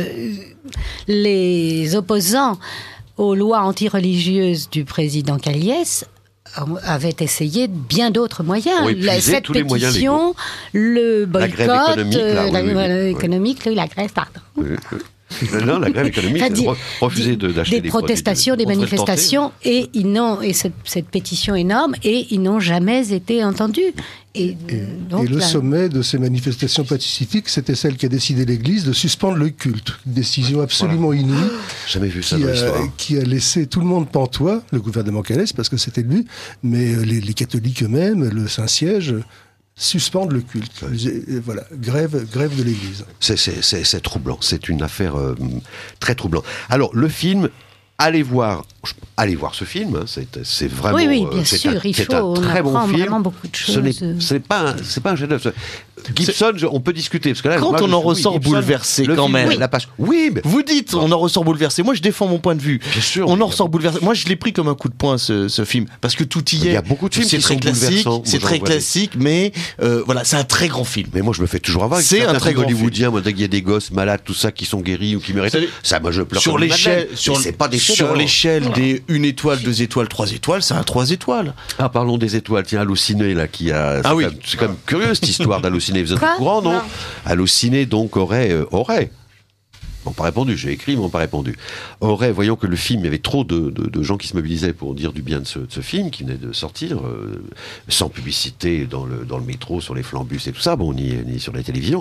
Speaker 9: les opposants aux lois antireligieuses du président Caillès avaient essayé bien d'autres moyens.
Speaker 2: Oui,
Speaker 9: la, cette
Speaker 2: tous
Speaker 9: pétition, le boycott,
Speaker 2: la grève économique, là,
Speaker 9: euh, la,
Speaker 2: oui,
Speaker 9: la,
Speaker 2: oui,
Speaker 9: économique, oui. la grève, pardon.
Speaker 2: Oui, oui. Non, la grève économique, enfin, dire, refuser de, d'acheter
Speaker 9: des,
Speaker 2: des
Speaker 9: protestations,
Speaker 2: produits,
Speaker 9: des manifestations, et ils n'ont et cette, cette pétition énorme, et ils n'ont jamais été entendus. Et,
Speaker 4: et,
Speaker 9: donc,
Speaker 4: et le
Speaker 9: là...
Speaker 4: sommet de ces manifestations pacifiques, c'était celle qui a décidé l'Église de suspendre le culte. Une décision absolument voilà. inouïe.
Speaker 2: Jamais vu ça
Speaker 4: qui
Speaker 2: dans
Speaker 4: a,
Speaker 2: l'histoire.
Speaker 4: Qui a laissé tout le monde pantois, le gouvernement Caillès, parce que c'était lui, mais les, les catholiques eux-mêmes, le Saint-Siège, suspendre le culte. Et voilà, grève, grève de l'Église.
Speaker 2: C'est, c'est, c'est, c'est troublant. C'est une affaire euh, très troublante. Alors, le film, allez voir, allez voir ce film. Hein, c'est, c'est vraiment.
Speaker 9: Oui, oui, bien
Speaker 2: euh, c'est
Speaker 9: sûr.
Speaker 2: Un,
Speaker 9: il
Speaker 2: c'est
Speaker 9: faut.
Speaker 2: un
Speaker 9: On
Speaker 2: très
Speaker 9: apprend
Speaker 2: bon film.
Speaker 9: vraiment beaucoup de choses.
Speaker 2: Ce n'est, c'est pas, un, c'est pas un chef-d'œuvre. Gibson, je, on peut discuter parce que là,
Speaker 3: quand
Speaker 2: moi,
Speaker 3: on en
Speaker 2: suis,
Speaker 3: ressort
Speaker 2: oui, Gibson,
Speaker 3: bouleversé, quand
Speaker 2: film,
Speaker 3: même.
Speaker 2: Oui, la page. Oui, mais
Speaker 3: vous dites, on en ressort bouleversé. Moi, je défends mon point de vue.
Speaker 2: Bien sûr.
Speaker 3: On en ressort bouleversé. Moi, je l'ai pris comme un coup de poing ce, ce film parce que tout y est.
Speaker 2: Il y a beaucoup de films
Speaker 3: c'est
Speaker 2: qui
Speaker 3: très
Speaker 2: sont
Speaker 3: classique, c'est très
Speaker 2: vois,
Speaker 3: classique, mais euh, voilà, c'est un très grand film.
Speaker 2: Mais moi, je me fais toujours avoir.
Speaker 3: C'est un très grand
Speaker 2: hollywoodien. Moi, dès qu'il y a des gosses malades, tout ça, qui sont guéris ou qui méritent. Ça, moi, je pleure.
Speaker 3: Sur l'échelle, sur,
Speaker 2: c'est pas des
Speaker 3: sur l'échelle des une étoile, deux étoiles, trois étoiles, c'est un trois étoiles.
Speaker 2: Ah, parlons des étoiles. Tiens, Allociné, là, qui a.
Speaker 3: Ah oui.
Speaker 2: Quand même, c'est quand même curieux cette histoire d'Allociné. Vous êtes au courant, non, non. Allociné, donc, aurait, euh, aurait. Ils n'ont pas répondu, j'ai écrit, ils m'ont pas répondu. Aurait, voyant que le film, il y avait trop de, de, de gens qui se mobilisaient pour dire du bien de ce, de ce film, qui venait de sortir, euh, sans publicité, dans le, dans le métro, sur les flambus et tout ça, bon, ni, ni sur la télévision,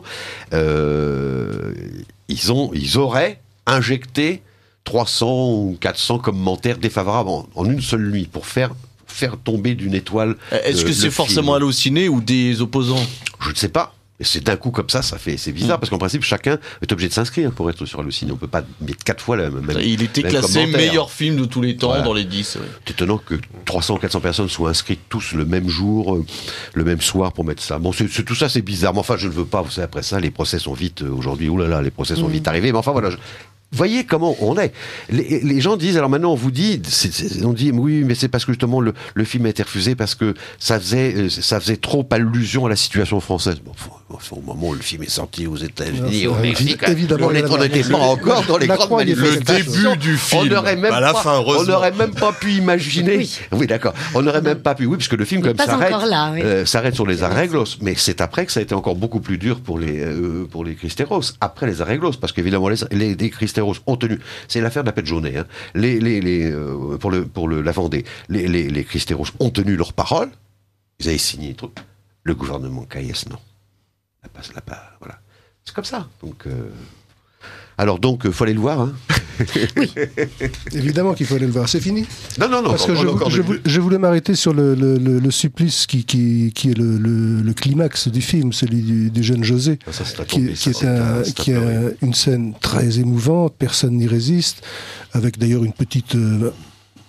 Speaker 2: euh, ils, ont, ils auraient injecté trois cents ou quatre cents commentaires défavorables en, en une seule nuit, pour faire, faire tomber d'une étoile.
Speaker 3: Est-ce
Speaker 2: euh,
Speaker 3: que c'est forcément Allociné ou des opposants ?
Speaker 2: Je ne sais pas. Et c'est d'un coup comme ça, ça fait, c'est bizarre, mmh. parce qu'en principe, chacun est obligé de s'inscrire pour être sur Allociné. On peut pas mettre quatre fois la même.
Speaker 3: Il était classé meilleur film de tous les temps, voilà. Dans les dix. Ouais.
Speaker 2: C'est étonnant que trois cents ou quatre cents personnes soient inscrites tous le même jour, euh, le même soir pour mettre ça. Bon, c'est, c'est, tout ça, c'est bizarre. Mais enfin, je ne veux pas, vous savez, après ça, les procès sont vite, euh, aujourd'hui, oh là là, les procès sont mmh. vite arrivés. Mais enfin, voilà. Je... Voyez comment on est. Les, les gens disent, alors maintenant on vous dit, c'est, c'est, on dit oui, mais c'est parce que justement le, le film a été refusé parce que ça faisait, ça faisait trop allusion à la situation française. Bon, au moment où le film est sorti aux États-Unis, au Mexique, évidemment, on n'était pas encore dans les grandes manifestations.
Speaker 3: Le début du film.
Speaker 2: On n'aurait même,
Speaker 3: à la
Speaker 2: pas,
Speaker 3: fin,
Speaker 2: on n'aurait même pas pu imaginer. Oui, oui d'accord. On n'aurait même pas pu. Oui, parce que le film comme s'arrête, là, oui. euh, s'arrête sur les arreglos. Mais c'est après que ça a été encore beaucoup plus dur pour les euh, pour les Cristéros. Après les arreglos, parce qu'évidemment les, les, les Cristéros ont tenu. C'est l'affaire de la Pète Jaunet. Hein. Les, les, les, euh, pour le, pour le, la Vendée, les, les, les Cristéros ont tenu leur parole. Ils avaient signé les trucs. Le gouvernement Caillès, non. La passe, la passe, voilà. C'est comme ça. Donc, euh... alors donc, il euh, faut aller le voir. Hein.
Speaker 4: Oui. Évidemment qu'il faut aller le voir. C'est fini ?
Speaker 2: Non, non, non.
Speaker 4: Parce que je, je, voulais, je voulais m'arrêter sur le, le, le, le supplice qui, qui, qui est le, le, le climax du film, celui du, du jeune José,
Speaker 2: ah, ça,
Speaker 4: qui, qui est, un, qui a une scène très émouvante, personne n'y résiste, avec d'ailleurs une petite... Euh,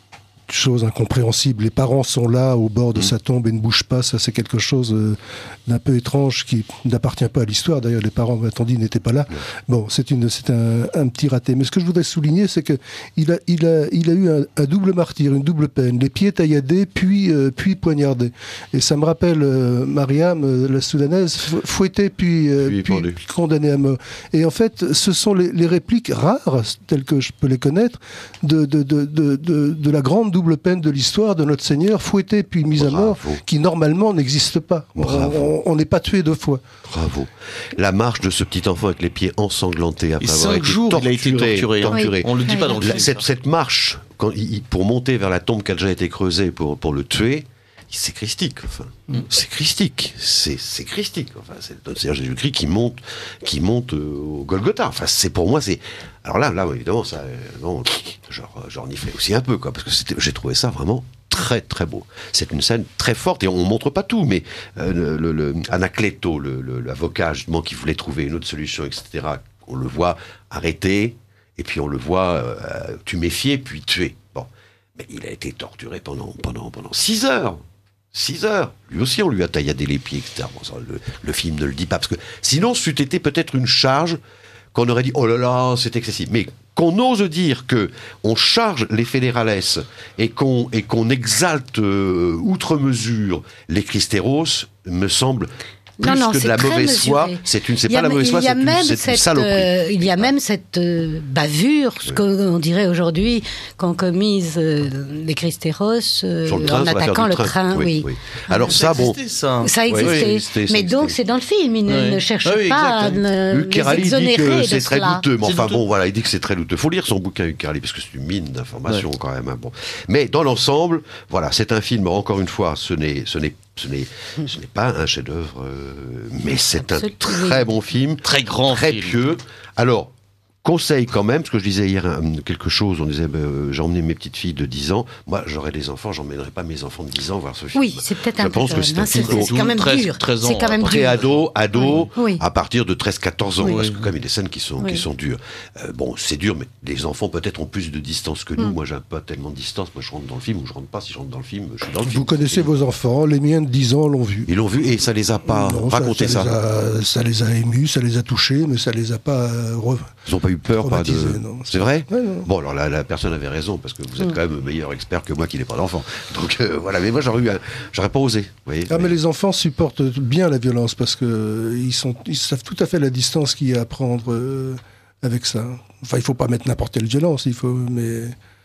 Speaker 4: chose incompréhensible. Les parents sont là au bord de
Speaker 2: Mmh.
Speaker 4: sa tombe et ne bougent pas. Ça, c'est quelque chose euh, d'un peu étrange qui n'appartient pas à l'histoire. D'ailleurs, les parents, m'ont dit, n'étaient pas là.
Speaker 2: Mmh.
Speaker 4: Bon, c'est, une, c'est un, un petit raté. Mais ce que je voudrais souligner, c'est qu'il a, il a, il a eu un, un double martyre, une double peine. Les pieds tailladés, puis, euh, puis poignardés. Et ça me rappelle euh, Mariam, euh, la soudanaise, fou- fouettée, puis, euh,
Speaker 2: Puis
Speaker 4: puis,
Speaker 2: pendue.
Speaker 4: puis condamnée à mort. Et en fait, ce sont les, les répliques rares, telles que je peux les connaître, de, de, de, de, de, de la grande double peine de l'histoire de notre Seigneur, fouetté puis mis à mort,
Speaker 2: Bravo.
Speaker 4: qui normalement n'existe pas. On-
Speaker 2: Bravo.
Speaker 4: On n'est pas tué deux fois.
Speaker 2: Bravo. La marche de ce petit enfant avec les pieds ensanglantés après
Speaker 3: Et
Speaker 2: avoir
Speaker 3: cinq
Speaker 2: été
Speaker 3: jours,
Speaker 2: torturé,
Speaker 3: il a été torturé. hein.
Speaker 2: torturé.
Speaker 3: On le dit pas dans le
Speaker 2: La-
Speaker 3: film.
Speaker 2: cette,
Speaker 3: ça.
Speaker 2: cette marche, quand il- il- pour monter vers la tombe qui a déjà été creusée pour, pour le tuer, c'est christique. Enfin,
Speaker 3: Mm.
Speaker 2: c'est christique. C'est, c'est christique. Enfin, c'est le Seigneur Jésus-Christ qui monte, qui monte euh, au Golgotha. Enfin, c'est pour moi, c'est. Alors là, là, évidemment, ça, euh, non, genre, j'en y fais aussi un peu, quoi, parce que c'était, j'ai trouvé ça vraiment très très beau. C'est une scène très forte et on montre pas tout, mais euh, le, le, le- Anacleto, le, le- l'avocat justement qui voulait trouver une autre solution, et cetera. On le voit arrêté et puis on le voit euh, tuméfié puis tué. Bon, mais il a été torturé pendant pendant pendant six heures. Six heures. Lui aussi, on lui a tailladé les pieds, et cetera. Bon, ça, le, le film ne le dit pas parce que sinon, c'eût été peut-être une charge qu'on aurait dit oh là là, c'est excessif. Mais qu'on ose dire que on charge les fédérales et qu'on et qu'on exalte euh, outre mesure les Christéros me semble plus
Speaker 9: Non, non,
Speaker 2: que de
Speaker 9: c'est
Speaker 2: la
Speaker 9: très
Speaker 2: mauvaise foi.
Speaker 9: mesuré.
Speaker 2: C'est une, c'est
Speaker 9: Il y a
Speaker 2: pas la
Speaker 9: m-
Speaker 2: mauvaise foi,
Speaker 9: il y a
Speaker 2: c'est une,
Speaker 9: même
Speaker 2: c'est une
Speaker 9: cette,
Speaker 2: saloperie.
Speaker 9: euh, il y a même cette euh, bavure, ce
Speaker 2: Oui.
Speaker 9: qu'on dirait aujourd'hui, qu'ont commise euh, les Christéros euh,
Speaker 2: Sur le train,
Speaker 9: en
Speaker 2: sur l'affaire
Speaker 9: attaquant
Speaker 2: du
Speaker 9: le train. Oui,
Speaker 2: Alors ça, bon,
Speaker 3: existait, ça.
Speaker 9: Ça a
Speaker 2: Oui,
Speaker 9: existé.
Speaker 2: oui, existait, ça
Speaker 9: Mais
Speaker 2: existait.
Speaker 9: donc, c'est dans le film. Il ne,
Speaker 3: Oui.
Speaker 9: ne cherche
Speaker 3: Ah oui,
Speaker 9: pas à
Speaker 3: exact.
Speaker 9: ne-
Speaker 2: Hugues
Speaker 9: les
Speaker 2: Kerali dit
Speaker 9: exonérer
Speaker 2: que
Speaker 9: de
Speaker 2: c'est très
Speaker 9: cela.
Speaker 2: douteux, mais
Speaker 3: C'est
Speaker 2: enfin
Speaker 3: douteux.
Speaker 2: bon, voilà, il dit que c'est très douteux. Faut lire son bouquin, Hugues Kerali, parce que c'est une mine d'informations quand même. hein, bon. Mais dans l'ensemble, voilà, c'est un film, encore une fois, ce n'est, ce n'est, ce n'est, ce n'est pas un chef-d'œuvre, euh, mais c'est un
Speaker 9: Absolument.
Speaker 2: très bon film,
Speaker 3: Très grand
Speaker 2: très
Speaker 3: film.
Speaker 2: pieux. Alors, conseil quand même, parce que je disais hier hein, quelque chose, on disait, ben, euh, j'ai emmené mes petites filles de dix ans, moi j'aurais des enfants, j'emmènerai pas mes enfants de dix ans voir ce film.
Speaker 9: Oui, c'est peut-être un
Speaker 2: Je
Speaker 9: peu
Speaker 2: pense que
Speaker 9: jeune,
Speaker 2: c'est un
Speaker 9: hein, c'est,
Speaker 2: film
Speaker 9: c'est quand même
Speaker 3: treize,
Speaker 9: dur.
Speaker 3: treize ans,
Speaker 9: C'est quand même dur.
Speaker 2: Pré-ado, ado,
Speaker 9: Oui.
Speaker 2: à partir de treize quatorze ans,
Speaker 9: Oui.
Speaker 2: parce que quand même il y a des scènes qui sont,
Speaker 9: Oui.
Speaker 2: qui sont dures. Euh, bon, c'est dur, mais les enfants peut-être ont plus de distance que nous.
Speaker 9: Mm.
Speaker 2: Moi, j'ai pas tellement de distance. Moi, je rentre dans le film ou je rentre pas. Si je rentre dans le film, je suis dans le film.
Speaker 4: Vous connaissez vos enfants, les miens de dix ans l'ont vu.
Speaker 2: Ils l'ont vu et ça les a pas
Speaker 4: Non,
Speaker 2: raconté ça.
Speaker 4: ça, les a, ça les a émus, ça les a touchés, mais ça les a pas euh, re-
Speaker 2: Ils n'ont pas eu peur, pas de.
Speaker 4: traumatisés, non.
Speaker 2: C'est vrai.
Speaker 4: Ouais, non.
Speaker 2: Bon, alors la, la personne avait raison parce que vous êtes
Speaker 9: Mm.
Speaker 2: quand même meilleur expert que moi qui n'ai pas d'enfant. Donc euh, voilà. Mais moi, j'aurais eu, un- j'aurais pas osé. Vous voyez.
Speaker 4: Ah, mais les enfants supportent bien la violence parce que euh, ils, sont, ils savent tout à fait la distance qu'il y a à prendre euh, avec ça. Enfin, il faut pas mettre n'importe quelle violence, il faut, mais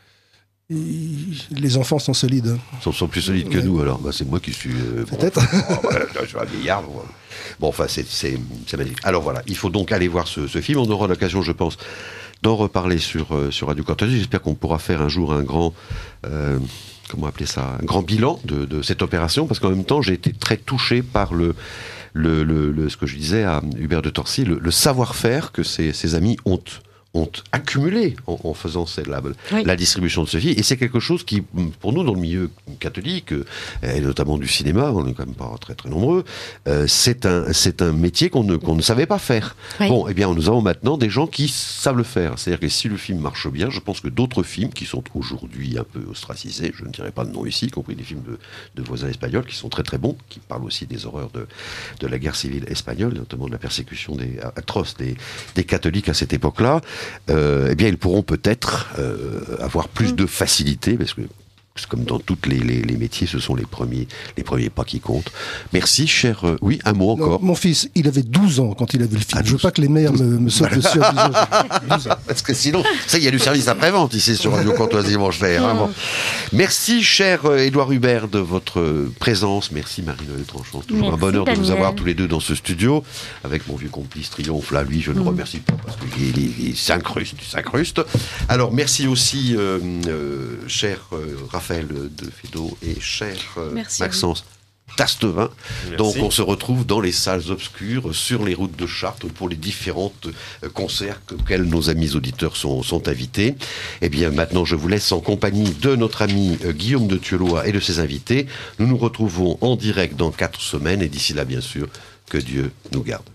Speaker 4: ils- les enfants sont solides. hein.
Speaker 2: Ils sont, sont plus solides que
Speaker 4: Ouais.
Speaker 2: nous. Alors, bah, c'est moi qui suis. euh, bon,
Speaker 4: Peut-être.
Speaker 2: bon, voilà, je suis un vieillard. Bon, bon enfin, c'est, c'est, c'est magnifique. Alors voilà, il faut donc aller voir ce, ce film. On aura l'occasion, je pense, d'en reparler sur, euh, sur Radio Courtoisie. J'espère qu'on pourra faire un jour un grand. Euh, comment appeler ça, un grand bilan de, de cette opération, parce qu'en même temps, j'ai été très touché par le, le, le, le- ce que je disais à Hubert de Torcy, le, le savoir-faire que ses, ses amis ont, ont accumulé en, en faisant cette, la,
Speaker 9: Oui.
Speaker 2: la distribution de ce film. Et c'est quelque chose qui, pour nous, dans le milieu catholique, euh, et notamment du cinéma, on n'est quand même pas très très nombreux, euh, c'est un, c'est un métier qu'on ne, qu'on ne savait pas faire.
Speaker 9: Oui.
Speaker 2: Bon, eh bien, nous avons maintenant des gens qui savent le faire. C'est-à-dire que si le film marche bien, je pense que d'autres films qui sont aujourd'hui un peu ostracisés, je ne dirais pas de nom ici, y compris des films de, de voisins espagnols qui sont très très bons, qui parlent aussi des horreurs de, de la guerre civile espagnole, notamment de la persécution des, atroce des, des catholiques à cette époque-là, euh, eh bien, ils pourront peut-être euh, avoir plus de facilité, parce que parce que comme dans tous les, les, les métiers, ce sont les premiers, les premiers pas qui comptent. Merci, cher... euh, oui, un mot
Speaker 4: Non,
Speaker 2: encore.
Speaker 4: mon fils, il avait douze ans quand il a vu le film.
Speaker 2: Ah,
Speaker 4: Je veux
Speaker 2: douze.
Speaker 4: pas que les mères me, me sautent dessus à douze ans.
Speaker 2: Parce que sinon, ça, il y a du service après-vente ici sur Radio Courtoisie, mon cher. hein, bon. Merci, cher euh, Édouard Hubert, de votre euh, présence. Merci, Marie-Noël Tranchant. Toujours
Speaker 9: Merci,
Speaker 2: un bonheur de nous
Speaker 9: Daniel.
Speaker 2: avoir tous les deux dans ce studio. Avec mon vieux complice Triomphe, là, lui, je ne le remercie pas parce qu'il il, il s'incruste, il s'incruste. Alors, merci aussi, euh, euh, cher euh, Raphaël de Fédot et cher euh,
Speaker 7: Merci à
Speaker 2: Maxence Tastevin.
Speaker 8: Merci.
Speaker 2: Donc on se retrouve dans les salles obscures sur les routes de Chartres pour les différentes euh, concerts auxquels nos amis auditeurs sont, sont invités. Et bien maintenant je vous laisse en compagnie de notre ami euh, Guillaume de Thieulois et de ses invités. Nous nous retrouvons en direct dans quatre semaines et d'ici là bien sûr que Dieu nous garde.